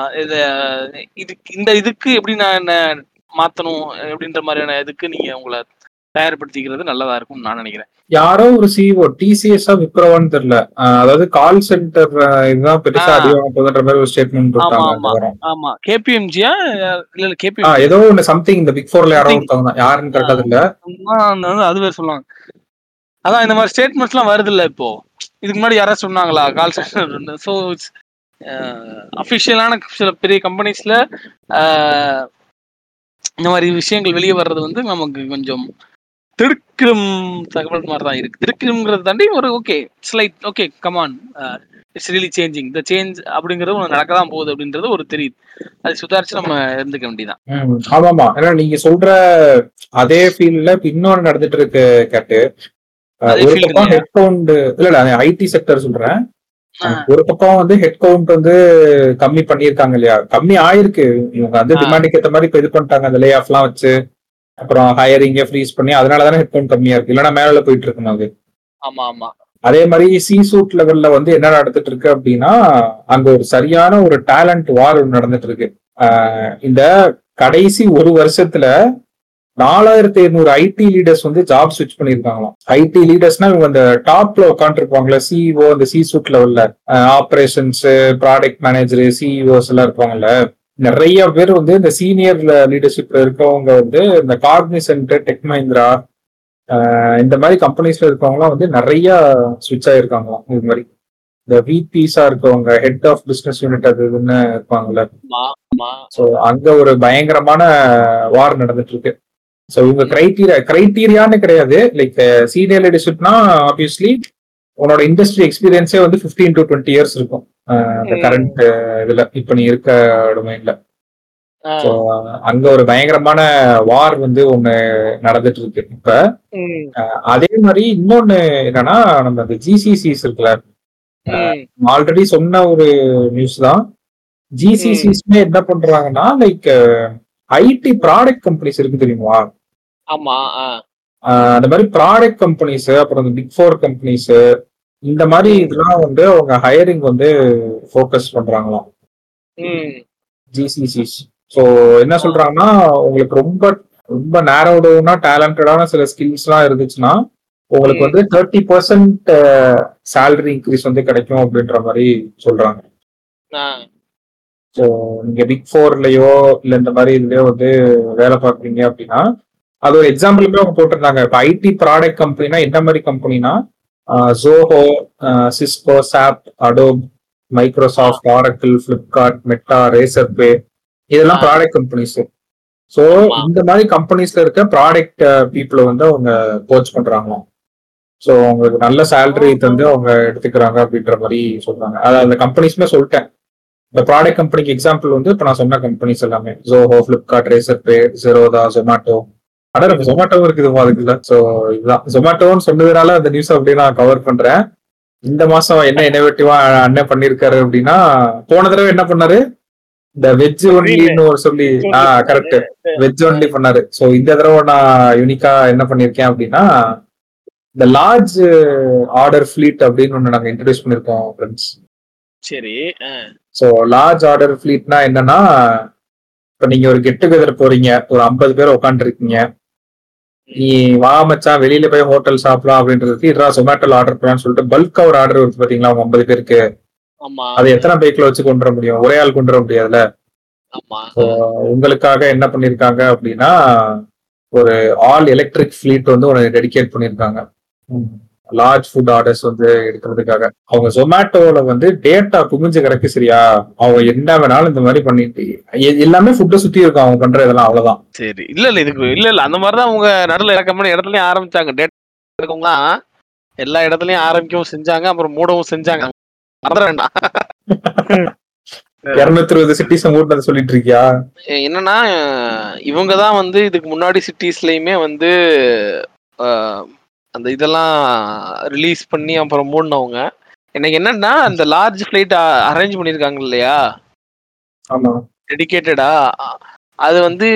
இதுக்கு எப்படி நான் என்ன மாற்றணும் அப்படின்ற மாதிரியான இதுக்கு நீங்கள் உங்களை தயார்படுத்திக்கிறது நல்லதா இருக்கும்னு நான் நினைக்கிறேன். யாரோ ஒரு சிஓ டிசிஎஸ் விப்ரோவான்னு தெரியல, அதாவது கால் சென்டர் இதுதான் பெருசா அடிவாங்க போதுன்ற மாதிரி ஒரு ஸ்டேட்மெண்ட் போட்டாங்க. ஆமா கேபிஎம்ஜியா இல்ல கேபி ஏதோ ஒன்னு சம்திங் இந்த பிக் 4ல யாரோ ஒருத்தவங்க தான், யாருன்னு கரெக்டா தெரியல. அது வேற சொல்லுவாங்க. அதான் இந்த மாதிரி ஸ்டேட்மெண்ட்ஸ்லாம் வருது இல்ல இப்போ. இதுக்கு முன்னாடி யாராவது சொன்னாங்களா கால் சென்டர்? ஸோ அஃபிஷியலான சில பெரிய கம்பெனிஸ்ல இந்த மாதிரி விஷயங்கள் வெளியே வர்றது வந்து நமக்கு கொஞ்சம் திருக்கும் தகவல் மாதிரி தான் இருக்கு. திருக்குங்கிறத தாண்டி ஒரு okay slight okay come on it's really changing the change அப்படிங்கிறது ஒன்று நடக்க தான் போகுது அப்படின்றது ஒரு தெரியுது. அது சுதாரிச்சு நம்ம இருந்துக்க வேண்டியதான். ஆமாமா, ஏன்னா நீங்க சொல்ற அதே ஃபீல்ட்ல இன்னொன்னு நடந்துட்டு இருக்கு கேட்டு. ஒரு பக்கம் ஹெட் கவுண்ட் இல்ல ஐடி செக்டர் சொல்றேன். ஒரு பக்கம் வந்து ஹெட் கவுண்ட் வந்து கம்மி பண்ணிருக்காங்க இல்லையா, கம்மி ஆயிருக்கு. இவங்க வந்து டிமாண்டுக்கு ஏற்ற மாதிரி இப்ப இது பண்ணிட்டாங்க, அந்த லே ஆஃப் எல்லாம் வச்சு அப்புறம் ஹையரிங்க ஃப்ரீஸ் பண்ணி, அதனாலதானே ஹெட் கவுண்ட் கம்மியா இருக்கு, இல்லைன்னா மேல போயிட்டு இருக்கணும் அது. ஆமா ஆமா. அதே மாதிரி சி சூட் லெவல்ல வந்து என்ன நடந்துட்டு இருக்கு அப்படின்னா, அங்க ஒரு சரியான ஒரு டேலண்ட் வார் நடந்துட்டு இருக்கு. இந்த கடைசி ஒரு வருஷத்துல 4700 ஐடி லீடர்ஸ் வந்து ஜாப் ஸ்விட்ச் பண்ணிருக்காங்களாம். ஐடி லீடர்ஸ்னா இவங்க அந்த டாப்ல உட்காந்துருப்பாங்களா, சிஇஓ, அந்த சி சூட் லெவல்ல ஆபரேஷன்ஸ், ப்ராடக்ட் மேனேஜர், சிஇஓஸ் எல்லாம் இருப்பாங்கல்ல, நிறைய பேர் வந்து இந்த சீனியர் லீடர்ஷிப்ல இருக்கவங்க வந்து இந்த காக்னிசன்ட், டெக் மஹிந்திரா இந்த மாதிரி கம்பெனிஸ்ல இருக்கவங்கலாம் வந்து நிறைய ஸ்விட்ச் ஆயிருக்காங்களாம். இது மாதிரி இந்த விபிஸா இருக்கவங்க, ஹெட் ஆஃப் பிசினஸ் யூனிட் அது இதுன்னு இருப்பாங்கல்ல, ஸோ அங்க ஒரு பயங்கரமான வார் நடந்துட்டு இருக்கு. ஸோ இவங்க கிரைட்டீரியான்னு கிடையாது, லைக் சீனியர் லீடர்ஷிப்னா ஆப்வியஸ்லி உன்னோட இண்டஸ்ட்ரி எக்ஸ்பீரியன்ஸே வந்து 15 to 20 இயர்ஸ் இருக்கும் கரண்ட் இதுல, இப்ப நீ இருக்க டொமைன்ல. ஸோ அங்க ஒரு பயங்கரமான வார் வந்து ஒண்ணு நடந்துட்டு இருக்கு இப்ப. அதே மாதிரி இன்னொன்னு என்னன்னா, நம்ம அந்த ஜிசிசிஸ் இருக்குல்ல, ஆல்ரெடி சொன்ன ஒரு நியூஸ் தான். ஜிசிசிஸ்மே என்ன பண்றாங்கன்னா, லைக் ஐடி ப்ராடக்ட் கம்பெனிஸ் இருக்கு தெரியுமா? ஆமா. அந்த மாதிரி ப்ராடக்ட் கம்பெனிஸ், அப்புறம் இந்த பிக் 4 கம்பெனிஸ், இந்த மாதிரி இதெல்லாம் வந்து அவங்க ஹையரிங் வந்து ஃபோக்கஸ் பண்றாங்களாம் ஜிசிசிஸ். ஸோ என்ன சொல்றாங்கன்னா, உங்களுக்கு ரொம்ப ரொம்ப நேரோடவுனா டேலண்டடான சில ஸ்கில்ஸ்லாம் இருந்துச்சுன்னா உங்களுக்கு வந்து 30% சேலரி இன்க்ரீஸ் வந்து கிடைக்கும் அப்படின்ற மாதிரி சொல்றாங்க. ஸோ நீங்க பிக் ஃபோர்லயோ இல்ல இந்த மாதிரி இதுலயோ வந்து வேலை பார்க்குறீங்க அப்படின்னா அது ஒரு எக்ஸாம்பிளுமே அவங்க போட்டிருந்தாங்க. இப்போ ஐடி ப்ராடக்ட் கம்பெனினா என்ன மாதிரி கம்பெனினா Zoho, Cisco, SAP, Adobe, Microsoft, Oracle, Flipkart, Meta, Razorpay, இதெல்லாம் ப்ராடக்ட் கம்பெனிஸ். ஸோ இந்த மாதிரி கம்பெனிஸ்ல இருக்க ப்ராடக்ட் பீப்புளை வந்து அவங்க கோச் பண்றாங்களாம். ஸோ அவங்களுக்கு நல்ல சேலரி தந்து அவங்க எடுத்துக்கிறாங்க அப்படின்ற மாதிரி சொல்றாங்க. அது அந்த கம்பெனிஸ்மே சொல்லிட்டேன். இந்த ப்ராடக்ட் கம்பெனிக்கு எக்ஸாம்பிள் வந்து இப்போ நான் சொன்ன கம்பெனிஸ் எல்லாமே ஜோஹோ, பிளிப்கார்ட், ரேசர் பே, ஜெரோதா, ஜொமேட்டோ. ஆனா நம்ம ஜொமேட்டோவும் இருக்குதுமா அதுக்குள்ள. ஸோ இதுதான் ஜொமேட்டோன்னு சொன்னதுனால அந்த நியூஸ் அப்படியே நான் கவர் பண்றேன். இந்த மாசம் என்ன இன்னோவேட்டிவா அண்ணன் பண்ணிருக்காரு அப்படின்னா, போன தடவை என்ன பண்ணாரு, இந்த வெஜ் ஒன்லின்னு ஒரு சொல்லி கரெக்ட் வெஜ் ஒன்லி பண்ணாரு. ஸோ இந்த தடவை நான் யூனிக்கா என்ன பண்ணிருக்கேன் அப்படின்னா, இந்த லார்ஜ் ஆர்டர் ஃபிளீட் அப்படின்னு ஒண்ணு நாங்க இன்ட்ரடியூஸ் பண்ணிருக்கோம் ஃப்ரெண்ட்ஸ். சரி. ஸோ லார்ஜ் ஆர்டர் ஃபிளீட்னா என்னன்னா, இப்ப நீங்க ஒரு கெட் டுகெதர் போறீங்க, ஒரு 50 பேர் உட்காந்துருக்கீங்க, நீ வா மச்சான் வெளியில போய் ஹோட்டல் சாப்பிடலாம் அப்படின்றதுக்கு இதா ஜொமேட்டோல ஆர்டர் பண்ணலாம்னு சொல்லிட்டு பல்கா ஒரு ஆர்டர் வருது பாத்தீங்களா, 50 பேருக்கு. அது எத்தனை பைக்ல வச்சு கொண்டு வர முடியும்? ஒரே ஆள் கொண்டு வர முடியாதுல்ல. உங்களுக்காக என்ன பண்ணிருக்காங்க அப்படின்னா, ஒரு ஆல் எலக்ட்ரிக் ஃபிளீட் வந்து ஒரு டெடிகேட் பண்ணிருக்காங்க லார்ஜ் ஃபுட் ஆர்டர்ஸ் வந்து எடுக்கிறதுக்காக. அவங்க ஜொமேட்டோல வந்து டேட்டா குமிஞ்சு கிடக்கு சரியா, அவங்க என்ன வேணாலும் இந்த மாதிரி பண்ணிட்டு எல்லாமே ஃபுட்டை சுத்தி இருக்கும் அவங்க பண்ற இதெல்லாம். அவ்வளவுதான். சரி. இல்ல இதுக்கு இல்ல அந்த மாதிரிதான் அவங்க நடுவில் இறக்கமான இடத்துலயும் ஆரம்பிச்சாங்க. டேட்டா இருக்கவங்களாம் எல்லா இடத்துலயும் ஆரம்பிக்கவும் செஞ்சாங்க, அப்புறம் மூடவும் செஞ்சாங்க. மறந்துட வேண்டாம். 220 சிட்டிஸ் மூட்டை சொல்லிட்டு இருக்கியா? என்னன்னா இவங்கதான் வந்து இதுக்கு முன்னாடி சிட்டிஸ்லயுமே வந்து அந்த இதெல்லாம் ரிலீஸ் பண்ணி அப்புறம் மூடினவங்க. எனக்கு என்னன்னா அந்த லார்ஜ் ஃபிளைட் அரேஞ்ச் பண்ணிருக்காங்க இல்லையா, டெடிகேட்டடா, அது வந்து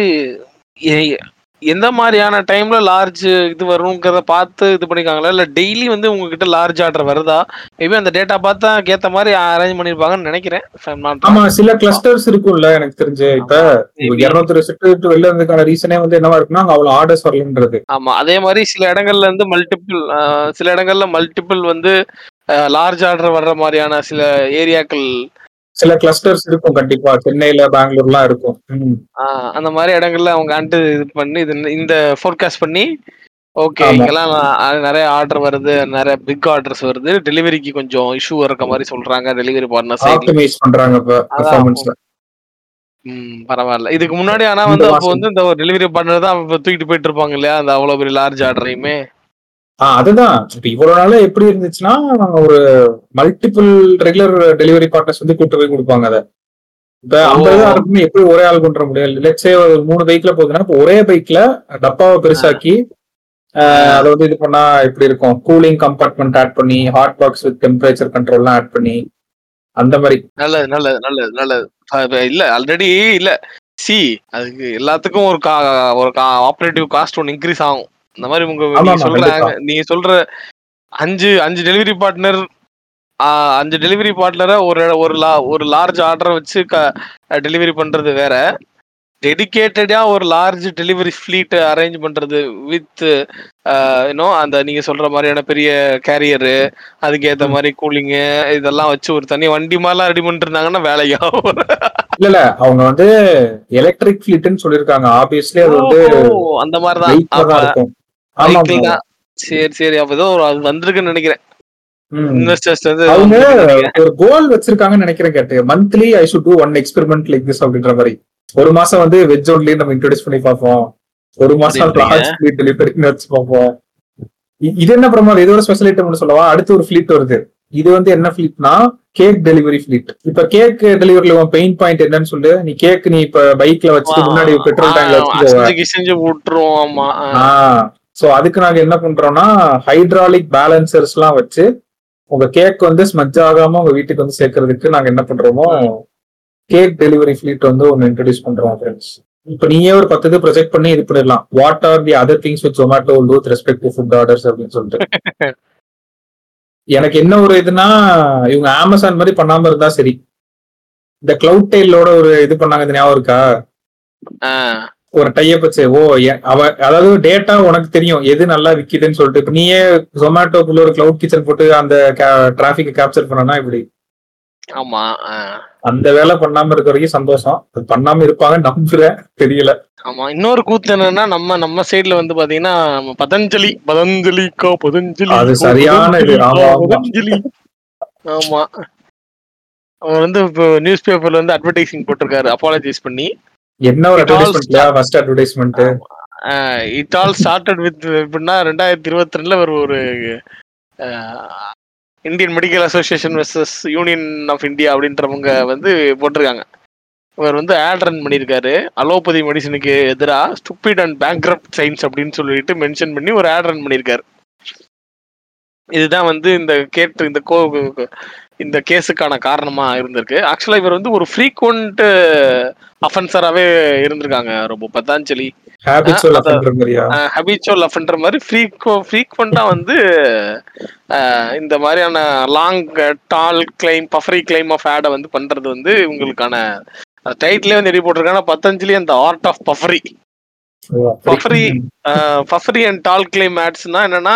எந்த மாதிரியான டைம்ல லார்ஜ் இது வருங்கிறத பார்த்து இது பண்ணிருக்காங்களா, இல்ல டெய்லி வந்து உங்ககிட்ட லார்ஜ் ஆர்டர் வருதா? மேபி அந்த டேட்டா பார்த்தா ஏத்த மாதிரி அரேஞ்ச் பண்ணிருப்பாங்கன்னு நினைக்கிறேன். ஆமா, சில கிளஸ்டர்ஸ் இருக்கும்ல எனக்கு தெரிஞ்சு. இப்ப 200 சிட்டி வெளில இருந்ததுக்கான ரீசனே வந்து என்னவா இருக்குன்னா அவ்வளவு ஆர்டர்ஸ் வரலன்றது. ஆமா, அதே மாதிரி சில இடங்கள்ல இருந்து சில இடங்கள்ல மல்டிபிள் வந்து லார்ஜ் ஆர்டர் வர்ற மாதிரியான சில ஏரியாக்கள், சில கிளஸ்டர்ஸ் இருக்கும் கண்டிப்பா. சென்னையில, பெங்களூர்லாம் இருக்கும். அந்த மாதிரி இடங்கள்ல அவங்க இது பண்ணி இந்த ஃபோர்காஸ்ட் பண்ணி, ஓகே இங்கெல்லாம் நிறைய ஆர்டர் வருது, நிறைய பிக் ஆர்டர்ஸ் வருது, டெலிவரிக்கு கொஞ்சம் இஷ்யூ இருக்க மாதிரி சொல்றாங்க டெலிவரி பார்ட்னர்ஸ் ஆப்டிமைஸ் பண்றாங்க இப்ப பெர்ஃபார்மன்ஸ்ல. பரவாயில்ல. இதுக்கு முன்னாடி ஆனா வந்து அப்போ வந்து இந்த டெலிவரி பார்ட்னர் தான் தூக்கிட்டு போயிட்டு இருப்பாங்க இல்லையா அந்த அவ்வளவு பெரிய லார்ஜ் ஆர்டரையுமே. அதுதான் இப்ப இவ்வளவு நாள எப்படி இருந்துச்சுன்னா, ஒரு மல்டிபிள் ரெகுலர் டெலிவரி பார்ட்னர்ஸ் வந்து கூட்டு போய் கொடுப்பாங்க. அதை இப்ப 50 ஆர்டருமே எப்படி ஒரே ஆள் கொண்டு வர முடியும்? லெட்ஸே ஒரு 3 பைக்ல போகுதுன்னா இப்ப ஒரே பைக்ல டப்பாவை பெருசாக்கி அதை வந்து இது பண்ணா எப்படி இருக்கும், கூலிங் கம்பார்ட்மெண்ட் ஆட் பண்ணி, ஹாட் பாக்ஸ் வித் டெம்பரேச்சர் கண்ட்ரோல்லாம் ஆட் பண்ணி, அந்த மாதிரி. நல்லது நல்லது நல்லது நல்லது. இல்ல ஆல்ரெடி இல்ல அதுக்கு எல்லாத்துக்கும் ஒரு ஆபரேட்டிவ் காஸ்ட் ஒன்று இன்க்ரீஸ் ஆகும். இந்த மாதிரி நீங்க சொல்ற 5 டெலிவரி பார்ட்னர், 5 டெலிவரி பார்ட்னரை ஒரு லார்ஜ் ஆர்டரை வச்சு டெலிவரி பண்றது வேற, டெடிகேட்டடா ஒரு லார்ஜ் டெலிவரி ஃபிளீட் அரேஞ்ச் பண்றது வித் அந்த நீங்க சொல்ற மாதிரியான பெரிய கேரியரு, அதுக்கு ஏத்த மாதிரி கூலிங்கு இதெல்லாம் வச்சு ஒரு தனி வண்டி மாதிரிலாம் ரெடி பண்ணிட்டு இருந்தாங்கன்னா வேலையாகும். இல்ல அவங்க வந்து எலக்ட்ரிக் ஃபிளீட்னு சொல்லிருக்காங்க. ஆப்வியஸ்லி அது வந்து அந்த மாதிரிதான் இருக்கும். சரி சரி, அப்ப ஏதோ அது வந்திருக்குன்னு நினைக்கிறேன். அவங்க ஒரு கோல் வச்சிருக்காங்கன்னு நினைக்கிறேன். கேட்டு monthly I should do one experiment like this அப்படின்ற மாதிரி. ஒரு மாசம் வந்து வெஜ் ஒன்லி நம்ம இன்ட்ரோடியூஸ் பண்ணி பார்ப்போம், ஒரு மாசம் லார்ஜ் ஃபிளீட் டெலிவரி வச்சு பார்ப்போம். இது என்ன பிரமாதம், இதோட ஸ்பெஷல் ஐட்டம் சொல்லவா? அடுத்து ஒரு ஃபிளீட் வருது. இது வந்து என்ன ஃபிளீட்னா கேக் டெலிவரி ஃபிளீட். இப்ப கேக் டெலிவரில பெயின் பாயிண்ட் என்னன்னு சொல்லு, நீ கேக் நீ இப்ப பைக்ல வச்சுட்டு முன்னாடி பெட்ரோல் டேங்க்ல வச்சுருவோம். சோ அதுக்கு நாங்க என்ன பண்றோம்னா ஹைட்ராலிக் பேலன்சர்ஸ் எல்லாம் வச்சு உங்க கேக் வந்து ஸ்மஜ் ஆகாம உங்க வீட்டுக்கு வந்து சேர்க்கறதுக்கு நாங்க என்ன பண்றோமோ கேக் டெலிவரி ஃபிளீட் வந்து ஒன்னு இன்ட்ரோடியூஸ் பண்றோம் ஃப்ரெண்ட்ஸ். இப்ப நீயே ஒரு 10 ப்ரொஜெக்ட் பண்ணி இது பண்ணிடலாம். What are the other things with Zomato will do with respect to food orders அப்படின்னு சொல்லிட்டு. எனக்கு என்ன ஒரு இதுனா, இவங்க அமேசான் மாதிரி பண்ணாம இருந்தா சரி. இந்த கிளவுட் டெயிலோட ஒரு இது பண்ணாங்க, ஞாபகம் இருக்கா? ஒரு டைப் வச்சு அதாவது டேட்டா உனக்கு தெரியும் எது நல்லா விக்குதுன்னு சொல்லிட்டு இப்ப நீயே ஜொமேட்டோக்குள்ள ஒரு கிளவுட் கிச்சன் போட்டு அந்த டிராபிக் கேப்சர் பண்ணனா இப்படி ஆமா. அந்த வேலை பண்ணாம இருக்க வரைக்கும் சந்தோஷம். அது பண்ணாம இருப்பாங்க நம்புறேன், தெரியல. ஆமா, இன்னொரு கூத்து என்னன்னா நம்ம சைடுல வந்து பாத்தீங்கன்னா பதஞ்சலி அது சரியான இது. ஆமா ஆமா பதஞ்சலி. ஆமா, அவர் வந்து இப்போ நியூஸ் பேப்பர்ல வந்து அட்வர்டைசிங் போட்டிருக்காரு அப்பாலஜைஸ் பண்ணி. என்ன ஒரு அட்வர்டைஸ்மெண்ட்லயா first advertisement. It all started with எப்படின்னா 2022 ஒரு Indian Medical Association versus Union of India அப்படின்றவங்க வந்து போட்டிருக்காங்க. இவர் வந்து ஆட் ரன் பண்ணியிருக்காரு. அலோபதி மெடிசனுக்கு எதிராக ஸ்டூபிட் அண்ட் பேங்க்ரப்ட் சயின்ஸ் அப்படின்னு சொல்லிட்டு மென்ஷன் பண்ணி ஒரு ஆட் ரன் பண்ணியிருக்காரு. இதுதான் வந்து இந்த கேஸுக்கான காரணமா இருந்திருக்கு. ஆக்சுவலா இவர் வந்து ஒரு ஃப்ரீக்வெண்ட் அஃபென்சராகவே இருந்திருக்காங்க ரொம்ப பதாஞ்சலி. ஹேபிச்சுவல் அஃபெண்டர் மாதிரியா? ஹபிச்சுவல் அஃபெண்டர் மாதிரி ஃப்ரீக்வெண்டா வந்து இந்த மாதிரியான long tall claim puffery claim of ஆடை வந்து பண்றது வந்து உங்களுக்கான டைட்டிலே வந்து எழுதி போட்டிருக்காங்க பதஞ்சலி அந்த art of puffery. Puffery and tall claim ஆட்ஸ்னா என்னன்னா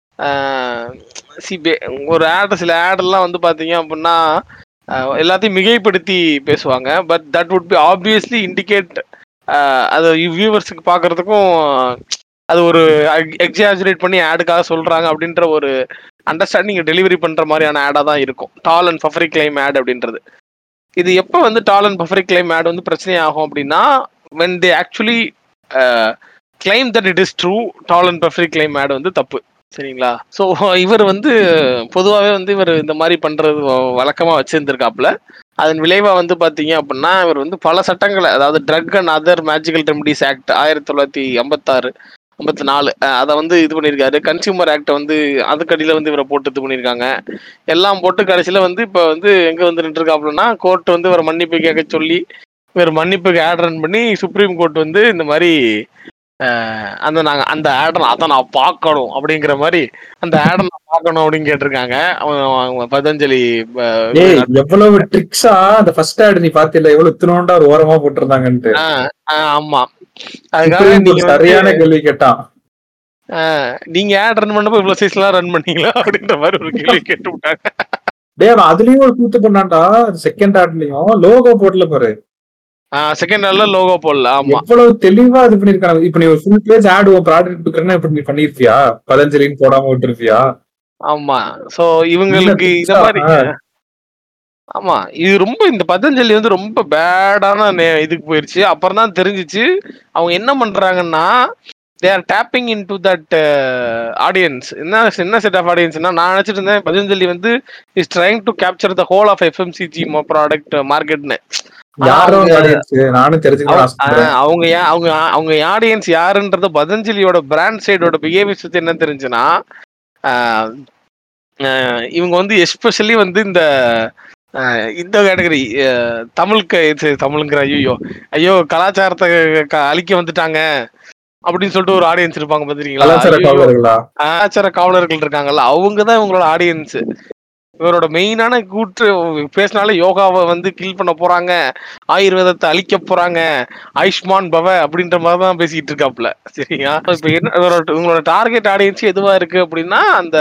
ஒரு சில ஆடெல்லாம் வந்து பாத்தீங்க அப்படின்னா எல்லாத்தையும் மிகைப்படுத்தி பேசுவாங்க. But that would be obviously indicate அது வியூவர்ஸுக்கு பார்க்கறதுக்கும் அது ஒரு எக்ஸாஜரேட் பண்ணி ஆடுக்காக சொல்றாங்க அப்படின்ற ஒரு அண்டர்ஸ்டாண்டிங் டெலிவரி பண்ற மாதிரியான ஆடா தான் இருக்கும் tall and puffery claim ad அப்படின்றது. இது எப்போ வந்து tall and puffery claim ad வந்து பிரச்சனை ஆகும் அப்படின்னா when they actually claim that it is true, tall and puffery claim ad வந்து தப்பு. சரிங்களா? ஸோ இவர் வந்து பொதுவாகவே வந்து இவர் இந்த மாதிரி பண்றது வழக்கமா வச்சிருந்திருக்காப்புல. அதன் விளைவா வந்து பாத்தீங்க அப்படின்னா இவர் வந்து பல சட்டங்களை, அதாவது drug and other magical remedies act 1954 அதை வந்து இது பண்ணியிருக்காரு. கன்சியூமர் ஆக்டை வந்து அதுக்கடியில வந்து இவரை போட்டு இது பண்ணியிருக்காங்க. எல்லாம் போட்டு கடைசியில வந்து இப்ப வந்து எங்க வந்து நின்றுருக்காப்புலன்னா கோர்ட் வந்து இவரை மன்னிப்பு கேட்க சொல்லி இவர் மன்னிப்புக்கு ஆட் ரன் பண்ணி சுப்ரீம் கோர்ட் வந்து இந்த மாதிரி அந்த ஆடை அதை நான் பார்க்கணும் அப்படிங்கிற மாதிரி அந்த ஆடை நான் பார்க்கணும் அப்படின்னு கேட்டிருக்காங்க அவங்க பதஞ்சலி. எவ்வளவு ட்ரிக்ஸா அந்த ஃபர்ஸ்ட் ஆட் நீ பாத்தில எவ்வளவு இத்தனோண்டா ஒரு ஓரமா போட்டிருந்தாங்கன்ட்டு. ஆமா, அதுக்காக நீங்க சரியான கேள்வி கேட்டான். நீங்க ஆட் ரன் பண்ணப்போ இவ்வளவு சைஸ்லாம் ரன் பண்ணீங்களா அப்படின்ற மாதிரி ஒரு கேள்வி கேட்டு விட்டாங்க. அதுலயும் ஒரு கூத்து பண்ணாண்டா செகண்ட் ஆட்லயும் லோகோ போடல பாரு. செகண்ட் ஆட்ல லோகோ போடல. ஆமா, எவ்வளவு தெளிவா இது பண்ணிருக்காங்க. இப்ப நீ ஒரு ஃபுல் பேஜ் ஆட் உன் ப்ராடக்ட் கொடுக்கறேன்னா இப்படி நீ பண்ணிருப்பியா? பதஞ்சலின்னு போடாம விட்டுருப்பியா? ஆமா. சோ இவங்களுக்கு இந்த மாதிரி ஆமா, இது ரொம்ப இந்த பதஞ்சலி வந்து ரொம்ப பேடான இதுக்கு போயிருச்சு. அப்புறம் தான் தெரிஞ்சிச்சு அவங்க என்ன பண்றாங்கன்னா they are tapping into that audience. என்ன செட் ஆஃப் ஆடியன்ஸ்னா நான் நினைச்சிட்டு இருந்தேன் பதஞ்சலி வந்து is trying to capture the whole of FMCG product மார்க்கெட்னு. அவங்க ஆடியன்ஸ் யாருன்றது பதஞ்சலியோட பிராண்ட் சைடோட பிஹேவியர் என்ன தெரிஞ்சுன்னா இவங்க வந்து எஸ்பெஷலி வந்து இந்த கேட்டகரி தமிழுங்கிற ஐயோ கலாச்சாரத்தை அழிக்க வந்துட்டாங்க அப்படின்னு சொல்லிட்டு ஒரு ஆடியன்ஸ் இருப்பாங்க பாத்தீங்களா? கலாச்சார காவலர்கள் இருக்காங்கல்ல, அவங்கதான் இவங்களோட ஆடியன்ஸ். இவரோட மெயினான கூற்று பேசினாலே யோகாவை வந்து கில் பண்ண போறாங்க, ஆயுர்வேதத்தை அழிக்க போறாங்க, ஆயுஷ்மான் பவ அப்படின்ற மாதிரிதான் பேசிட்டு இருக்காப்புல. சரியா? இப்ப என்ன உங்களோட டார்கெட் ஆடியன்ஸ் எதுவா இருக்கு அப்படின்னா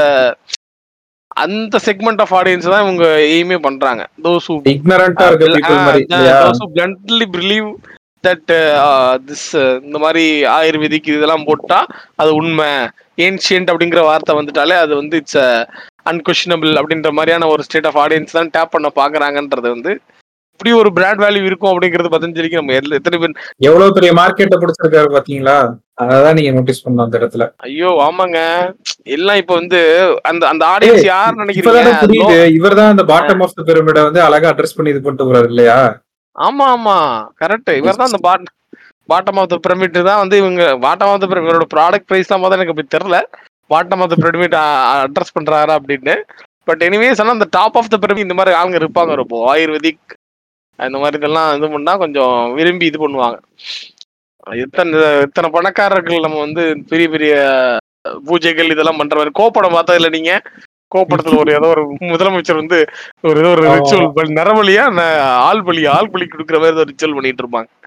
அந்த செக்மெண்ட் ஆஃப் ஆடியன்ஸ் தான் இவங்க எய்மே பண்றாங்க. those who bluntly believe that இந்த மாதிரி ஆயுர்வேதிக் இதெல்லாம் போட்டா அது உண்மை, ஏன்ஷியன்ட் அப்படிங்கிற வார்த்தை வந்துட்டாலே அது வந்து இட்ஸ் அன்கொஸ்டினபிள் அப்படின்ற மாதிரியான ஒரு ஸ்டேட் ஆஃப் ஆடியன்ஸ் தான் டேப் பண்ண பாக்குறாங்கன்றது வந்து இப்படி ஒரு பிராண்ட் வேல்யூ இருக்கும் அப்படிங்கிறது பதஞ்சலிக்கு நம்ம எத்தனை பேர் எவ்வளவு பெரிய மார்க்கெட்டை பிடிச்சிருக்காரு பாத்தீங்களா? அதான் நீங்க நோட்டீஸ் பண்ண அந்த இடத்துல. ஐயோ ஆமாங்க, எல்லாம் இப்ப வந்து அந்த ஆடியன்ஸ் யார் நினைக்கிறீங்க? புரியுது, இவர்தான் அந்த பாட்டம் ஆஃப் தி பிரமிட வந்து அழகா அட்ரஸ் பண்ணி இது பண்ணிட்டு போறாரு இல்லையா? ஆமா ஆமா, கரெக்ட். இவர்தான் அந்த பாட்டம் ஆஃப் தி பிரமிட் தான் வந்து இவங்க பாட்டம் ஆஃப் தி பிரமிடோட ப்ராடக்ட் பிரைஸ் தான் முதல்ல எனக்கு அப்படி தெரியல bottom of the pyramid address பண்றாரா அப்படின்னு. பட் எனிவேஸ் ஆனா அந்த டாப் ஆஃப் தி பிரமிட் இந்த மாதிரி ஆளுங்க இருப்பாங்க. ரொம்ப ஆயுர்வேதிக் இந்த மாதிரி இதெல்லாம் இது பண்ணா கொஞ்சம் விரும்பி இது பண்ணுவாங்க. இத்தனை பணக்காரர்கள் நம்ம வந்து பெரிய பெரிய பூஜைகள் இதெல்லாம் பண்ற மாதிரி கோப்படம் பார்த்தா இல்ல நீங்க? கோப்படத்துல ஏதோ ஒரு முதலமைச்சர் வந்து ஏதோ ஒரு ரிச்சுவல் நரபலியா ஆள் பலி கொடுக்குற மாதிரி ஒரு ரிச்சுவல் பண்ணிட்டு இருப்பாங்க.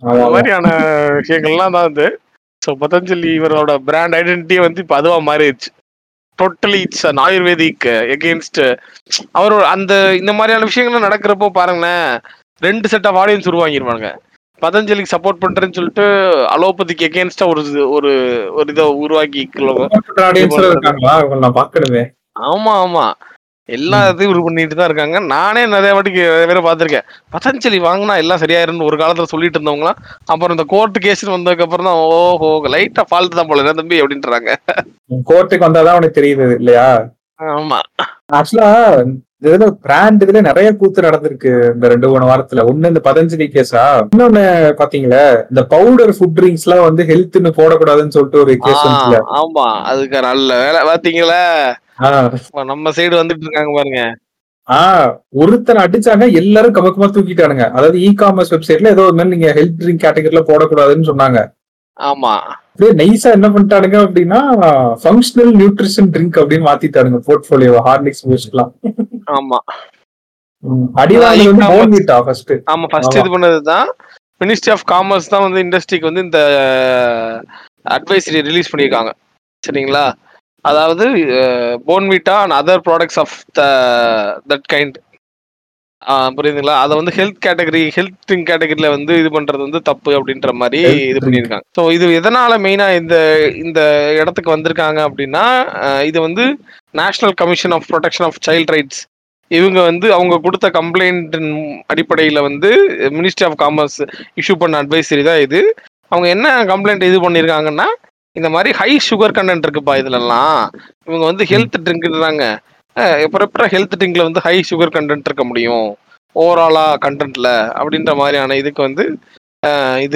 அந்த மாதிரியான விஷயங்கள்லாம் தான் வந்து. ஸோ பதஞ்சலி இவரோட பிராண்ட் ஐடென்டிட்டியே வந்து இப்போ அதுவா மாறிடுச்சு. Totally it's an ayurvedic against அவரோட அந்த இந்த மாதிரியான விஷயங்கள்லாம் நடக்கிறப்போ பாருங்களேன், 2 செட் ஆஃப் ஆடியன்ஸ் உருவாங்கிருவாங்க. பதஞ்சலிக்கு சப்போர்ட் பண்றேன்னு சொல்லிட்டு அலோபதிக்கு எகெயின்ஸ்டா ஒரு ஒரு ஒரு இதை உருவாக்கி இது பண்றது. ஆமா ஆமா, எல்லா இதையும் இது பண்ணிட்டு தான் இருக்காங்க. நானே நிறைய வாட்டிக்கு வேற பார்த்திருக்கேன். பதஞ்சலி வாங்கினா எல்லாம் சரியாயிருன்னு ஒரு காலத்துல சொல்லிட்டு இருந்தவங்களாம் அப்புறம் இந்த கோர்ட் கேஸ் வந்ததுக்கு அப்புறம் தான் ஓஹோ லைட்டா ஃபால்ட் தான் போல தம்பி அப்படின்றாங்க. கோர்ட்டுக்கு வந்தாதான் உனக்கு தெரியுது இல்லையா? ஆமா, ஆக்சுவலா இதுல பிராண்ட் இதுல நிறைய கூத்து நடந்திருக்கு இந்த 2-3 வாரத்துல. ஒண்ணு இந்த பதஞ்சலி கேஸா, இன்னொன்னு பாத்தீங்களா இந்த பவுடர் ஃபுட் ட்ரிங்க்ஸ் எல்லாம் வந்து ஹெல்த்னு போடக்கூடாதுன்னு சொல்லிட்டு ஒரு கேஸ் வந்து. ஆமா, அதுக்கு நல்ல வேலை பாத்தீங்களா, நம்ம சைடு வந்துட்டு இருக்காங்க பாருங்க. ஒருத்தனை அடிச்சாங்க, எல்லாரும் கமக்கமா தூக்கிட்டானுங்க. அதாவது இ காமர்ஸ் வெப்சைட்ல ஏதோ ஒரு நீங்க ஹெல்த் ட்ரிங்க் கேட்டகரியில போடக்கூடாதுன்னு சொன்னாங்க. ஆமா, அப்படியே நைஸா என்ன பண்ணிட்டானுங்க அப்படின்னா ஃபங்க்ஷனல் நியூட்ரிஷன் ட்ரிங்க் அப்படின்னு மாத்திட்டானுங்க போர்ட்ஃபோலியோ ஹார்லிக்ஸ் பூஸ்ட்லாம். ஆமா, அடிவாங்க வந்து போன்விட்டா ஃபர்ஸ்ட். ஆமா, ஃபர்ஸ்ட் இது பண்ணதுதான் மினிஸ்ட்ரி ஆஃப் காமர்ஸ் தான் வந்து இண்டஸ்ட்ரிக்கு வந்து இந்த அட்வைசரி ரிலீஸ் பண்ணியிருக்காங்க. சரிங்களா, அதாவது Bournvita and other products of that kind, புரியுதுங்களா, அதை வந்து ஹெல்த் கேட்டகரி ஹெல்த் ட்ரிங்க் கேட்டகரியில வந்து இது பண்றது வந்து தப்பு அப்படின்ற மாதிரி இது பண்ணியிருக்காங்க. ஸோ இது எதனால மெயினா இந்த இந்த இடத்துக்கு வந்திருக்காங்க அப்படின்னா, இது வந்து National Commission of Protection of Child Rights இவங்க வந்து அவங்க கொடுத்த கம்ப்ளைண்ட் அடிப்படையில் வந்து மினிஸ்ட்ரி ஆஃப் காமர்ஸ் இஷ்யூ பண்ண அட்வைசரி தான் இது. அவங்க என்ன கம்ப்ளைண்ட் இது பண்ணியிருக்காங்கன்னா, இந்த மாதிரி ஹை சுகர் கண்டென்ட் இருக்குப்பா இதுலலாம், இவங்க வந்து ஹெல்த் ட்ரிங்க்ன்றாங்க, எப்போ ஹெல்த் ட்ரிங்க்ல வந்து ஹை சுகர் கண்டென்ட் இருக்க முடியும் ஓவராலா கண்டென்ட்ல அப்படின்ற மாதிரியான இதுக்கு வந்து இது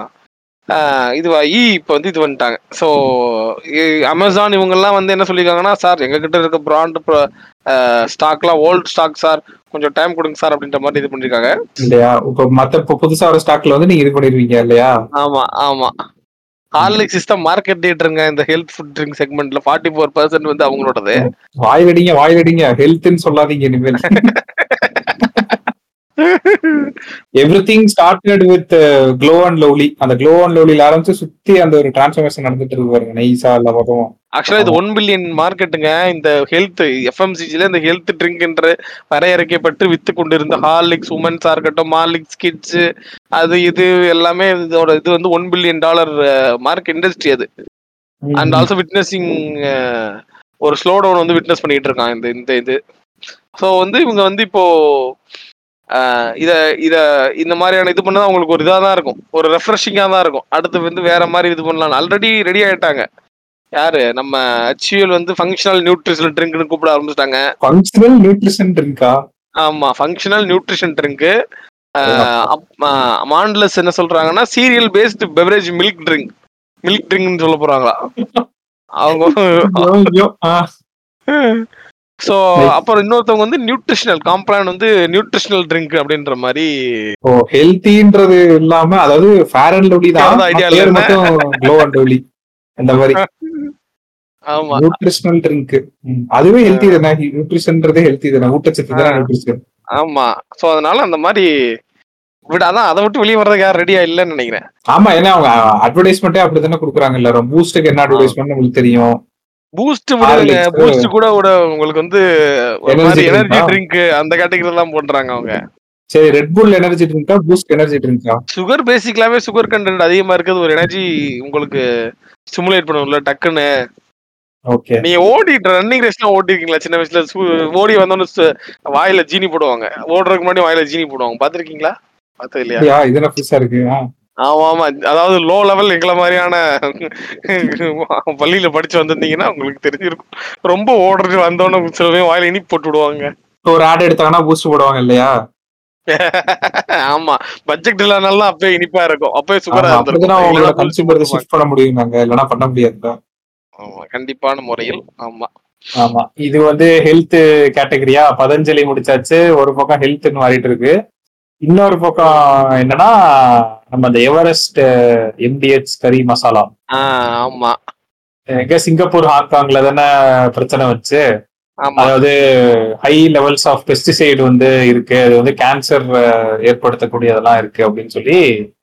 இதுவாகி இப்போ வந்து இது பண்ணிட்டாங்க. ஸோ அமேசான் இவங்கெல்லாம் வந்து என்ன சொல்லியிருக்காங்கன்னா, சார் எங்ககிட்ட இருக்க பிராண்ட் ஸ்டாக்லாம் ஓல்டு ஸ்டாக் சார், கொஞ்சம் டைம் கொடுங்க சார் அப்படின்ற மாதிரி இது பண்ணிருக்காங்க இல்லையா. இப்போ மத்த புதுசா வர ஸ்டாக்ல வந்து நீங்க இது பண்ணிருவீங்க இல்லையா? ஆமா ஆமா, ஹார்லிக்ஸ் சிஸ்டம் மார்க்கெட் லீடருங்க இந்த ஹெல்த் ஃபுட் ட்ரிங்க் செக்மெண்ட்ல 44% வந்து அவங்களோடது. வாயிலடிங்க ஹெல்த்னு சொல்லாதீங்க இனிமேல். Everything started with Glow and Lovely. அந்த க்ளோ அண்ட் லவ்லில ஆரம்பிச்சு சுத்தி அந்த ஒரு டிரான்ஸ்ஃபர்மேஷன் நடந்துட்டு இருக்கு பாருங்க, நைஸா எல்லா பக்கமும். ஆக்சுவலா இது 1 பில்லியன் மார்க்கெட்டுங்க. இந்த ஹெல்த் எஃப்எம்சிஜில இந்த ஹெல்த் ட்ரிங்க் என்று வரையறைக்கப்பட்டு வித்து கொண்டிருந்த ஹார்லிக்ஸ் உமன்ஸா இருக்கட்டும், ஹார்லிக்ஸ் கிட்ஸ், அது இது எல்லாமே இதோட இது வந்து $1 பில்லியன் மார்க் இண்டஸ்ட்ரி அது. அண்ட் ஆல்சோ விட்னஸிங் ஒரு ஸ்லோ டவுன் வந்து விட்னஸ் பண்ணிட்டு இருக்கான் இந்த இது. ஸோ வந்து இவங்க வந்து இப்போ இத இத இந்த மாதிரியான இது பண்ணா உங்களுக்கு ஒரு இதாக தான் இருக்கும், ஒரு ரெஃப்ரெஷிங்கா தான் இருக்கும். அடுத்து வந்து வேற மாதிரி இது பண்ணலாம். ஆல்ரெடி ரெடி ஆயிட்டாங்க. யாரு நம்ம HUL வந்து ஃபங்க்ஷனல் நியூட்ரிஷனல் ட்ரிங்க்னு கூப்பிட ஆரம்பிச்சிட்டாங்க. ஃபங்க்ஷனல் நியூட்ரிஷன் ட்ரிங்கா? ஆமா, ஃபங்க்ஷனல் நியூட்ரிஷன் ட்ரிங்க். மாண்டலஸ் என்ன சொல்றாங்கன்னா, சீரியல் பேஸ்ட் பெவரேஜ் மில்க் ட்ரிங்க்னு சொல்ல போறாங்களா அவங்க. சோ அப்புறம் இன்னொருத்தவங்க வந்து நியூட்ரிஷனல் காம்ப்ளான் வந்து நியூட்ரிஷனல் ட்ரிங்க் அப்படின்ற மாதிரி. ஓ, ஹெல்தின்றது இல்லாம, அதாவது ஃபேர் அண்ட் லவ்லி தான் ஐடியா பேர் மட்டும் க்ளோ அண்ட் லவ்லி அந்த மாதிரி. ஆமா, நியூட்ரிஷனல் ட்ரிங்க் அதுவே ஹெல்தி தானே. நியூட்ரிஷன்ன்றதே ஹெல்தி தானே, ஊட்டச்சத்து தானே நியூட்ரிஷன். ஆமா, சோ அதனால அந்த மாதிரி அதான் அதை விட்டு வெளியே வர்றதுக்கு யாரும் ரெடியா இல்லைன்னு நினைக்கிறேன். ஆமா, ஏன்னா அவங்க அட்வர்டைஸ்மெண்ட்டே அப்படித்தானே கொடுக்குறாங்க எல்லாரும். பூஸ்டுக்கு என்ன அட்வர்டைஸ்மெண்ட் உங்களுக்கு தெரியும்? பூஸ்ட் விடுங்க, பூஸ்ட் கூட உங்களுக்கு வந்து ஒரு மாதிரி எனர்ஜி ட்ரிங்க் அந்த கேட்டகரியில தான் போடுறாங்க அவங்க. சரி, ரெட் புல் எனர்ஜி ட்ரிங்கா, பூஸ்ட் எனர்ஜி ட்ரிங்கா? சுகர் பேசிக்கலாவே சுகர் கண்டென்ட் அதிகமா இருக்கிறது ஒரு எனர்ஜி உங்களுக்கு ஸ்டிமுலேட் பண்ணும்ல டக்குன்னு. ஓகே, நீங்க ஓடிட்டு ரன்னிங் ரேஸ்லாம் ஓடிருக்கீங்களா சின்ன வயசுல? ஓடி வந்தோன்னு வாயில ஜீனி போடுவாங்க, ஓடுறதுக்கு முன்னாடி வாயில ஜீனி போடுவாங்க, பாத்திருக்கீங்களா? பார்த்தது இல்லையா? இதெல்லாம் புதுசா இருக்கு. ஆமா ஆமா, அதாவது லோ லெவல் எங்களை மாதிரியான பள்ளியில படிச்சு வந்திருந்தீங்கன்னா உங்களுக்கு தெரிஞ்சிருக்கும். ரொம்ப ஓடுறது வந்தோன்னு சில வாயில இனிப்பு போட்டு விடுவாங்க. ஒரு ஆட் எடுத்தாங்கன்னா பூஸ்ட் போடுவாங்க இல்லையா? ஆமா, பட்ஜெட் இல்லனால அப்பவே இனிப்பா இருக்கும், அப்பவே சுகரா இருந்திருக்கும். கன்சியூமர் ஷிஃப்ட் பண்ண முடியும், நாங்க இல்லனா பண்ண முடியாது. ஆமா, கண்டிப்பான முறையில். ஆமா ஆமா, இது வந்து ஹெல்த் கேட்டகரியா. பதஞ்சலி முடிச்சாச்சு, ஒரு பக்கம் ஹெல்த்னு மாறிட்டு இருக்கு. இன்னொரு பக்கம் என்னன்னா, நம்ம இந்த எவரெஸ்ட் MDH கறி மசாலா. ஆமா, எங்க சிங்கப்பூர் ஹாங்காங்ல தானே பிரச்சனை வச்சு, அதாவது ஹை லெவல்ஸ் ஆஃப் பெஸ்டிசைடு வந்து இருக்கு, அது வந்து கேன்சர் ஏற்படுத்தக்கூடியதெல்லாம் இருக்கு அப்படின்னு சொல்லி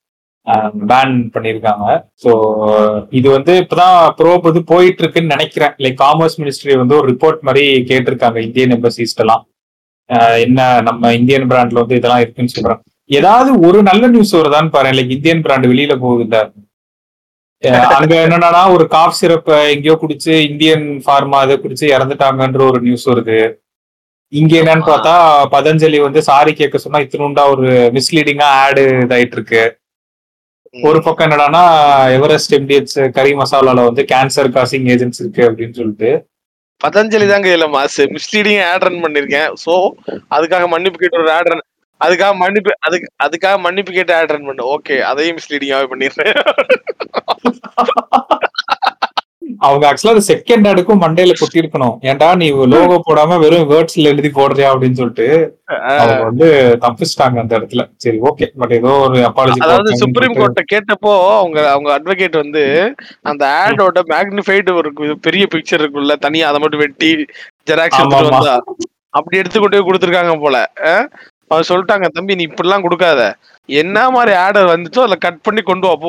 பேன் பண்ணியிருக்காங்க. ஸோ இது வந்து இப்பதான் ப்ரோப் வந்து போயிட்டு இருக்குன்னு நினைக்கிறேன். லைக் காமர்ஸ் மினிஸ்ட்ரி வந்து ஒரு ரிப்போர்ட் மாதிரி கேட்டிருக்காங்க இந்தியன் எம்பசிஸ்ட் எல்லாம். என்ன நம்ம இந்தியன் பிராண்ட்ல வந்து இதெல்லாம் இருக்குன்னு சொல்றாங்க. ஏதாவது ஒரு நல்ல நியூஸ் வருதான்னு பாரு. லைக் இந்தியன் பிராண்ட் வெளியில போகுது இல்ல, அங்க என்னன்னா ஒரு காஃப் சிரப் எங்கேயோ குடிச்சு இந்தியன் ஃபார்மா அதை குடிச்சு இறந்துட்டாங்கன்ற ஒரு நியூஸ் வருது. இங்க என்னன்னு பார்த்தா பதஞ்சலி வந்து சாரி கேட்க சொன்னா இத்தினுண்டா ஒரு மிஸ்லீடிங்கா ஆடு இதாயிட்டு இருக்கு. ஒரு பக்கம் என்னடானா எவரெஸ்ட் எம்டிஎச் கறி மசாலால வந்து கேன்சர் காசிங் ஏஜென்ட்ஸ் இருக்கு அப்படின்னு சொல்லிட்டு பதஞ்சலி தாங்க இல்ல மாசு மிஸ்லீடிங் ஆட் ரன் பண்ணிருக்கேன். சோ அதுக்காக மன்னிப்பு கேட்டு ஒரு ஆட் ரன், அதுக்காக மன்னிப்பு கேட்டு ஆட் ரன் பண்ணு. ஓகே, அதையும் மிஸ்லீடிங்காவே பண்ணிடுறேன். அவங்க ஆக்சுவலா அது செகண்ட் ஆடுக்கும் மண்டையில கொட்டி இருக்கணும். ஏன்டா நீ லோகோ போடாம வெறும் வேர்ட்ஸ்ல எழுதி போடுறியா அப்படின்னு சொல்லிட்டு அவங்க வந்து தப்பிச்சிட்டாங்க அந்த இடத்துல. சரி ஓகே, பட் ஏதோ ஒரு அப்பாலஜி. அதாவது சுப்ரீம் கோர்ட்ட கேட்டப்போ அவங்க அட்வொகேட் வந்து அந்த ஆடோட மேக்னிஃபைடு ஒரு பெரிய பிக்சர் இருக்குல்ல, தனியா அதை மட்டும் வெட்டி ஜெராக்ஸ் எடுத்துட்டு வந்தா அப்படி எடுத்து கொண்டு போய் கொடுத்துருக்காங்க போல. அவங்க சொல்லிட்டாங்க, தம்பி நீ இப்படிலாம் கொடுக்காத, என்ன மாதிரி ஆர்டர் வந்துச்சோ அதுல கட் பண்ணி கொண்டு வா போ.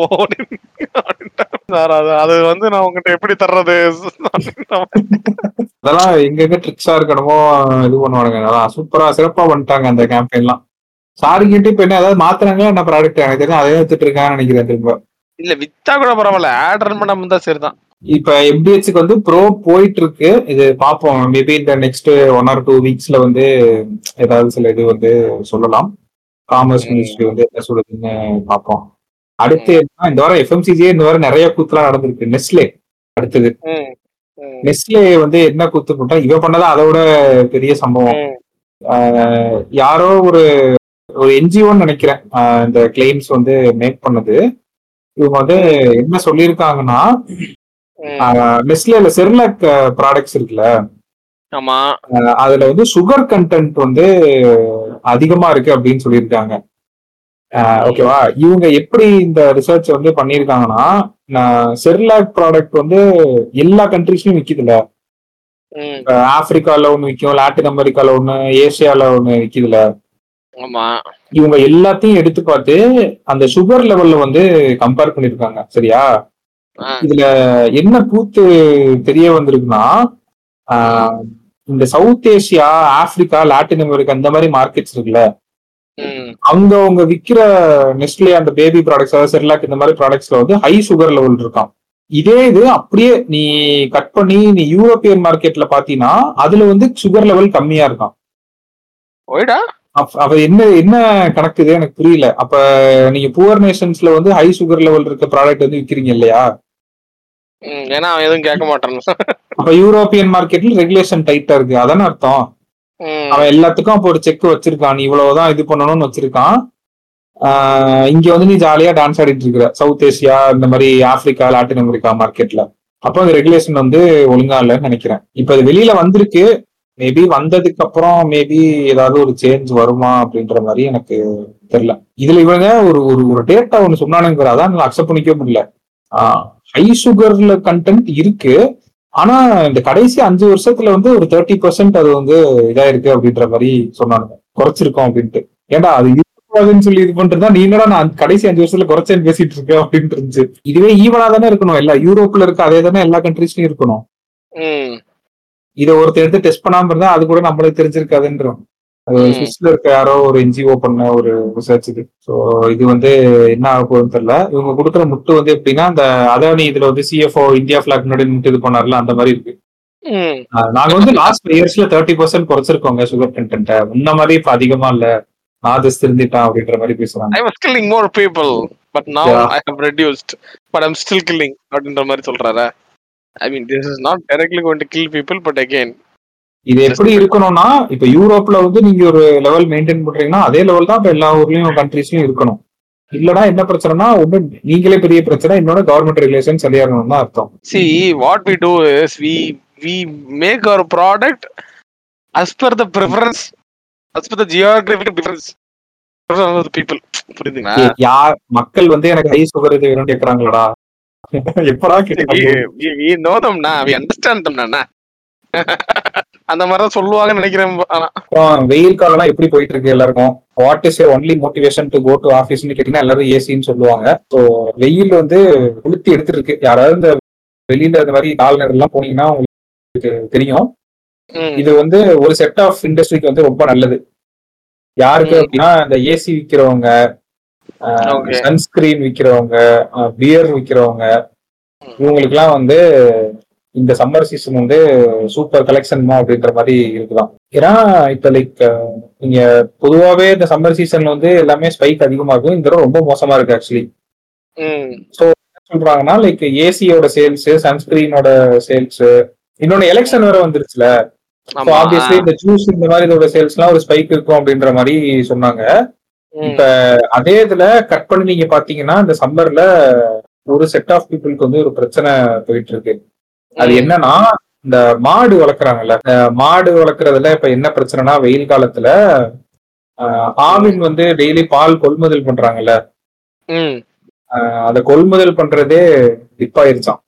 அது வந்து நான் உங்ககிட்ட எப்படி தர்றது? அதெல்லாம் எங்க ட்ரிக்ஸா இருக்கணுமோ இது பண்ணுவானுங்க. அதான் சூப்பரா சிறப்பா பண்ணிட்டாங்க அந்த கேம்பெயின்லாம். சாரி கேட்டு இப்ப என்ன ஏதாவது மாத்தினாங்களா என்ன ப்ராடக்ட் எனக்கு தெரியும் அதே எடுத்துட்டு இருக்கான்னு நினைக்கிறேன் திரும்ப. இல்ல வித்தா கூட பரவாயில்ல, ஆட் ரன் பண்ணாம இருந்தா சரிதான். இப்ப எம்டிஹெச்சுக்கு வந்து ப்ரோ போயிட்டு இருக்கு. இது பார்ப்போம், மேபி இந்த நெக்ஸ்ட் 1 or 2 வீக்ஸ்ல வந்து ஏதாவது சில இது வந்து சொல்லலாம். காமர்ஸ் மினிஸ்ட்ரி வந்து என்ன சொல்லுதுன்னு பார்ப்போம். அடுத்து என்ன, இந்த வாரம் எஃப்எம்சிஜியே இந்த வாரம் நிறைய கூத்துலாம் நடந்திருக்கு. நெஸ்லே அடுத்தது. நெஸ்லே வந்து என்ன கூத்து போட்டா இவ பண்ணதான் அதோட பெரிய சம்பவம். யாரோ ஒரு என்ஜிஓன்னு நினைக்கிறேன் இந்த கிளைம்ஸ் வந்து மேக் பண்ணது. இவங்க வந்து என்ன சொல்லியிருக்காங்கன்னா, நெஸ்லேல செர்லாக் ப்ராடக்ட்ஸ் இருக்குல்ல, அதுல வந்து சுகர் கண்டென்ட் வந்து அதிகமா இருக்கு அப்படின்னு சொல்லியிருக்காங்க. ஓகேவா? இவங்க எப்படி இந்த ரிசர்ச் வந்து பண்ணிருக்காங்கன்னா, செர்லாக் ப்ராடக்ட் வந்து எல்லா கண்ட்ரிஸ்லயும் விக்குதுல. ஆப்பிரிக்கால ஒண்ணு விற்கும், லாட்டின் அமெரிக்கால ஒண்ணு, ஏசியால ஒண்ணு விக்குதுல. இவங்க எல்லாத்தையும் எடுத்து பார்த்து அந்த சுகர் லெவல்ல வந்து கம்பேர் பண்ணிருக்காங்க. சரியா? இதுல என்ன கூத்து தெரிய வந்திருக்குன்னா, இந்த South Asia, Africa, Latin America இந்த மாதிரி மார்க்கெட்ஸ் இருக்குல்ல, அங்க அவங்க விக்கிற நெஸ்ட்லே அந்த பேபி ப்ராடக்ட்ஸ், அதாவது செர்லாக் இந்த மாதிரி ப்ராடக்ட்ஸ்ல வந்து ஹை சுகர் லெவல் இருக்கான். இதே இது அப்படியே நீ கட் பண்ணி நீ யூரோப்பியன் மார்க்கெட்ல பாத்தீங்கன்னா அதுல வந்து சுகர் லெவல் கம்மியா இருக்கான். அப்ப என்ன கணக்கு இது எனக்கு புரியல. அப்ப நீங்க புவர் நேஷன்ஸ்ல வந்து ஹை சுகர் லெவல் இருக்க ப்ராடக்ட் வந்து விக்கிறீங்க இல்லையா? ஏன்னா அவன் எதுவும் கேட்க மாட்டான். அப்ப யூரோப்பியன் மார்க்கெட்ல ரெகுலேஷன் டைட்டா இருக்கு, அதானே அர்த்தம். அவன் எல்லாத்துக்கும் அப்போ ஒரு செக் வச்சிருக்கான், நீ இவ்வளவுதான் இது பண்ணணும்னு வச்சிருக்கான். இங்க வந்து நீ ஜாலியா டான்ஸ் ஆடிட்டு இருக்கிற சவுத் ஏசியா இந்த மாதிரி ஆப்பிரிக்கா, லாட்டின் அமெரிக்கா மார்க்கெட்ல. அப்போ அந்த ரெகுலேஷன் வந்து ஒழுங்கா இல்லைன்னு நினைக்கிறேன். இப்ப அது வெளியில வந்திருக்கு. மேபி வந்ததுக்கு அப்புறம் மேபி ஏதாவது ஒரு சேஞ்ச் வருமா அப்படின்ற மாதிரி எனக்கு தெரியல. இதுல இவங்க ஒரு ஒரு டேட்டா ஒண்ணு சொன்னானுங்கிற, அதான் அக்செப்ட் பண்ணிக்கவே முடியல. ஹை சுகர்ல கண்டென்ட் இருக்கு, ஆனா இந்த கடைசி 5 வருஷத்துல வந்து ஒரு 30% அது வந்து இதாயிருக்கு அப்படின்ற மாதிரி சொன்னானுங்க, குறைச்சிருக்கோம் அப்படின்ட்டு. ஏன்டா அது இருக்காதுன்னு சொல்லி இது பண்றதா, நீ என்னடா நான் கடைசி 5 வருஷத்துல குறைச்சேன்னு பேசிட்டு இருக்கேன் அப்படின்ட்டு இருந்துச்சு. இதுவே ஈவனா தானே இருக்கணும், எல்லா யூரோப்ல இருக்க அதே தானே எல்லா கண்ட்ரீஸ்லயும் இருக்கணும். இதை ஒருத்தர் எடுத்து டெஸ்ட் பண்ணாம இருந்தா அது கூட நம்மளுக்கு தெரிஞ்சிருக்காதுன்றோம். சுவிஸ்ல இருக்க யாரோ ஒரு என்ஜிஓ பண்ண ஒரு ரிசர்ச் இது. ஸோ இது வந்து என்ன ஆக போகுதுன்னு தெரியல. இவங்க கொடுக்குற முட்டு வந்து எப்படின்னா, இந்த அதானி இதுல வந்து சிஎஃப்ஓ இந்தியா பிளாக் முன்னாடி முட்டு இது பண்ணார்ல, அந்த மாதிரி இருக்கு. நாங்க வந்து லாஸ்ட் இயர்ஸ்ல 30% குறைச்சிருக்கோங்க சுகர் கண்டென்ட், முன்ன மாதிரி இப்ப அதிகமா இல்ல, நான் ஜஸ்ட் திருந்திட்டான் அப்படின்ற மாதிரி பேசுறாங்க. I was killing more people but now I have reduced but I'm still killing அப்படின்ற மாதிரி சொல்றாரா? I mean this is not directly going to kill people, but again இது எப்படி இருக்கணும்னா, இப்ப யூரோப்ல வந்து நீங்க ஒரு லெவல் மெயின்டைன் பண்றீங்கன்னா அதே லெவல் தான் இப்ப எல்லா ஊர்லயும் கண்ட்ரீஸ்லயும் இருக்கணும். இல்லனா என்ன பிரச்சனைனா, ஒண்ணு நீங்களே பெரிய பிரச்சனை, இன்னொன்னு கவர்மெண்ட் ரெகுலேஷன் சரியா இருக்கணும் தான் அர்த்தம். See what we do is we make our product as per the preference, as per the geographic difference of the people. புரியுதுங்களா? யார் மக்கள் வந்து எனக்கு ஹை சுகர் இது வேணும்னு கேக்குறாங்களடா, எப்படா கேக்குறாங்க? we know them na, we understand them na. அந்த மாதிரிதான் சொல்லுவாங்கன்னு நினைக்கிறேன். ஆனா அப்புறம் வெயில் காலம்லாம் எப்படி போயிட்டு இருக்கு எல்லாருக்கும்? What is only motivation to go to ஆஃபீஸ்னு கேட்டீங்கன்னா எல்லாரும் ஏசின்னு சொல்லுவாங்க. ஸோ வெயில் வந்து கொளுத்தி எடுத்துட்டு இருக்கு. யாராவது இந்த வெளியில இந்த மாதிரி கால்நடை எல்லாம் போனீங்கன்னா உங்களுக்கு தெரியும். இது வந்து ஒரு செட் ஆஃப் இண்டஸ்ட்ரிக்கு வந்து ரொம்ப நல்லது. யாருக்கு அப்படின்னா இந்த ஏசி விற்கிறவங்க, சன்ஸ்கிரீன் விற்கிறவங்க, பியர் விற்கிறவங்க, இவங்களுக்குலாம் வந்து இந்த சம்மர் சீசன் வந்து சூப்பர் கலெக்ஷன் அப்படின்ற மாதிரி இருக்குதான். ஏன்னா இப்ப லைக் நீங்க பொதுவாவே இந்த சம்மர் சீசன்ல வந்து எல்லாமே ஸ்பைக் அதிகமா இருக்கும். இந்த தடவை ரொம்ப மோசமா இருக்கு ஆக்சுவலி. ஸோ என்ன சொல்றாங்கன்னா லைக் ஏசியோட சேல்ஸ், சன்ஸ்கிரீனோட சேல்ஸ், இன்னொன்னு எலெக்ஷன் வேற வந்துருச்சுல. ஸோ ஆப்வியஸ்லி இந்த ஜூஸ் இந்த மாதிரி இதோட சேல்ஸ்லாம் ஒரு ஸ்பைக் இருக்கும் அப்படின்ற மாதிரி சொன்னாங்க. இப்ப அதே இதுல கட் பண்ணி நீங்க பாத்தீங்கன்னா இந்த சம்மர்ல ஒரு செட் ஆஃப் பீப்புளுக்கு வந்து ஒரு பிரச்சனை போயிட்டு இருக்கு. அது என்னன்னா இந்த மாடு வளர்க்குறாங்கல்ல, மாடு வளர்க்கறதுல இப்ப என்ன பிரச்சனைனா வெயில் காலத்துல ஆவின் வந்து டெய்லி பால் கொள்முதல் பண்றாங்கல்ல, அத கொள்முதல் பண்றதே டிப் ஆயிருச்சான்.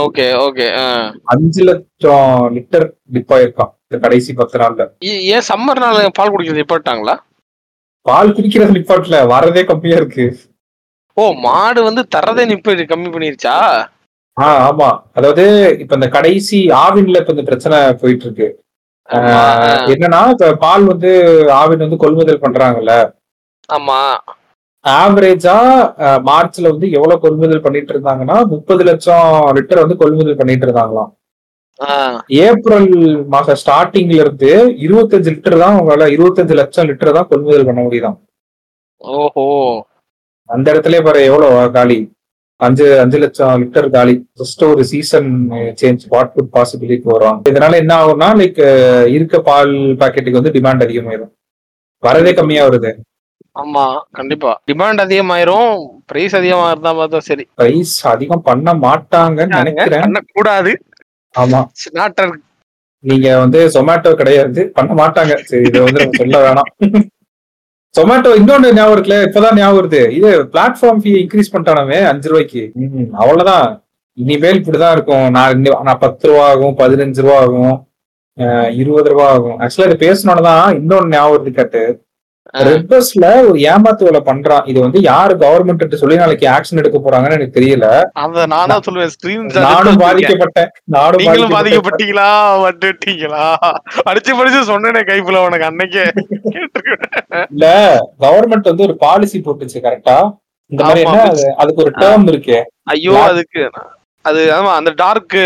5 லட்சம் லிட்டர் டிப் ஆயிருக்கான் இந்த கடைசி 10 நாள்ல. ஏன் சம்மர்னால பால் குடிக்கிறது நிப்பாட்டாங்களா? பால் குடிக்கிறது நிப்பாட்டல, வரதே கம்மியா இருக்கு. ஓ, மாடு வந்து தரதே கம்மி பண்ணிருச்சா? ஆமா, அதாவது இப்ப இந்த கடைசி ஆவின்ல இப்ப இந்த பிரச்சனை போயிட்டு இருக்கு. என்னன்னா இப்ப பால் வந்து ஆவின் வந்து கொள்முதல் பண்றாங்கல்ல. ஆமா, ஆவரேஜா மார்ச்ல வந்து எவ்வளவு கொள்முதல் பண்ணிட்டு இருந்தாங்கன்னா 30 லட்சம் லிட்டர் வந்து கொள்முதல் பண்ணிட்டு இருந்தாங்களாம். ஏப்ரல் மாசம் ஸ்டார்டிங்ல இருந்து 25 லிட்டர் தான் உங்களால 25 லட்சம் லிட்டர் தான் கொள்முதல் பண்ண முடியுதான். ஓஹோ, அந்த இடத்துல பாரு எவ்வளவு காலி, 5 லட்சம் லிட்டர் காலி. ஜஸ்ட் ஒரு season change what good possibility வரும். இதனால என்ன ஆகும்னா லைக் இருக்க பால் பாக்கெட்டுக்கு வந்து டிமாண்ட் அதிகமாயிரும், வரதே கம்மியா வருது. ஆமா, கண்டிப்பா டிமாண்ட் அதிகமாயிரும், பிரைஸ் அதிகமா இருந்தா பார்த்தா சரி. பிரைஸ் அதிகம் பண்ண மாட்டாங்கன்னு நினைக்கிறேன். பண்ணக்கூடாது. ஆமா, நீங்க வந்து ஜொமேட்டோ கிடையாது, பண்ண மாட்டாங்க. சரி, இதை வந்து நம்ம சொல்ல வேணாம். ஜொமேட்டோ இன்னொன்னு ஞாபகம் இருக்குல்ல, இப்பதான் ஞாபகம் வருது, இது பிளாட்ஃபார்ம் ஃபீ இன்க்ரீஸ் பண்ணிட்டானே 5 ரூபாய்க்கு. அவ்வளவுதான், இனிமேல் இப்படிதான் இருக்கும். நான் 10 ரூபா ஆகும், 15 ரூபா ஆகும், 20 ரூபா ஆகும். ஆக்சுவலா இது பேசணும்னதான் இன்னொன்னு ஞாபகம் வருது. கேட்டு ரெட் பஸ்ல ஒரு ஏமாத்து வேலை பண்றான். இது வந்து யாரு கவர்மெண்ட் சொல்லி நாளைக்கு ஆக்ஷன் எடுக்க போறாங்கன்னு எனக்கு தெரியல. நானும் பாதிக்கப்பட்டேன். நீங்களும் பாதிக்கப்பட்டீங்களா? வந்துட்டீங்களா? அடிச்சு படிச்சு சொன்னேனே கைப்புல உனக்கு அன்னைக்கே. இல்ல, கவர்மெண்ட் வந்து ஒரு பாலிசி போட்டுச்சு கரெக்டா, இந்த மாதிரி என்ன அதுக்கு ஒரு டேர்ம் இருக்கு. ஐயோ, அதுக்கு அது ஆமா, அந்த டார்க்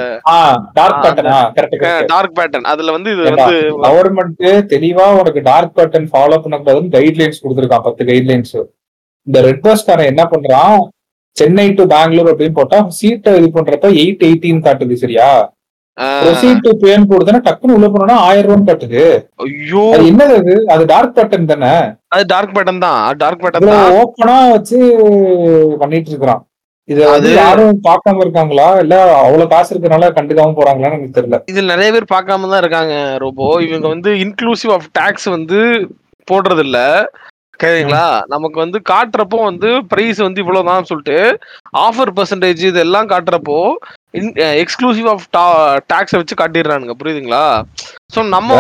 பேட்டர்ன் அதுல வந்து இது வந்து கவர்மெண்ட் தெளிவா உனக்கு டார்க் பேட்டர்ன் ஃபாலோ பண்ணக்கூடாதுன்னு கைட்லைன்ஸ் கொடுத்துருக்கான், 10 கைட்லைன்ஸ். இந்த ரெட் பஸ்காரன் என்ன பண்றான், சென்னை டு பெங்களூர் அப்படின்னு போட்டா சீட்டை இது பண்றப்ப 880 காட்டுது. சரியா, ப்ரொசீட் டு பேன் போடுதுன்னா டக்குன்னு உள்ள போனோம்னா 1000 ரூபான்னு காட்டுது. ஐயோ, அது என்னது? அது டார்க் பேட்டர்ன் தானே? அது டார்க் பேட்டர்ன் தான் ஓப்பனா வச்சு பண்ணிட்டு இருக்கான். இது வந்து யாரும் பார்க்காம இருக்காங்களா, இல்ல அவ்வளவு காசு இருக்கனால கண்டுக்காம போறாங்களான்னு எனக்கு தெரியல. இதுல நிறைய பேர் பார்க்காம தான் இருக்காங்க ரோபோ. இவங்க வந்து இன்க்ளூசிவ் ஆஃப் டாக்ஸ் வந்து போடுறது இல்ல, சரிங்களா? நமக்கு வந்து காட்டுறப்போ வந்து பிரைஸ் வந்து இவ்வளவுதான் சொல்லிட்டு ஆஃபர் பெர்சன்டேஜ் இதெல்லாம் காட்டுறப்போ எக்ஸ்க்ளூசிவ் ஆஃப் டாக்ஸ் வச்சு காட்டிடுறானுங்க, புரியுதுங்களா? சோ நம்ம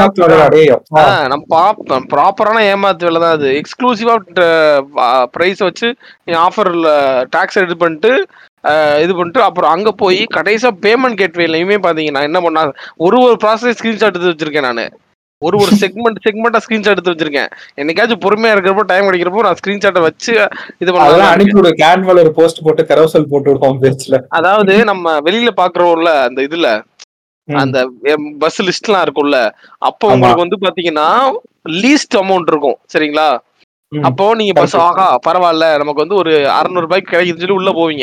ப்ராப்பரான ஏமாத்து வேலை தான் அது. எக்ஸ்க்ளூசிவா பிரைஸ் வச்சு ஆஃபர்ல டாக்ஸ் இது பண்ணிட்டு அப்புறம் அங்க போய் கடைசியா பேமெண்ட் கேட்வேலையுமே பாத்தீங்கன்னா என்ன பண்ணா, ஒரு ப்ராசஸ் ஸ்கிரீன்ஷாட் எடுத்து வச்சிருக்கேன் நானு. ஒரு செக்மெண்டா ஸ்கிரீன்ஷாட் எடுத்து வச்சிருக்கேன். என்னைக்காச்சும் பொறுமையா இருக்கிறப்போ டைம் கிடைக்கிறப்போ நான் ஸ்கிரீன்ஷாட்டை வச்சு இது பண்ணலாம். அனுப்பிவிடு, கேன்வால ஒரு போஸ்ட் போட்டு கரோசல் போட்டு விடுவோம் பேஜ்ல. அதாவது நம்ம வெளியில பாக்குறோம்ல அந்த இதுல அந்த பஸ் லிஸ்ட்லாம் இருக்கும்ல, அப்போ உங்களுக்கு வந்து பாத்தீங்கன்னா லீஸ்ட் அமௌண்ட் இருக்கும், சரிங்களா? அப்போ நீங்க பஸ் ஆகா பரவாயில்ல நமக்கு வந்து ஒரு 600 ரூபாய்க்கு கிடைக்குதுன்னு சொல்லி உள்ள போவீங்க.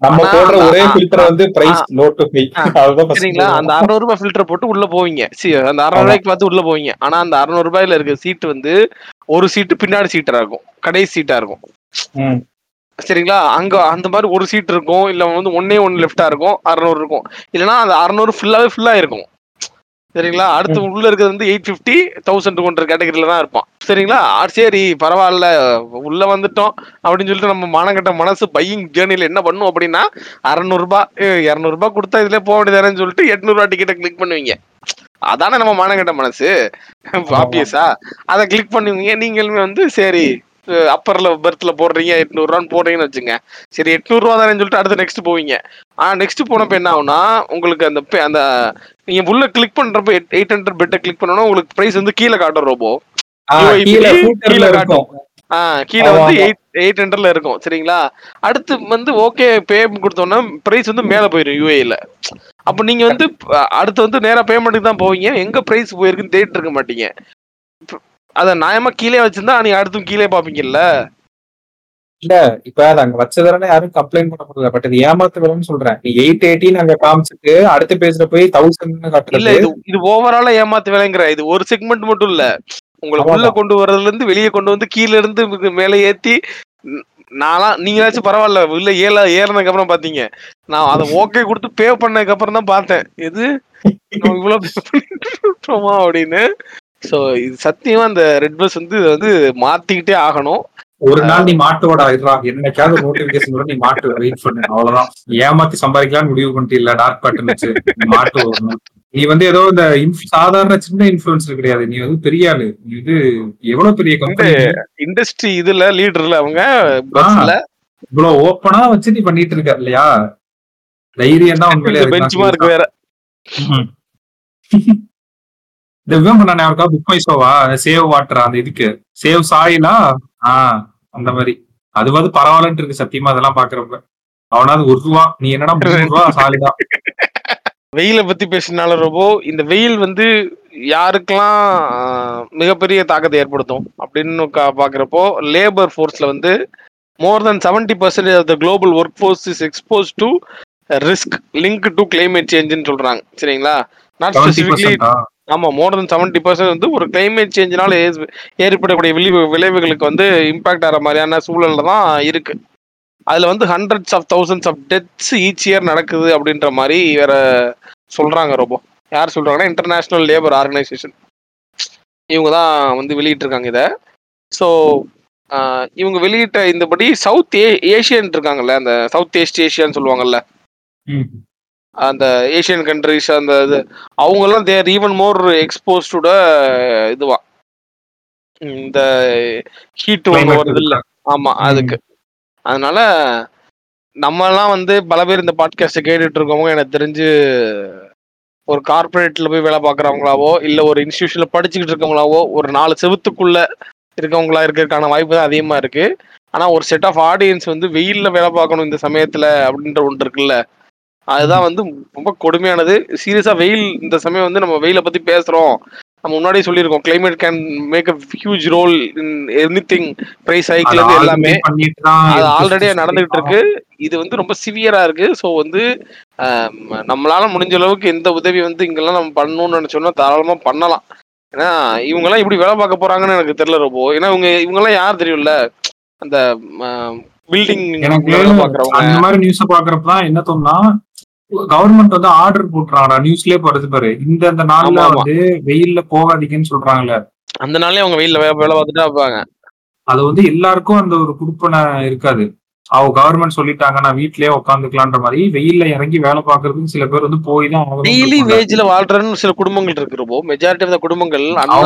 சரிங்களா, அந்த 600 ரூபாய் ஃபில்டர் போட்டு உள்ள போவீங்க. அந்த 600 ரூபாய்க்கு பார்த்து உள்ள போவீங்க. ஆனா அந்த 600 ரூபாயில இருக்க சீட் வந்து ஒரு சீட்டு பின்னாடி சீட்டா இருக்கும், கடைசி சீட்டா இருக்கும், சரிங்களா? அங்க அந்த மாதிரி ஒரு சீட் இருக்கும், இல்ல வந்து ஒன்னு லெஃப்டா இருக்கும், 600 இருக்கும். இல்லைன்னா அந்த 600 ஃபுல்லாவே ஃபுல்லா இருக்கும், சரிங்களா? அடுத்து உள்ள இருக்கிறது வந்து 850, 1200 கேட்டகரியில தான் இருப்பான், சரிங்களா? சரி பரவாயில்ல உள்ள வந்துட்டோம் அப்படின்னு சொல்லிட்டு நம்ம மானங்கட்ட மனசு பையிங் ஜேர்னில என்ன பண்ணும் அப்படின்னா 600 ரூபாய் 200 ரூபாய் கொடுத்தா இதுல போக வேண்டியதானு சொல்லிட்டு 800 ரூபாய் டிக்கெட்டை கிளிக் பண்ணுவீங்க. அதானே நம்ம மானங்கட்ட மனசு, ஆப்வியஸா. அதை கிளிக் பண்ணுவீங்க நீங்களுமே வந்து. சரி அப்பர்ல பெர்த்ல போடுறீங்க 800 போடுறீங்கன்னு வச்சுங்க. சரி 800 தானே சொல்லிட்டு அடுத்து நெக்ஸ்ட் போவீங்க. ஆனா நெக்ஸ்ட் போனப்ப என்ன ஆகும்னா, உங்களுக்கு அந்த அந்த நீங்க உள்ள கிளிக் பண்றப்ப 800 பெட்டை கிளிக் பண்ணோம்னா உங்களுக்கு பிரைஸ் வந்து கீழே காட்டும். ரோபோ யூஐபி கீழே காட்டும். கீழே வந்து 800 இருக்கும். சரிங்களா? அடுத்து வந்து ஓகே பே கொடுத்தோம்னா பிரைஸ் வந்து மேல போயிடும் யூஏல. அப்ப நீங்க வந்து அடுத்து வந்து நேரா பேமெண்ட்டுக்கு தான் போவீங்க. எங்க பிரைஸ் போயிருக்குன்னு தேடிட்டு இருக்க மாட்டீங்க. அத நியாயமா கீழே வச்சிருந்தா நீங்க அடுத்தும் கீழே பாப்பீங்கல்ல. இல்ல இப்ப அது அங்க வச்சதானே யாரும் கம்ப்ளைண்ட் பண்ண முடியல. பட் இது ஏமாத்து வேலைன்னு சொல்றேன். நீ 880 அங்க காமிச்சிட்டு அடுத்த பேஜ்ல போய் 1000 காட்டுறது. இல்ல இது ஓவராலா ஏமாத்து வேலைங்கிற. இது ஒரு செக்மெண்ட் மட்டும் இல்ல. உங்களை உள்ள கொண்டு வர்றதுல இருந்து வெளியே கொண்டு வந்து கீழே இருந்து மேல ஏத்தி. நீங்களாச்சும் பரவாயில்ல உள்ள ஏறினதுக்கு அப்புறம் பாத்தீங்க. நான் அதை ஓகே கொடுத்து பே பண்ணதுக்கு அப்புறம் தான் பார்த்தேன் எது இவ்வளவு பே பண்ணிட்டோமா அப்படின்னு. சோ இது சத்தியமா அந்த ரெட் பஸ் வந்து மாத்திக்கிட்டே ஆகணும். ஒரு நாள் நீ மாட்டுவோடா இருடா, என்னைக்காவது நோட்டிபிகேஷன் வரும், நீ மாட்டு, வெயிட் பண்ணு, அவ்வளவுதான். ஏமாத்தி சம்பாதிக்கலாம்னு முடிவு பண்ணிட்டு இல்ல டார்க் பேட்டர்ன் வச்சு நீ மாட்டு வரணும். நீ வந்து ஏதோ இந்த சாதாரண சின்ன இன்ஃபுளுன்சர் கிடையாது. நீ வந்து பெரிய ஆளு. நீ இது எவ்வளவு பெரிய கம்பெனி இண்டஸ்ட்ரி இதுல லீடர்ல அவங்க பஸ்ல இவ்வளவு ஓப்பனா வச்சு நீ பண்ணிட்டு இருக்க இல்லையா? தைரியம் தான் உண்மையிலே பெஞ்ச்மார்க் வேற. இந்த விவரம் பண்ண யாருக்கா புக் மை ஷோவா சேவ் வாட்டர் அந்த இதுக்கு சேவ் சாயிலா அந்த மாதிரி அது வந்து பரவாயில்லன்ட்டு இருக்கு சத்தியமா அதெல்லாம் பாக்குறப்ப. அவனாவது ₹1 நீ என்னன்னா ₹300 சாலிடா. வெயிலை பத்தி பேசினால ரொம்ப இந்த வெயில் வந்து யாருக்கெல்லாம் மிகப்பெரிய தாக்கத்தை ஏற்படுத்தும் அப்படின்னு பாக்குறப்போ லேபர் ஃபோர்ஸ்ல வந்து more than 70% of the global workforce is exposed to risk linked to climate change ன்னு சொல்றாங்க. சரிங்களா? Not specifically. ஆமா, more than 70% வந்து ஒரு கிளைமேட் சேஞ்சினால ஏற்படக்கூடிய விளைவுகளுக்கு வந்து இம்பாக்ட் ஆகிற மாதிரியான சூழல்ல தான் இருக்கு. அதுல வந்து hundreds of thousands of deaths each year நடக்குது அப்படின்ற மாதிரி வேற சொல்றாங்க. ரொம்ப யார் சொல்றாங்கன்னா இன்டர்நேஷனல் லேபர் ஆர்கனைசேஷன் இவங்க தான் வந்து வெளியிட்டு இருக்காங்க இதை. ஸோ இவங்க வெளியிட்ட இந்தபடி சவுத் ஏஷியன் இருக்காங்கல்ல, அந்த சவுத் ஈஸ்ட் ஏஷியான்னு சொல்லுவாங்கல்ல, அந்த ஏஷியன் கண்ட்ரிஸ் அந்த இது அவங்கெல்லாம் தேர் ஈவன் மோர் எக்ஸ்போஸ்ட இதுவா இந்த ஹீட் ஒன்று வருது இல்லை. ஆமா அதுக்கு. அதனால நம்மலாம் வந்து பல பேர் இந்த பாட்காஸ்ட்டை கேட்டுட்டு இருக்கவங்க எனக்கு தெரிஞ்சு ஒரு கார்பரேட்ல போய் வேலை பார்க்குறவங்களாவோ இல்லை ஒரு இன்ஸ்டியூஷன்ல படிச்சுக்கிட்டு இருக்கவங்களாவோ ஒரு 4 செவத்துக்குள்ள இருக்கவங்களா இருக்கிறதுக்கான வாய்ப்பு தான் அதிகமா இருக்கு. ஆனா ஒரு செட் ஆஃப் ஆடியன்ஸ் வந்து வெயில்ல வேலை பார்க்கணும் இந்த சமயத்துல அப்படின்ற ஒன்று இருக்குல்ல, அதுதான் வந்து ரொம்ப கொடுமையானது. சீரியஸா வெயில் இந்த சமயம் வந்து நம்ம வெயிலை பத்தி பேசுறோம். நம்ம முன்னாடியே சொல்லியிருக்கோம் climate can make a huge role in anything, price ஹைக்ல இருந்து எல்லாமே அது ஆல்ரெடியா நடந்துகிட்டு இருக்கு. இது வந்து ரொம்ப சிவியரா இருக்கு. ஸோ வந்து நம்மளால முடிஞ்ச அளவுக்கு எந்த உதவி வந்து இங்கெல்லாம் நம்ம பண்ணணும்னு நினைச்சோம்னா தாராளமா பண்ணலாம். ஏன்னா இவங்க எல்லாம் இப்படி வேலை பார்க்க போறாங்கன்னு எனக்கு தெரியல ரொம்ப. ஏன்னா இவங்க எல்லாம் யார் தெரியும்ல, அந்த பில்டிங் பாக்குறவங்க. அந்த மாதிரி நியூஸ் பாக்குறப்பதான் என்ன தோணுனா, கவர்மெண்ட் வந்து ஆர்டர் போட்டுறாங்க. நியூஸ்லயே போறது பாரு, இந்த நாள்ல வந்து வெயில்ல போகாதீங்கன்னு சொல்றாங்கல்ல, அந்த நாள்லயே அவங்க வெயில்ல வேலை பார்த்துட்டா இருப்பாங்க. அது வந்து எல்லாருக்கும் அந்த ஒரு குடுப்பனை இருக்காது. அவங்க கவர்மெண்ட் சொல்லிட்டாங்க நான் வீட்லயே உட்காந்துக்கலான்ற மாதிரி வெயில்ல இறங்கி வேலை பார்க்கறதுக்கு சில பேர் வந்து போய் தான் டெய்லி வேஜ்ல வாழ்றன்னு சில குடும்பங்கள் இருக்கு. ரொம்ப மெஜாரிட்டி ஆஃப் த குடும்பங்கள்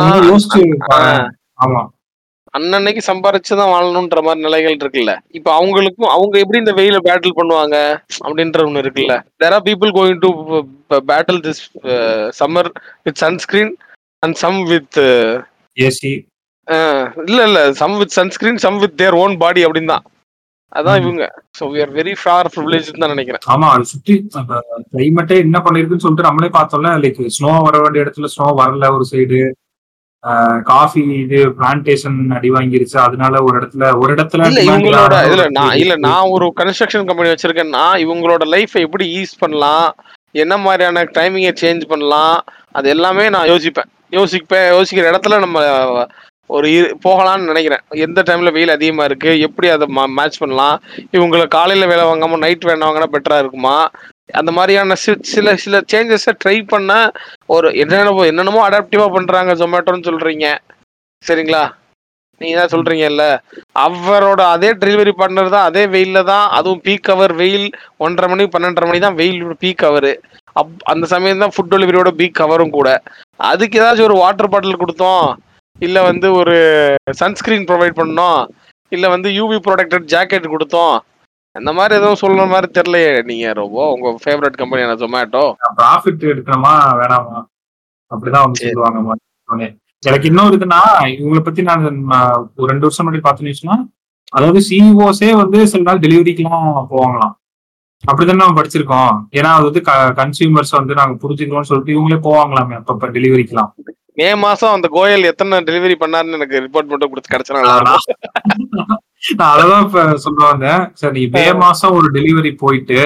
ஆமா அன்னன்னைக்கு சம்பாரிச்சுதான் வாழணும்ன்ற மாதிரி நிலைகள் இருக்குல்ல. இப்ப அவங்களுக்கும் அவங்க எப்படி இந்த வெயில பேட்டில் பண்ணுவாங்க அப்படின்ற ஒண்ணு இருக்குல்ல. There are people going to battle this summer with sunscreen and some with AC. இல்ல some with sunscreen some with their own body அப்படின்னு தான். அதான் இவங்க. So we are very far privileged தான் நினைக்கிறேன். ஆமா, அது சுத்தி கிளைமேட்டே என்ன பண்ணிருக்குன்னு சொல்லிட்டு நம்மளே பார்த்தோம்ல. லைக் ஸ்னோ வர வேண்டிய இடத்துல ஸ்னோ வரல ஒரு சைடு, காஃபி இது பிளான்டேஷன் அடி வாங்கிருச்சு. அதனால ஒரு இடத்துல இல்ல இவங்களோட நான் ஒரு கன்ஸ்ட்ரக்ஷன் கம்பெனி வச்சிருக்கேன்னா இவங்களோட லைஃப் எப்படி ஈஸ் பண்ணலாம், என்ன மாதிரியான டைமிங்கை சேஞ்ச் பண்ணலாம், அது எல்லாமே நான் யோசிக்கிற இடத்துல நம்ம ஒரு போகலான்னு நினைக்கிறேன். எந்த டைம்ல வெயில் அதிகமா இருக்கு, எப்படி அதை மேட்ச் பண்ணலாம், இவங்களை காலையில வேலை வாங்காம நைட் வேலை வாங்கினா பெட்டரா இருக்குமா, அந்த மாதிரியான சில சேஞ்சஸை ட்ரை பண்ண ஒரு என்னென்னமோ அடாப்டிவா பண்றாங்க ஜொமேட்டோன்னு சொல்றீங்க. சரிங்களா? நீங்க தான் சொல்றீங்கல்ல, அவரோட அதே டெலிவரி பார்ட்னர் தான் அதே வெயில்ல தான், அதுவும் பீக் அவர் வெயில் 1:30 மணி 12:30 மணி தான் வெயில் பீக் அவரு. அந்த சமயம் தான் ஃபுட் டெலிவரியோட பிக் கவரும் கூட. அதுக்கு ஏதாச்சும் ஒரு வாட்டர் பாட்டில் கொடுத்தோம், இல்ல வந்து ஒரு சன்ஸ்கிரீன் ப்ரொவைட் பண்ணோம், இல்ல வந்து யூவி ப்ரொடெக்டட் ஜாக்கெட் கொடுத்தோம், அந்த மாதிரி எதுவும் சொல்ற மாதிரி தெரியலையே. நீங்க ரொம்ப உங்க ஃபேவரட் கம்பெனியான ஜொமேட்டோ ப்ராஃபிட் எடுக்கணுமா வேணாமா அப்படிதான் வந்து சரி. சொல்லுவாங்க. எனக்கு இன்னொரு இதுன்னா, இவங்களை பத்தி நான் ஒரு 2 வருஷம் முன்னாடி பார்த்தேன்னு, அதாவது சிஇஓஸே வந்து சில நாள் டெலிவரிக்கெல்லாம் போவாங்களாம். அப்படித்தானே நம்ம படிச்சிருக்கோம். ஏன்னா அது வந்து கன்சியூமர்ஸ் வந்து நாங்க புரிஞ்சுக்கிறோம்னு சொல்லிட்டு இவங்களே போவாங்களாமே அப்பப்ப டெலிவரிக்கெல்லாம். மே மாசம் அந்த கோயல் எத்தனை டெலிவரி பண்ணாருன்னு எனக்கு ரிப்போர்ட் மட்டும் கொடுத்து கிடைச்சா நல்லா இருக்கும். நான் அததான் இப்ப சொல்ல வந்தேன். சரி, மே மாசம் ஒரு டெலிவரி போயிட்டு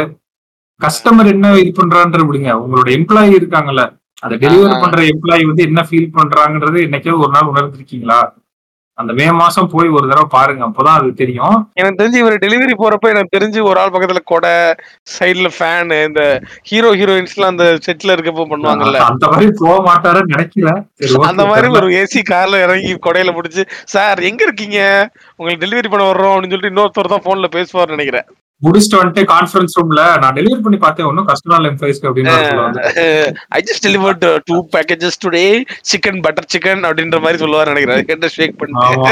கஸ்டமர் என்ன இது பண்றான்ற விடுங்க, உங்களோட எம்ப்ளாயி இருக்காங்கல்ல, அதை டெலிவரி பண்ற எம்ப்ளாயி வந்து என்ன ஃபீல் பண்றாங்கன்றது என்னைக்கோ ஒரு நாள் உணர்ந்திருக்கீங்களா? அந்த மே மாசம் போய் ஒரு தடவை பாருங்க, அப்பதான் அது தெரியும். எனக்கு தெரிஞ்சு இவர் டெலிவரி போறப்ப எனக்கு தெரிஞ்சு ஒரு ஆள் பக்கத்துல கொடை, சைடுல ஃபேன், இந்த ஹீரோயின்ஸ் எல்லாம் அந்த செட்ல இருக்கப்போ பண்ணுவாங்கல்ல, அந்த மாதிரி போக மாட்டாருன்னு நினைக்கிறேன். அந்த மாதிரி ஒரு ஏசி கார்ல இறங்கி கொடையில பிடிச்சு, சார் எங்க இருக்கீங்க, உங்களுக்கு டெலிவரி பண்ண வர்றோம் அப்படின்னு சொல்லிட்டு இன்னொருத்தர் தான் போன்ல பேசுவார்னு நினைக்கிறேன். முடிச்சுட்டு வந்துட்டு கான்ஃபரன்ஸ் ரூம்ல நான் டெலிவரி பண்ணி பார்த்தேன், ஒன்னும் கஸ்டமர் எம்ப்ளாயிஸ்க்கு அப்படின்னு I just delivered 2 packages today, chicken butter chicken அப்படின்ற மாதிரி சொல்லுவார் நினைக்கிறேன். ஹெட் ஷேக் பண்ணிட்டு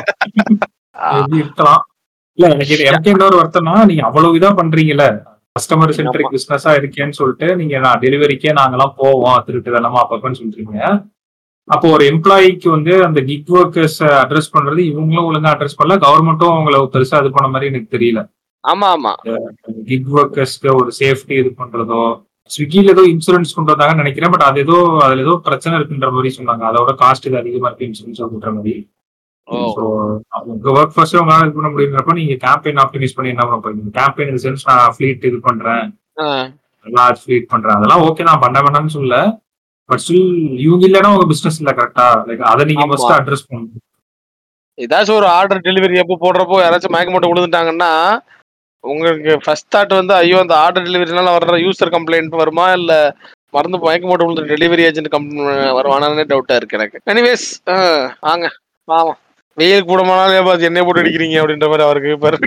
எப்படி இருக்கலாம். இல்ல எனக்கு இன்னொரு வருத்தம்னா, நீங்க அவ்வளவு இதா பண்றீங்கல்ல, கஸ்டமர் சென்ட்ரிக் பிசினஸா இருக்கேன்னு சொல்லிட்டு நீங்க நான் டெலிவரிக்கே நாங்கெல்லாம் போவோம் திருட்டு வேணாமா அப்பப்பன்னு சொல்றீங்க. அப்போ ஒரு எம்ப்ளாயிக்கு வந்து அந்த கிக் ஒர்க்கர்ஸ் அட்ரஸ் பண்றது இவங்களும் ஒழுங்கா அட்ரஸ் பண்ணல, கவர்மெண்ட்டும் அவங்களை பெருசா இது பண்ண மாதிரி எனக்கு தெரியல. ஆமா ஆமா, கிக் ஒர்க்கர்ஸ்க்கு ஒரு சேஃப்டி இது பண்றதோ, ஸ்விக்கில ஏதோ இன்சூரன்ஸ் கொண்டு வந்தாங்கன்னு நினைக்கிறேன். பட் அது ஏதோ அதுல ஏதோ பிரச்சனை இருக்குன்ற மாதிரி சொன்னாங்க, அதோட காஸ்ட் இது அதிகமா இருக்கு இன்சூரன்ஸ் கொடுக்குற மாதிரி. ஸோ உங்க ஒர்க் ஃபர்ஸ்ட் உங்களால இது பண்ண முடியுங்கிறப்ப நீங்க கேம்பெயின் ஆப்டிமைஸ் பண்ணி என்ன பண்ண போறீங்க? கேம்பெயின் இந்த சென்ஸ் நான் ஃபிளீட் இது பண்றேன், லார்ஜ் ஃபிளீட் பண்றேன், அதெல்லாம் ஓகே நான் பண்ண வேணாம்னு சொல்ல. பட் ஸ்டில் இவங்க இல்லைன்னா உங்க பிசினஸ் இல்ல கரெக்டா, லைக் அதை நீங்க ஃபர்ஸ்ட் அட்ரஸ் பண்ணணும். ஏதாச்சும் ஒரு ஆர்டர் டெலிவரி எப்போ போடுறப்போ யாராச்சும் மயக்க மட்டும் விழுந்துட்டாங்கன்னா உங்களுக்கு ஃபர்ஸ்ட் தாட் வந்து ஐயோ அந்த ஆர்டர் டெலிவரினால வர்ற யூசர் கம்ப்ளைண்ட் வருமா இல்ல மறந்து மயக்க மட்டும் விழுந்து டெலிவரி ஏஜென்ட் வருவானே டவுட்டா இருக்கு எனக்கு. எனிவேஸ் வாங்க வாமா, வெயில் கூட போனாலும் என்னை போட்டு அடிக்கிறீங்க அப்படின்ற மாதிரி அவருக்கு பாரு.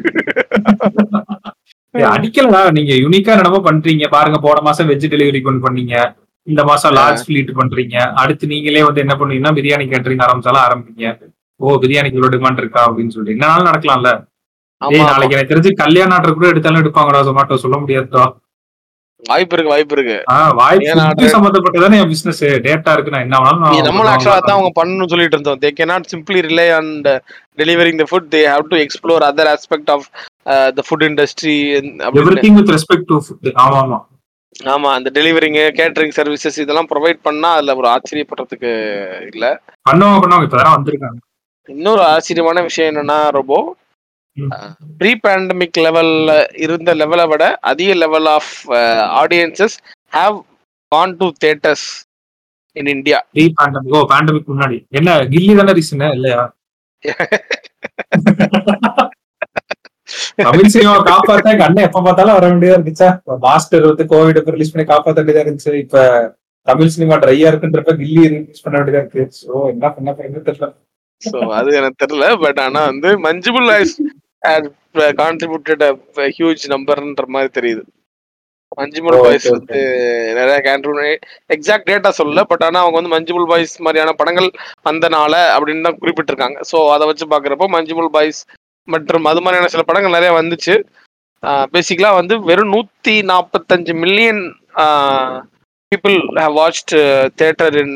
அடிக்கலடா, நீங்க யூனிக்கா என்னமோ பண்றீங்க பாருங்க. போன மாசம் வெஜ் டெலிவரி கொண்டு பண்ணீங்க, இந்த மாசம் லார்ஜ் ஃபிளீட் பண்றீங்க, அடுத்து நீங்களே வந்து என்ன பண்ணீங்கன்னா பிரியாணி கேட்டரிங் ஆரம்பிச்சாலும் ஆரம்பிப்பீங்க. ஓ பிரியாணிக்கு இவ்வளவு டிமாண்ட் இருக்கா அப்படின்னு சொல்லிட்டு என்னனாலும் நடக்கலாம்ல. நாளைக்கு எனக்கு தெரிஞ்சு கல்யாண ஆர்டர் கூட எடுத்தாலும் எடுப்பாங்கடா ஜொமேட்டோ, சொல்ல முடியாதுடா. வாய்ப்பு இருக்கு. வாய்ப்பு சம்பந்தப்பட்டதானே என் பிசினஸ், டேட்டா இருக்கு, நான் என்ன வேணாலும் நம்ம ஆக்சுவலா தான் அவங்க பண்ணணும்னு சொல்லிட்டு இருந்தோம். they cannot simply rely on delivering the food, they have to explore other aspect of the food industry, everything with respect to food. ஆமா ஆமா, அந்த டெலிவரிங் கேட்டரிங் சர்வீசஸ் இதெல்லாம் ப்ரொவைட் பண்ணா அதுல ஒரு ஆச்சரியப்படுறதுக்கு இல்ல, பண்ணுவாங்க இப்பதான் வந்திருக்காங்க. இன்னொரு ஆச்சரியமான விஷயம் என்னன்னா, ரொம்ப ப்ரீ பேண்டமிக் லெவல்ல இருந்த லெவலை விட அதிக level of audiences have gone to theatres in India. Pre pandemic, ஓ பேண்டமிக் முன்னாடி என்ன கில்லி தானே ரீசன் இல்லையா? தமிழ் சினிமா காப்பாத்த கண்ணை எப்ப பார்த்தாலும் வர வேண்டியதா இருந்துச்சா? மாஸ்டர் வந்து கோவிட் ரிலீஸ் பண்ணி காப்பாற்ற வேண்டியதா இருந்துச்சு. இப்ப தமிழ் சினிமா ட்ரையா இருக்குன்றப்ப கில்லி ரிலீஸ் பண்ண வேண்டியதா இருக்கு. சோ என்ன பண்ண போறீங்கன்னு தெரியல. சோ அது எனக்கு தெரியல. பட் ஆனா வந்து Manjummel boys contributed a huge நம்பர்ன்ற மாதிரி தெரியுது. மஞ்சுபுல் பாய்ஸ் வந்து நிறைய கான்ட்ரிபியூட், எக்ஸாக்ட் டேட்டா சொல்லல, பட் ஆனா அவங்க வந்து மஞ்சுபுல் பாய்ஸ் மாதிரியான படங்கள் வந்தனால அப்படின்னு தான் குறிப்பிட்டிருக்காங்க. ஸோ அதை வச்சு பாக்குறப்போ மஞ்சுபுல் பாய்ஸ் மற்றும் அது மாதிரியான சில படங்கள் நிறைய வந்துச்சு. பேசிக்கலா வந்து வெறும் 145 million people have watched theatre in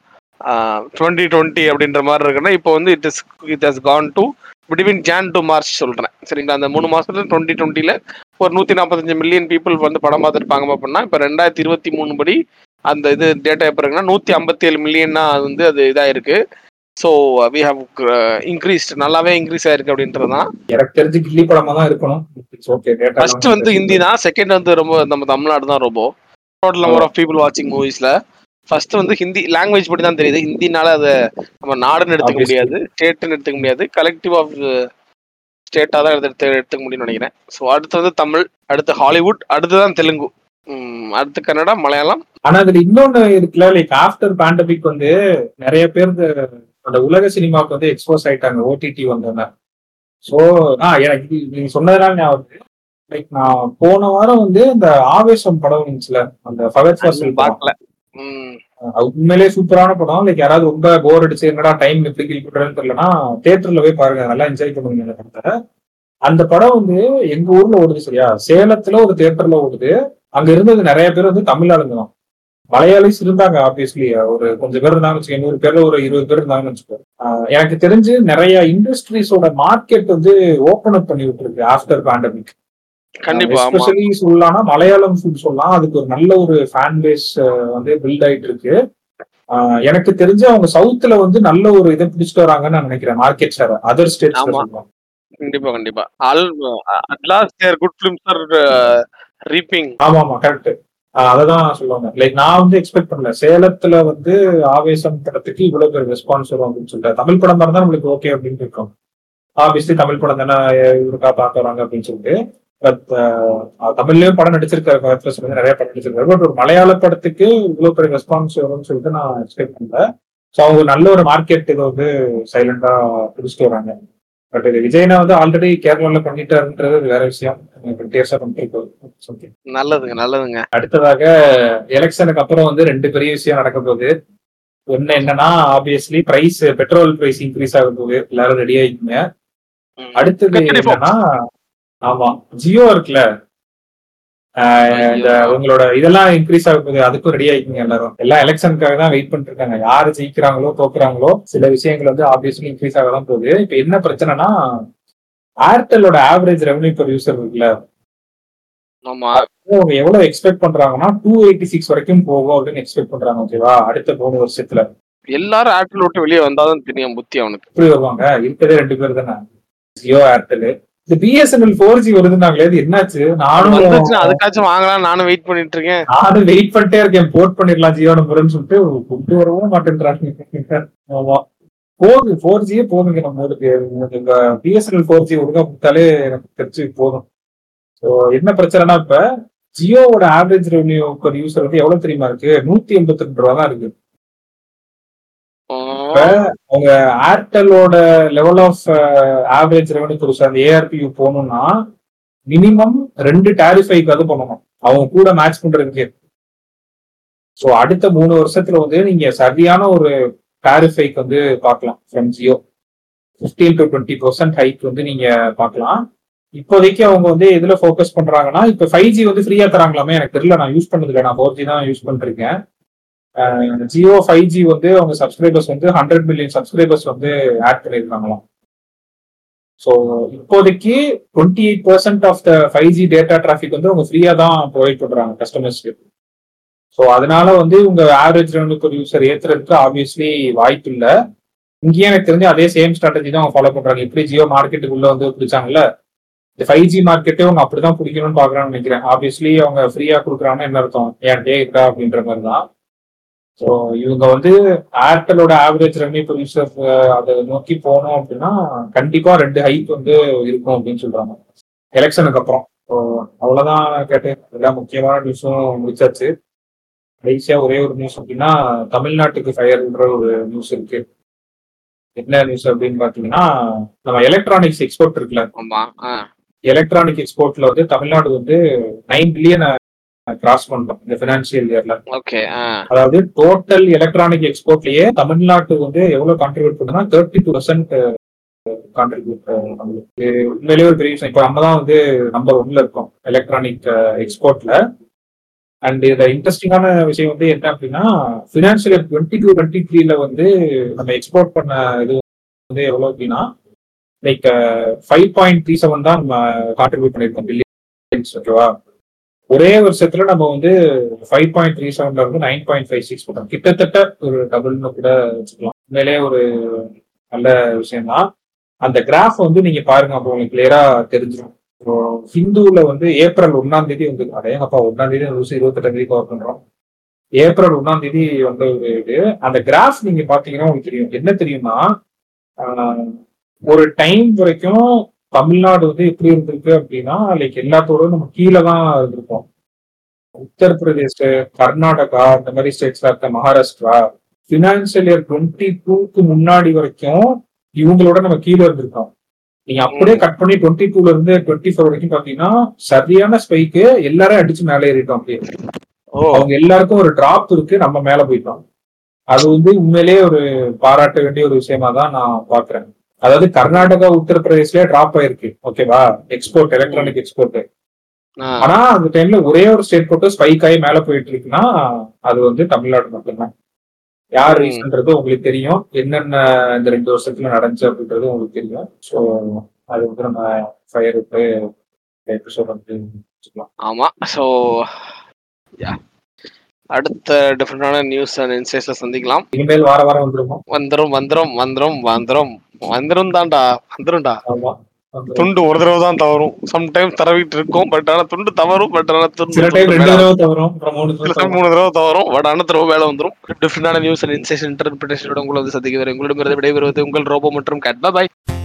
2020 அப்படின்ற மாதிரி இருக்குன்னா, இப்போ வந்து it has gone to between Jan to March சொல்றேன் சரிங்களா. அந்த 3 மாசத்துல 2020ல ஒரு 145 மில்லியன் பீப்புள் வந்து படம் பார்த்துருப்பாங்க அப்படின்னா, இப்போ 2023 படி அந்த இது டேட்டா எப்போ இருக்குன்னா 157 மில்லியன்னா வந்து அது இதாயிருக்கு. ஸோ வி ஹவ் இன்க்ரீஸ்ட், நல்லாவே இன்க்ரீஸ் ஆயிருக்கு அப்படின்றதுதான் எனக்கு தெரிஞ்சு கில்லி படமா தான் இருக்கணும். ஃபர்ஸ்ட் வந்து ஹிந்தி தான், செகண்ட் வந்து ரொம்ப நம்ம தமிழ்நாடு தான். ரொம்ப டோட்டல் நம்பர் ஆஃப் பீப்புள் வாட்சிங் மூவிஸ்ல ஃபர்ஸ்ட் வந்து ஹிந்தி லாங்குவேஜ் படி தான் தெரியுது. ஹிந்தினால அதை நம்ம நாடுன்னு எடுத்துக்க முடியாது, ஸ்டேட்னு எடுத்துக்க முடியாது, கலெக்டிவ் ஆஃப் ஸ்டேட்டா தான் எடுத்துக்க முடியும்னு நினைக்கிறேன். ஸோ அடுத்து வந்து தமிழ், அடுத்து ஹாலிவுட், அடுத்துதான் தெலுங்கு, அடுத்து கன்னடா, மலையாளம். ஆனா அதுல இன்னொன்னு இருக்குல்ல, லைக் ஆஃப்டர் பேண்டமிக் வந்து நிறைய பேர் அந்த உலக சினிமாவுக்கு வந்து எக்ஸ்போஸ் ஆயிட்டாங்க ஓடிடி வந்தோன்னா. ஸோ எனக்கு நீங்க சொன்னதுனால ஞாபகம் லைக் நான் போன வாரம் வந்து இந்த ஆவேசம் படம் இருந்துச்சுல, அந்த ஃபகத் ஃபாசில் படம். பார்க்கல. அது உண்மையிலேயே சூப்பரான படம். லைக் யாராவது ரொம்ப போர் அடிச்சு என்னடா டைம் எப்படி கில் பண்றதுன்னு தெரியலன்னா தேட்டர்ல போய் பாருங்க, நல்லா என்ஜாய் பண்ணுவீங்க அந்த படத்தை. அந்த படம் வந்து எங்க ஊர்ல ஓடுது சரியா, சேலத்துல ஒரு தியேட்டர்ல ஓடுது. அங்க இருந்தது நிறைய பேர் வந்து தமிழ் ஆளுங்க தான். மலையாளிஸ் இருந்தாங்க ஆப்வியஸ்லி, ஒரு கொஞ்சம் பேர் இருந்தாங்கன்னு வச்சுக்கோங்க, 100 பேர்ல ஒரு 20 பேர் இருந்தாங்கன்னு வச்சுக்கோ. எனக்கு தெரிஞ்சு நிறைய இண்டஸ்ட்ரீஸோட மார்க்கெட் வந்து ஓபன் அப் பண்ணி விட்டுருக்கு ஆஃப்டர் பேண்டமிக். கண்டிப்பா. ஆமா. எஸ்பெஷலி சொல்லலாம்னா மலையாளம் ஃபுட் சொல்லலாம், அதுக்கு ஒரு நல்ல ஒரு ஃபேன் பேஸ் வந்து பில்ட் ஆயிட்டு இருக்கு. எனக்கு தெரிஞ்சு அவங்க சவுத்துல வந்து நல்ல ஒரு இதை பிடிச்சிட்டு வராங்கன்னு நான் நினைக்கிறேன், மார்க்கெட் ஷேர் அதர் ஸ்டேட்ஸ்ல ஆமா. சொல்லுவாங்க. கண்டிப்பா கண்டிப்பா. At last their good films are reaping. ஆமா ஆமா கரெக்ட். அததான் சொல்லுவாங்க. லைக் நான் வந்து எக்ஸ்பெக்ட் பண்ணல சேலத்துல வந்து ஆவேசம் படத்துக்கு இவ்வளவு பேர் ரெஸ்பான்ஸ் வரும் அப்படின்னு சொல்லிட்டு. தமிழ் படம் தான் நம்மளுக்கு ஓகே அப்படின்னு இருக்கும், ஆப்வியஸ்லி தமிழ் படம் தானே இவருக்கா பார்க்க வராங்க அப்படின்னு சொல்லிட்டு. பட் தமிழ்லயும் படம் நடிச்சிருக்காரு, நிறைய படம் நடிச்சிருக்காரு. பட் ஒரு மலையாள படத்துக்கு இவ்வளவு பெரிய ரெஸ்பான்ஸ் வரும்னு சொல்லிட்டு நான் எக்ஸ்பெக்ட் பண்ணல. ஸோ அவங்க நல்ல ஒரு மார்க்கெட் இதை வந்து சைலண்டா பிடிச்சிட்டு வராங்க. பட் இது விஜய்னா வந்து ஆல்ரெடி கேரளால பண்ணிட்டாருன்றது வேற விஷயம். நல்லதுங்க நல்லதுங்க. அடுத்ததாக எலெக்ஷனுக்கு அப்புறம் வந்து 2 பெரிய விஷயம் நடக்க போகுது. ஒண்ணு என்னன்னா obviously price, petrol price increase ஆக போகுது, எல்லாரும் ரெடி ஆயிக்குங்க. அடுத்தது என்னன்னா, ஆமா ஜியோ இருக்குல்ல, உங்களோட இதெல்லாம் இன்க்ரீஸ் ஆக போகுது, அதுக்கும் ரெடி ஆயிக்குங்க எல்லாரும். எல்லாம் எலெக்ஷனுக்காக தான் வெயிட் பண்ணிட்டு இருக்காங்க. யாரு ஜெயிக்கிறாங்களோ தோக்குறாங்களோ சில விஷயங்கள் வந்து ஆப்வியஸ்லி இன்க்ரீஸ் ஆக தான் போகுது. இப்ப என்ன பிரச்சனைனா, ஏர்டெல்லோட ஆவரேஜ் ரெவன்யூ பெர் யூசர் இருக்குல்ல, அவங்க எவ்வளவு எக்ஸ்பெக்ட் பண்றாங்கன்னா 286 வரைக்கும் போகும் அப்படின்னு எக்ஸ்பெக்ட் பண்றாங்க. ஓகேவா, அடுத்த 3 வருஷத்துல எல்லாரும் ஏர்டெல் விட்டு வெளியே வந்தாதான் தெரியும் புத்தி அவனுக்கு. எப்படி வருவாங்க, இருக்கதே 2 பேர் தானே, ஜியோ ஏர்டெல். இந்த பிஎஸ்என்எல் 4G வருதுன்னாங்களே, அது என்னாச்சு? நானும் அதுக்காச்சும் வாங்கலாம், நானும் வெயிட் பண்ணிட்டு இருக்கேன். நானும் வெயிட் பண்ணிட்டே இருக்கேன், போர்ட் பண்ணிடலாம் ஜியோ நம்பர்னு சொல்லிட்டு கொண்டு வரவும் மாட்டேன்றாங்க. ஆமா போகுது, 4G போதுங்க நம்ம ஊருக்கு. பிஎஸ்என்எல் 4G ஒழுங்கா கொடுத்தாலே எனக்கு தெரிஞ்சு போதும். ஸோ என்ன பிரச்சனைனா, இப்ப ஜியோவோட ஆவரேஜ் ரெவன்யூ பர் யூசர் வந்து எவ்வளவு தெரியுமா இருக்கு? 182 ரூபா தான் இருக்கு. இப்ப அவங்க ஏர்டெல்லோட லெவல் ஆஃப் ஆவரேஜ் ரெவன்யூ பெருசா அந்த ஏஆர்பியூ போகணும்னா மினிமம் 2 டாரிஃபைக்கு அது பண்ணணும் அவங்க கூட மேட்ச் பண்றதுக்கு. ஸோ அடுத்த 3 வருஷத்துல வந்து நீங்க சரியான ஒரு டாரிஃபைக்கு வந்து பார்க்கலாம் ஃப்ரம் ஜியோ. 15 to 20% ஹைக் வந்து நீங்க பார்க்கலாம். இப்போதைக்கு அவங்க வந்து எதுல ஃபோக்கஸ் பண்றாங்கன்னா, இப்ப 5G வந்து ஃப்ரீயா தராங்களாமே, எனக்கு தெரியல, நான் யூஸ் பண்ணது இல்லை, நான் 4G தான் யூஸ் பண்ணிருக்கேன். ஜியோ 5G வந்து அவங்க சப்ஸ்கிரைபர்ஸ் வந்து 100 மில்லியன் சப்ஸ்கிரைபர்ஸ் வந்து ஆட் பண்ணியிருக்காங்களாம். ஸோ இப்போதைக்கு 28% of the 5G data traffic வந்து அவங்க ஃப்ரீயா தான் ப்ரொவைட் பண்றாங்க கஸ்டமர்ஸ்க்கு. ஸோ அதனால வந்து உங்க ஆவரேஜ் ரெவன்யூ பெர் யூசர் ஏத்துறதுக்கு ஆப்வியஸ்லி வாய்ப்பு இல்லை. இங்கேயே எனக்கு தெரிஞ்சு அதே சேம் ஸ்ட்ராட்டஜி தான் அவங்க ஃபாலோ பண்றாங்க. எப்படி ஜியோ மார்க்கெட்டுக்குள்ள வந்து பிடிச்சாங்கல்ல, இந்த 5G மார்க்கெட்டே அவங்க அப்படிதான் பிடிக்கணும்னு பாக்குறான்னு நினைக்கிறேன். ஆப்வியஸ்லி அவங்க ஃப்ரீயா கொடுக்குறாங்கன்னா என்ன அர்த்தம், ஏன்டே இருக்கா அப்படின்ற மாதிரி தான். ஸோ இவங்க வந்து ஏர்டெலோட ஆவரேஜ் ரெவன்யூ பெர் யூசர் அதை நோக்கி போனோம் அப்படின்னா கண்டிப்பா 2 ஹைக் வந்து இருக்கும் அப்படின்னு சொல்றாங்க எலெக்ஷனுக்கு அப்புறம். ஸோ அவ்வளவுதான் கேட்டேன், எல்லா முக்கியமான நியூஸும் முடிச்சாச்சு. கடைசியா ஒரே ஒரு நியூஸ் அப்படின்னா, தமிழ்நாட்டுக்கு ஃபயர்ன்ற ஒரு நியூஸ் இருக்கு. என்ன நியூஸ் அப்படின்னு பாத்தீங்கன்னா, நம்ம எலக்ட்ரானிக்ஸ் எக்ஸ்போர்ட் இருக்குல்ல, எலக்ட்ரானிக் எக்ஸ்போர்ட்ல வந்து தமிழ்நாடு வந்து 9 பில்லியன் கிராஸ் பண்றோம் இந்த பினான்சியல் இயர்ல. அதாவது டோட்டல் எலக்ட்ரானிக் எக்ஸ்போர்ட்லயே தமிழ்நாட்டு வந்து எவ்வளவு கான்ட்ரிபியூட் பண்ணுன்னா 32% கான்ட்ரிபியூட் நம்மளுக்கு. உண்மையிலேயே ஒரு பெரிய விஷயம். இப்போ நம்ம தான் வந்து நம்பர் 1ல இருக்கோம் எலக்ட்ரானிக் எக்ஸ்போர்ட்ல. அண்ட் இதுல இன்ட்ரெஸ்டிங்கான விஷயம் வந்து என்ன அப்படின்னா, பினான்சியல் இயர் 22-23 வந்து நம்ம எக்ஸ்போர்ட் பண்ண இது வந்து எவ்வளவு அப்படின்னா லைக் 5.37 தான் நம்ம கான்ட்ரிபியூட் பண்ணிருக்கோம் பில்லியன்ஸ். ஓகேவா, ஒரே வருஷத்துல நம்ம வந்து 5.37 இருந்து 9.56 போட்டோம். கிட்டத்தட்ட ஒரு டபுள்னு கூட வச்சுக்கலாம். உண்மையிலே ஒரு நல்ல விஷயம் தான். அந்த கிராஃப் வந்து நீங்க பாருங்க, அப்போ உங்களுக்கு கிளியரா தெரிஞ்சிடும். ஹிந்துல வந்து ஏப்ரல் 1ஆம் தேதி வந்து, அடையப்பா 1ஆம் தேதி 28ஆம் தேதி கவர் பண்றோம். ஏப்ரல் 1ஆம் தேதி வந்து ஒரு இது, அந்த கிராஃப் நீங்க பாத்தீங்கன்னா உங்களுக்கு தெரியும். என்ன தெரியுமா, ஒரு டைம் வரைக்கும் தமிழ்நாடு வந்து எப்படி இருந்திருக்கு அப்படின்னா லைக் எல்லாத்தோட நம்ம கீழே தான் இருந்திருக்கோம். உத்தரப்பிரதேஷ், கர்நாடகா இந்த மாதிரி ஸ்டேட்ஸ்ல இருக்க, மகாராஷ்டிரா பினான்சியல் இயர் 22க்கு முன்னாடி வரைக்கும் இவங்களோட நம்ம கீழே இருந்திருக்கோம். நீங்க அப்படியே கட் பண்ணி 22ல இருந்து 24 வரைக்கும் பாத்தீங்கன்னா சரியான ஸ்பைக்கு, எல்லாரும் அடிச்சு மேலே ஏறிட்டோம். அப்படியே அவங்க எல்லாருக்கும் ஒரு டிராப் இருக்கு, நம்ம மேல போயிட்டோம். அது வந்து உண்மையிலேயே ஒரு பாராட்ட வேண்டிய ஒரு விஷயமா தான் நான் பாக்குறேன். அதாவது கர்நாடகா உத்தரப்பிரதேஷ்லயே டிராப் ஆயிருக்கு, ஓகேவா, எக்ஸ்போர்ட், எலக்ட்ரானிக் எக்ஸ்போர்ட். ஆனா அந்த டைம்ல ஒரே ஒரு ஸ்டேட் போட்டு ஸ்பைக் ஆகி மேல போயிட்டு இருக்குன்னா அது வந்து தமிழ்நாடு மட்டும்தான். யார் ரீசன்றது உங்களுக்கு தெரியும், என்னென்ன இந்த 2 வருஷத்துல நடந்துச்சு அப்படின்றது உங்களுக்கு தெரியும். ஸோ அது வந்து நம்ம ஃபயர் விட்டு எபிசோட் வந்து வச்சுக்கலாம். ஆமா. ஸோ அடுத்த டிஃபரெண்டான நியூஸ் அண்ட் இன்சைட்ஸ்ல சந்திக்கலாம். இனிமேல் வார வாரம் வந்துருமா? வந்துரும் தான்டா, வந்துரும்டா. ஆமா, துண்டு ஒரு தடவை தான் தவறும், சம்டைம் தரவிட்டு இருக்கும், பட் ஆனா துண்டு தவறும், பட் ஆனா சில டைம் 2 தடவை தவறும், 3 தடவை தவறும், பட் ஆனா தடவை மேல வந்துரும். டிஃபரெண்டான நியூஸ் அண்ட் இன்சைட்ஸ் இன்டர்பிரேஷனோட உங்களை வந்து சந்திக்க வரை உங்களிடமிருந்து விடைபெறுவது உங்கள் ரோபோ மற்றும் கேட். பை.